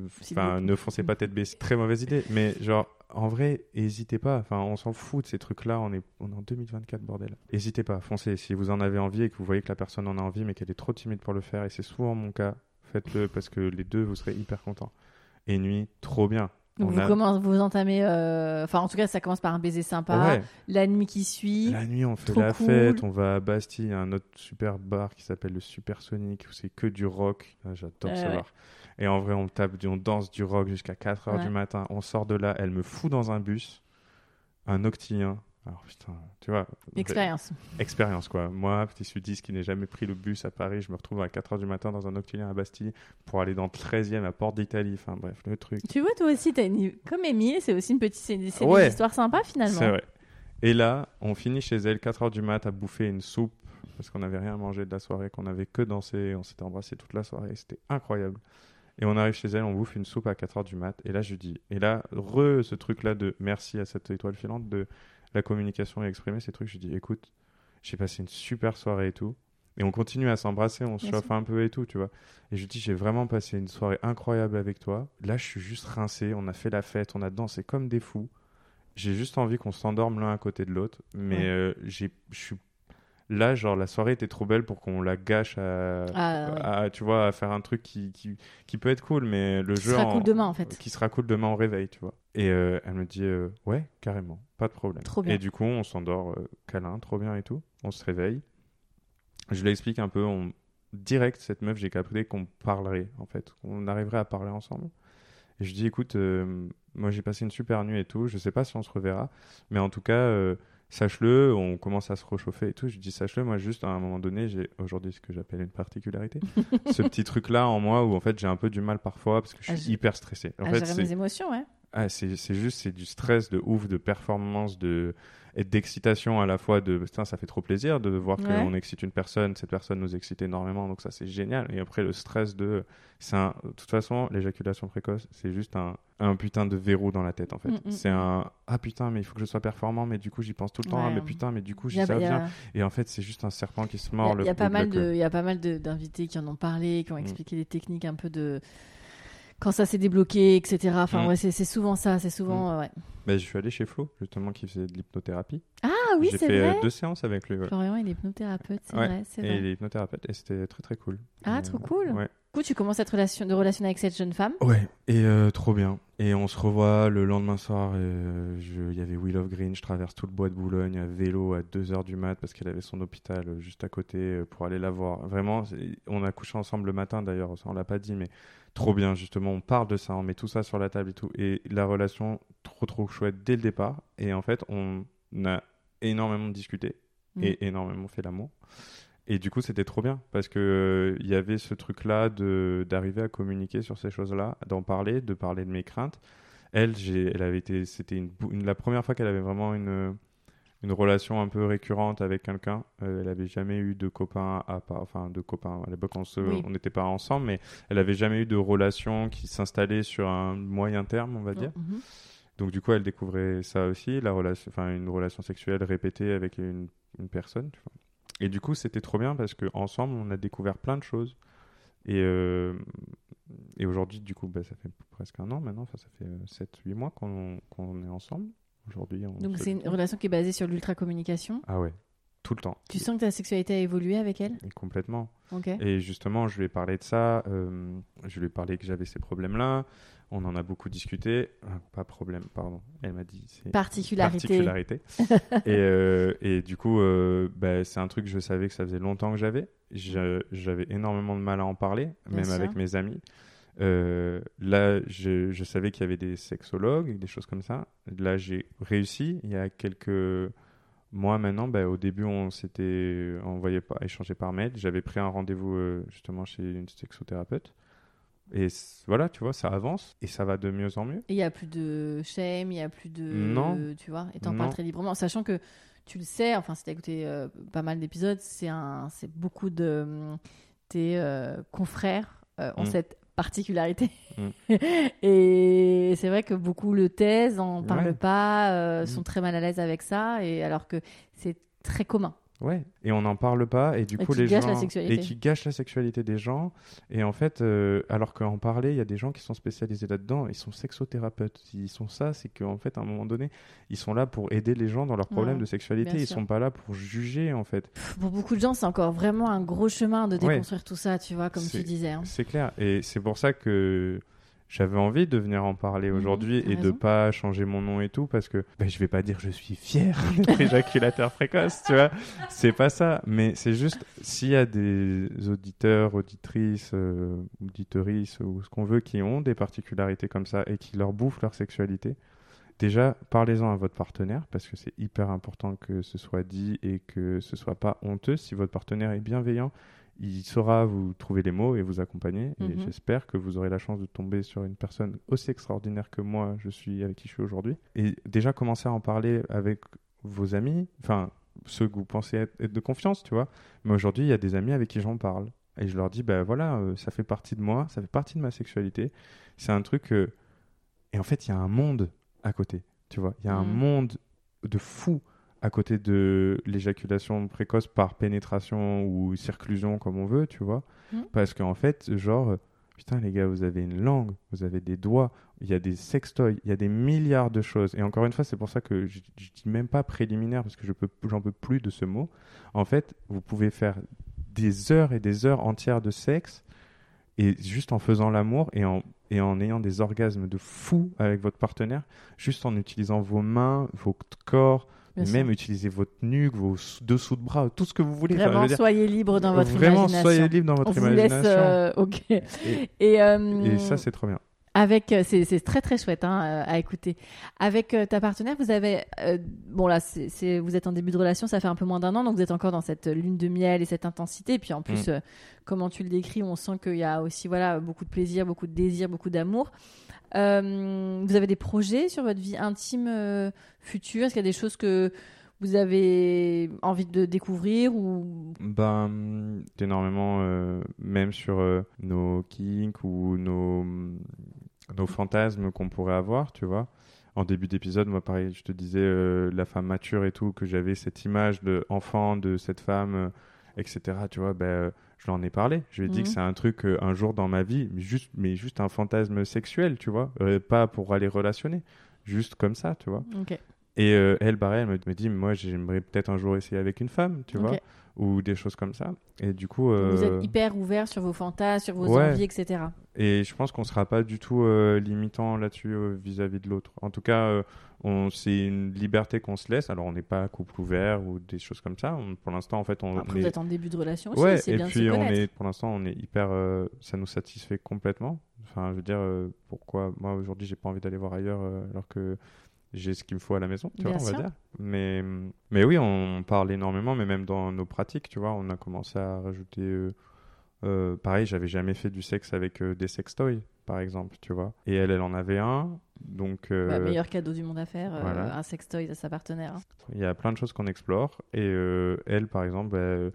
Ne foncez pas tête baissée. Très mauvaise idée. Mais, genre, en vrai, n'hésitez pas. Enfin, on s'en fout de ces trucs-là. On est en 2024, bordel. N'hésitez pas, foncez. Si vous en avez envie et que vous voyez que la personne en a envie, mais qu'elle est trop timide pour le faire, et c'est souvent mon cas, faites-le parce que les deux, vous serez hyper contents. Et nuit, trop bien. Donc vous entamez, en tout cas ça commence par un baiser sympa, ouais. La nuit qui suit. La nuit on fait trop la cool. fête, on va à Bastille, il y a un autre super bar qui s'appelle le Supersonic où c'est que du rock. Ah, j'adore ce bar. Et en vrai on danse du rock jusqu'à 4h du matin, on sort de là, elle me fout dans un bus, un octilien. Alors putain, tu vois. Expérience quoi. Moi, petit sudiste qui n'ai jamais pris le bus à Paris, je me retrouve à 4h du matin dans un octilien à Bastille pour aller dans le 13e à Porte d'Italie. Enfin bref, le truc. Tu vois, toi aussi, comme Émile, c'est aussi une histoire sympa finalement. C'est vrai. Et là, on finit chez elle 4h du mat à bouffer une soupe parce qu'on n'avait rien mangé de la soirée, qu'on n'avait que dansé, on s'était embrassé toute la soirée, c'était incroyable. Et on arrive chez elle, on bouffe une soupe à 4h du mat. Et là, je dis, ce truc-là de merci à cette étoile filante de la communication et exprimer ces trucs, je dis écoute, j'ai passé une super soirée et tout, et on continue à s'embrasser, on se chauffe un peu et tout, tu vois, et je dis j'ai vraiment passé une soirée incroyable avec toi, là je suis juste rincé, on a fait la fête, on a dansé comme des fous, j'ai juste envie qu'on s'endorme l'un à côté de l'autre, mais je suis là, genre la soirée était trop belle pour qu'on la gâche tu vois, à faire un truc qui peut être cool, mais le jeu sera cool demain en fait. Qui sera cool demain au réveil, tu vois. Et elle me dit ouais, carrément, pas de problème. Trop bien. Et du coup, on s'endort câlin, trop bien et tout. On se réveille. Je lui explique un peu, direct, cette meuf, j'ai capté qu'on parlerait en fait, qu'on arriverait à parler ensemble. Et je dis écoute, moi j'ai passé une super nuit et tout, je sais pas si on se reverra, mais en tout cas sache-le, on commence à se réchauffer et tout. Je dis sache-le, moi juste à un moment donné, j'ai aujourd'hui ce que j'appelle une particularité. Ce petit truc-là en moi où en fait j'ai un peu du mal parfois parce que je suis hyper stressé. En fait, gérer mes émotions, ouais. C'est du stress de ouf, de performance, et d'excitation à la fois putain, ça fait trop plaisir de voir qu'on excite une personne, cette personne nous excite énormément, donc ça c'est génial. Et après le stress de toute façon, l'éjaculation précoce, c'est juste un putain de verrou dans la tête en fait. C'est putain, mais il faut que je sois performant, mais du coup j'y pense tout le temps, mais putain, mais du coup ça vient. Et en fait c'est juste un serpent qui se mord. Il y a pas mal d'invités qui en ont parlé, qui ont expliqué les techniques un peu de quand ça s'est débloqué, etc. Enfin, c'est souvent ça, c'est souvent, je suis allé chez Flo, justement, qui faisait de l'hypnothérapie. Ah oui, c'est vrai. J'ai fait 2 séances avec lui. Ouais. Florian, il est hypnothérapeute, c'est vrai. Et il est hypnothérapeute, et c'était très très cool. Ah, trop cool. Ouais. Du coup, tu commences cette relation avec cette jeune femme. Ouais, et trop bien. Et on se revoit le lendemain soir. Il y avait Will of Green, je traverse tout le bois de Boulogne à vélo à 2h du mat parce qu'elle avait son hôpital juste à côté pour aller la voir. Vraiment, on a couché ensemble le matin d'ailleurs, ça on l'a pas dit, mais trop bien justement. On parle de ça, on met tout ça sur la table et tout. Et la relation, trop chouette dès le départ. Et en fait, on a énormément discuté et énormément fait l'amour. Et du coup, c'était trop bien parce que il y avait ce truc-là d'arriver à communiquer sur ces choses-là, d'en parler, de parler de mes craintes. C'était la première fois qu'elle avait vraiment une relation un peu récurrente avec quelqu'un. Elle avait jamais eu de copain de copains. À l'époque, on n'était pas ensemble, mais elle avait jamais eu de relation qui s'installait sur un moyen terme, on va dire. Donc du coup, elle découvrait ça aussi, une relation sexuelle répétée avec une personne. Tu vois. Et du coup, c'était trop bien parce qu'ensemble, on a découvert plein de choses. Et aujourd'hui, du coup, ça fait presque un an maintenant, ça fait 7-8 mois qu'on est ensemble. Aujourd'hui, Donc c'est une relation qui est basée sur l'ultra-communication. Ah ouais, tout le temps. Tu sens que ta sexualité a évolué avec elle ? Et complètement. Ok. Et justement, je lui ai parlé de ça, je lui ai parlé que j'avais ces problèmes-là, on en a beaucoup discuté. Pas problème, pardon, elle m'a dit c'est particularité. et du coup, c'est un truc que je savais que ça faisait longtemps que j'avais énormément de mal à en parler, Bien sûr. avec mes amis. Là, je savais qu'il y avait des sexologues, des choses comme ça. Là, j'ai réussi il y a quelques mois maintenant. Au début, on s'était échangé par mail. J'avais pris un rendez-vous justement chez une sexothérapeute. Et voilà, tu vois, ça avance et ça va de mieux en mieux. Et il n'y a plus de shame, il n'y a plus de... Non. Tu vois, et t'en parles très librement, sachant que tu le sais, enfin, si t'as écouté pas mal d'épisodes, c'est beaucoup de tes confrères ont cette particularité. Et c'est vrai que beaucoup le taisent, n'en parlent pas, sont très mal à l'aise avec ça, et alors que c'est très commun. Ouais, et on n'en parle pas, et du coup les gens et qui gâchent la sexualité des gens. Et en fait, alors qu'en parler, il y a des gens qui sont spécialisés là-dedans, ils sont sexothérapeutes. S'ils sont ça, c'est qu'en fait, à un moment donné, ils sont là pour aider les gens dans leurs problèmes de sexualité. Ils sont pas là pour juger, en fait. Pour beaucoup de gens, c'est encore vraiment un gros chemin de déconstruire tout ça, tu vois, comme tu disais. Hein. C'est clair, et c'est pour ça que j'avais envie de venir en parler aujourd'hui et de pas changer mon nom et tout, parce que je vais pas dire je suis fier d'être éjaculateur précoce, tu vois, c'est pas ça, mais c'est juste s'il y a des auditeurs, auditrices, auditeuristes ou ce qu'on veut qui ont des particularités comme ça et qui leur bouffent leur sexualité, déjà parlez-en à votre partenaire, parce que c'est hyper important que ce soit dit et que ce soit pas honteux. Si votre partenaire est bienveillant, il saura vous trouver les mots et vous accompagner. Et j'espère que vous aurez la chance de tomber sur une personne aussi extraordinaire que moi, avec qui je suis aujourd'hui. Et déjà, commencer à en parler avec vos amis, enfin, ceux que vous pensez être de confiance, tu vois. Mais aujourd'hui, il y a des amis avec qui j'en parle. Et je leur dis, ça fait partie de moi, ça fait partie de ma sexualité. C'est un truc... Et en fait, il y a un monde à côté, tu vois. Il y a un monde de fou à côté de l'éjaculation précoce par pénétration ou circlusion, comme on veut, tu vois. Parce qu'en fait, putain les gars, vous avez une langue, vous avez des doigts, il y a des sextoys, il y a des milliards de choses. Et encore une fois, c'est pour ça que je dis même pas préliminaire, parce que j'en peux plus de ce mot. En fait, vous pouvez faire des heures et des heures entières de sexe, et juste en faisant l'amour et en ayant des orgasmes de fou avec votre partenaire, juste en utilisant vos mains, votre corps, même utiliser votre nuque, vos dessous de bras, tout ce que vous voulez. Vraiment, soyez libre dans votre imagination. Vraiment, soyez libre dans votre imagination. On vous laisse, ok. Et ça, c'est trop bien. C'est très très chouette à écouter. Avec ta partenaire, vous avez vous êtes en début de relation, ça fait un peu moins d'un an, donc vous êtes encore dans cette lune de miel et cette intensité. Et puis en plus, comment tu le décris, on sent qu'il y a aussi beaucoup de plaisir, beaucoup de désir, beaucoup d'amour. Vous avez des projets sur votre vie intime future ? Est-ce qu'il y a des choses que vous avez envie de découvrir ou... énormément, même sur nos kinks ou nos fantasmes qu'on pourrait avoir, tu vois. En début d'épisode, moi, pareil, je te disais la femme mature et tout, que j'avais cette image d'enfant de cette femme, etc. Tu vois, je lui en ai parlé. Je lui ai dit que c'est un truc un jour dans ma vie, mais juste un fantasme sexuel, tu vois, pas pour aller relationner, juste comme ça, tu vois. Ok. Et elle me dit, moi, j'aimerais peut-être un jour essayer avec une femme, tu vois, ou des choses comme ça. Et du coup... Vous êtes hyper ouvert sur vos fantasmes, sur vos envies, etc. Et je pense qu'on ne sera pas du tout limitant là-dessus vis-à-vis de l'autre. En tout cas, c'est une liberté qu'on se laisse. Alors, on n'est pas couple ouvert ou des choses comme ça. Pour l'instant, en fait, Après, vous êtes en début de relation aussi, c'est bien de se connaître. Et puis, pour l'instant, on est hyper... ça nous satisfait complètement. Enfin, je veux dire, pourquoi... Moi, aujourd'hui, j'ai pas envie d'aller voir ailleurs alors que... j'ai ce qu'il me faut à la maison, tu vois, on va dire. Mais oui, on parle énormément, mais même dans nos pratiques, tu vois, on a commencé à rajouter... pareil, j'avais jamais fait du sexe avec des sextoys, par exemple, tu vois. Et elle en avait un, donc... meilleur cadeau du monde à faire, un sextoy à sa partenaire. Il y a plein de choses qu'on explore. Et elle, par exemple,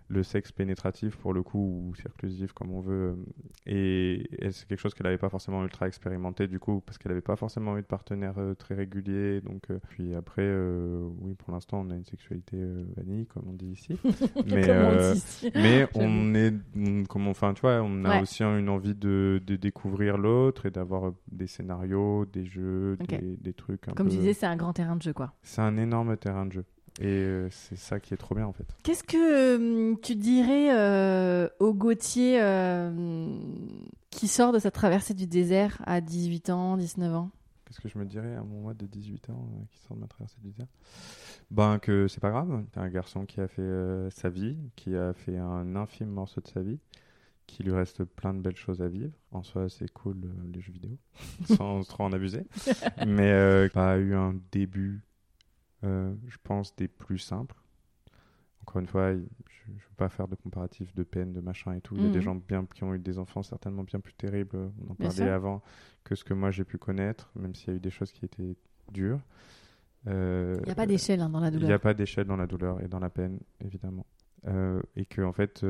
le sexe pénétratif pour le coup, ou circlusif comme on veut, et c'est quelque chose qu'elle n'avait pas forcément ultra expérimenté du coup, parce qu'elle n'avait pas forcément eu de partenaire très régulier, donc puis après oui, pour l'instant on a une sexualité vanille comme on dit ici, mais on est enfin tu vois, on a aussi une envie de découvrir l'autre et d'avoir des scénarios, des jeux, des trucs comme tu disais, c'est un grand terrain de jeu quoi. C'est un énorme terrain de jeu. Et c'est ça qui est trop bien en fait. Qu'est-ce que tu dirais au Gauthier qui sort de sa traversée du désert à 18 ans, 19 ans ? Qu'est-ce que je me dirais à mon moi de 18 ans qui sort de ma traversée du désert ? Ben que c'est pas grave. C'est un garçon qui a fait sa vie, qui a fait un infime morceau de sa vie, qu'il lui reste plein de belles choses à vivre. En soi, c'est cool les jeux vidéo, sans trop en abuser. Mais pas eu un début... je pense des plus simples. Encore une fois, je ne veux pas faire de comparatif de peine, de machin et tout. Il y a des gens qui ont eu des enfants certainement bien plus terribles, on en parlait avant, que ce que moi j'ai pu connaître, même s'il y a eu des choses qui étaient dures. Il n'y a pas d'échelle dans la douleur. Il n'y a pas d'échelle dans la douleur et dans la peine, évidemment. Et que en fait,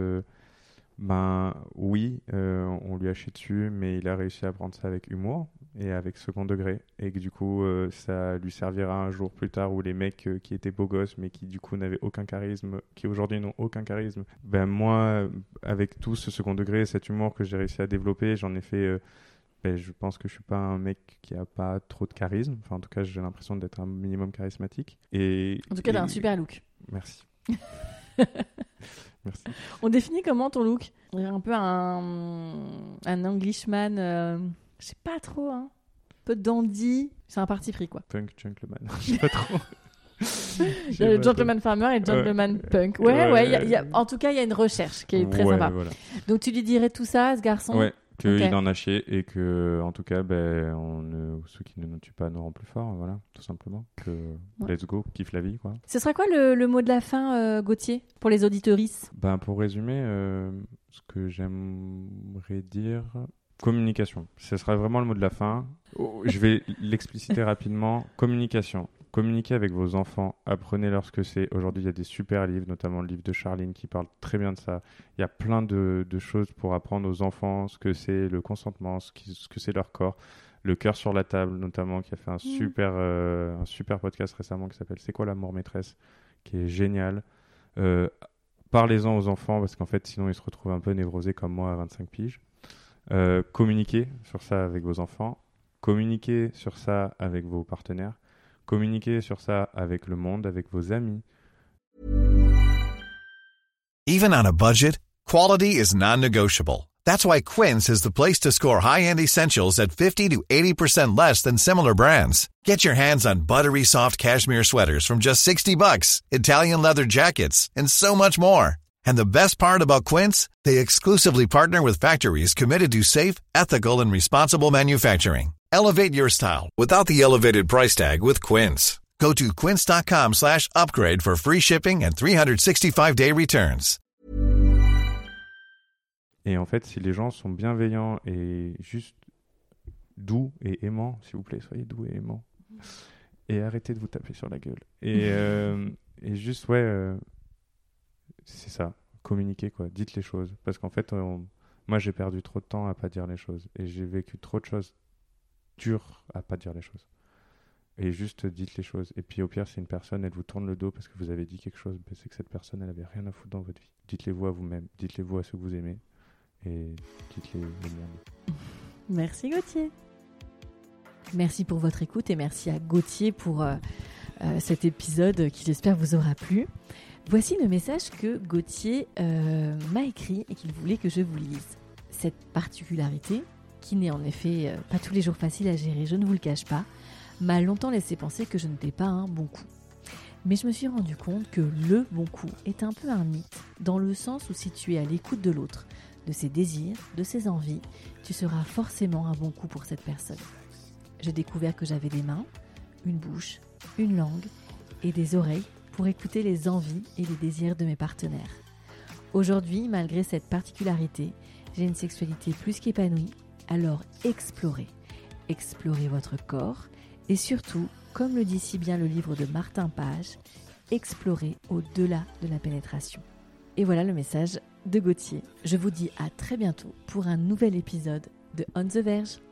oui, on lui a chié dessus, mais il a réussi à prendre ça avec humour et avec second degré, et que du coup ça lui servira un jour plus tard où les mecs qui étaient beaux gosses mais qui du coup n'avaient aucun charisme, qui aujourd'hui n'ont aucun charisme, moi avec tout ce second degré et cet humour que j'ai réussi à développer, j'en ai fait je pense que je suis pas un mec qui a pas trop de charisme, enfin en tout cas j'ai l'impression d'être un minimum charismatique, et en tout cas t'as un super look. Merci. Merci. On définit comment ton look ? Un peu un Englishman, je sais pas trop, un peu dandy, c'est un parti pris quoi. Punk gentleman, je sais pas trop. Il y a le gentleman farmer et le gentleman punk. En tout cas il y a une recherche qui est très sympa. Voilà. Donc tu lui dirais tout ça à ce garçon ? Ouais. Qu'il en a chié et que, en tout cas, ceux qui ne nous tuent pas nous rendent plus forts, voilà, tout simplement. Let's go, kiffe la vie, quoi. Ce sera quoi le mot de la fin, Gauthier, pour les auditorices ? Pour résumer, ce que j'aimerais dire, communication. Ce sera vraiment le mot de la fin. Je vais l'expliciter rapidement. Communication. Communiquez avec vos enfants, apprenez-leur ce que c'est. Aujourd'hui, il y a des super livres, notamment le livre de Charline qui parle très bien de ça. Il y a plein de choses pour apprendre aux enfants ce que c'est le consentement, ce que c'est leur corps. Le cœur sur la table, notamment, qui a fait un super podcast récemment qui s'appelle « C'est quoi l'amour maîtresse ?», qui est génial. Parlez-en aux enfants parce qu'en fait, sinon, ils se retrouvent un peu névrosés comme moi à 25 piges. Communiquez sur ça avec vos enfants. Communiquez sur ça avec vos partenaires. Communiquez sur ça avec le monde, avec vos amis. Even on a budget, quality is non-negotiable. That's why Quince is the place to score high-end essentials at 50 to 80% less than similar brands. Get your hands on buttery soft cashmere sweaters from just $60, Italian leather jackets, and so much more. And the best part about Quince, they exclusively partner with factories committed to safe, ethical, and responsible manufacturing. Elevate your style without the elevated price tag with Quince. Go to quince.com/upgrade for free shipping and 365-day returns. Et en fait, si les gens sont bienveillants et juste doux et aimants, s'il vous plaît, soyez doux et aimants. Et arrêtez de vous taper sur la gueule. Et juste, c'est ça. Communiquez, quoi. Dites les choses. Parce qu'en fait, moi, j'ai perdu trop de temps à pas dire les choses. Et j'ai vécu trop de choses dures à pas dire les choses. Et juste dites les choses. Et puis au pire, si une personne, elle vous tourne le dos parce que vous avez dit quelque chose, c'est que cette personne, elle avait rien à foutre dans votre vie. Dites-les-vous à vous-même. Dites-les-vous à ceux que vous aimez. Et dites-les au monde. Merci Gauthier. Merci pour votre écoute et merci à Gauthier pour cet épisode qui j'espère vous aura plu. Voici le message que Gauthier m'a écrit et qu'il voulait que je vous lise. Cette particularité, qui n'est en effet pas tous les jours facile à gérer, je ne vous le cache pas, m'a longtemps laissé penser que je n'étais pas un bon coup. Mais je me suis rendu compte que le bon coup est un peu un mythe, dans le sens où si tu es à l'écoute de l'autre, de ses désirs, de ses envies, tu seras forcément un bon coup pour cette personne. J'ai découvert que j'avais des mains, une bouche, une langue et des oreilles pour écouter les envies et les désirs de mes partenaires. Aujourd'hui, malgré cette particularité, j'ai une sexualité plus qu'épanouie, alors explorez votre corps et surtout, comme le dit si bien le livre de Martin Page, explorez au-delà de la pénétration. Et voilà le message de Gauthier. Je vous dis à très bientôt pour un nouvel épisode de On the Verge.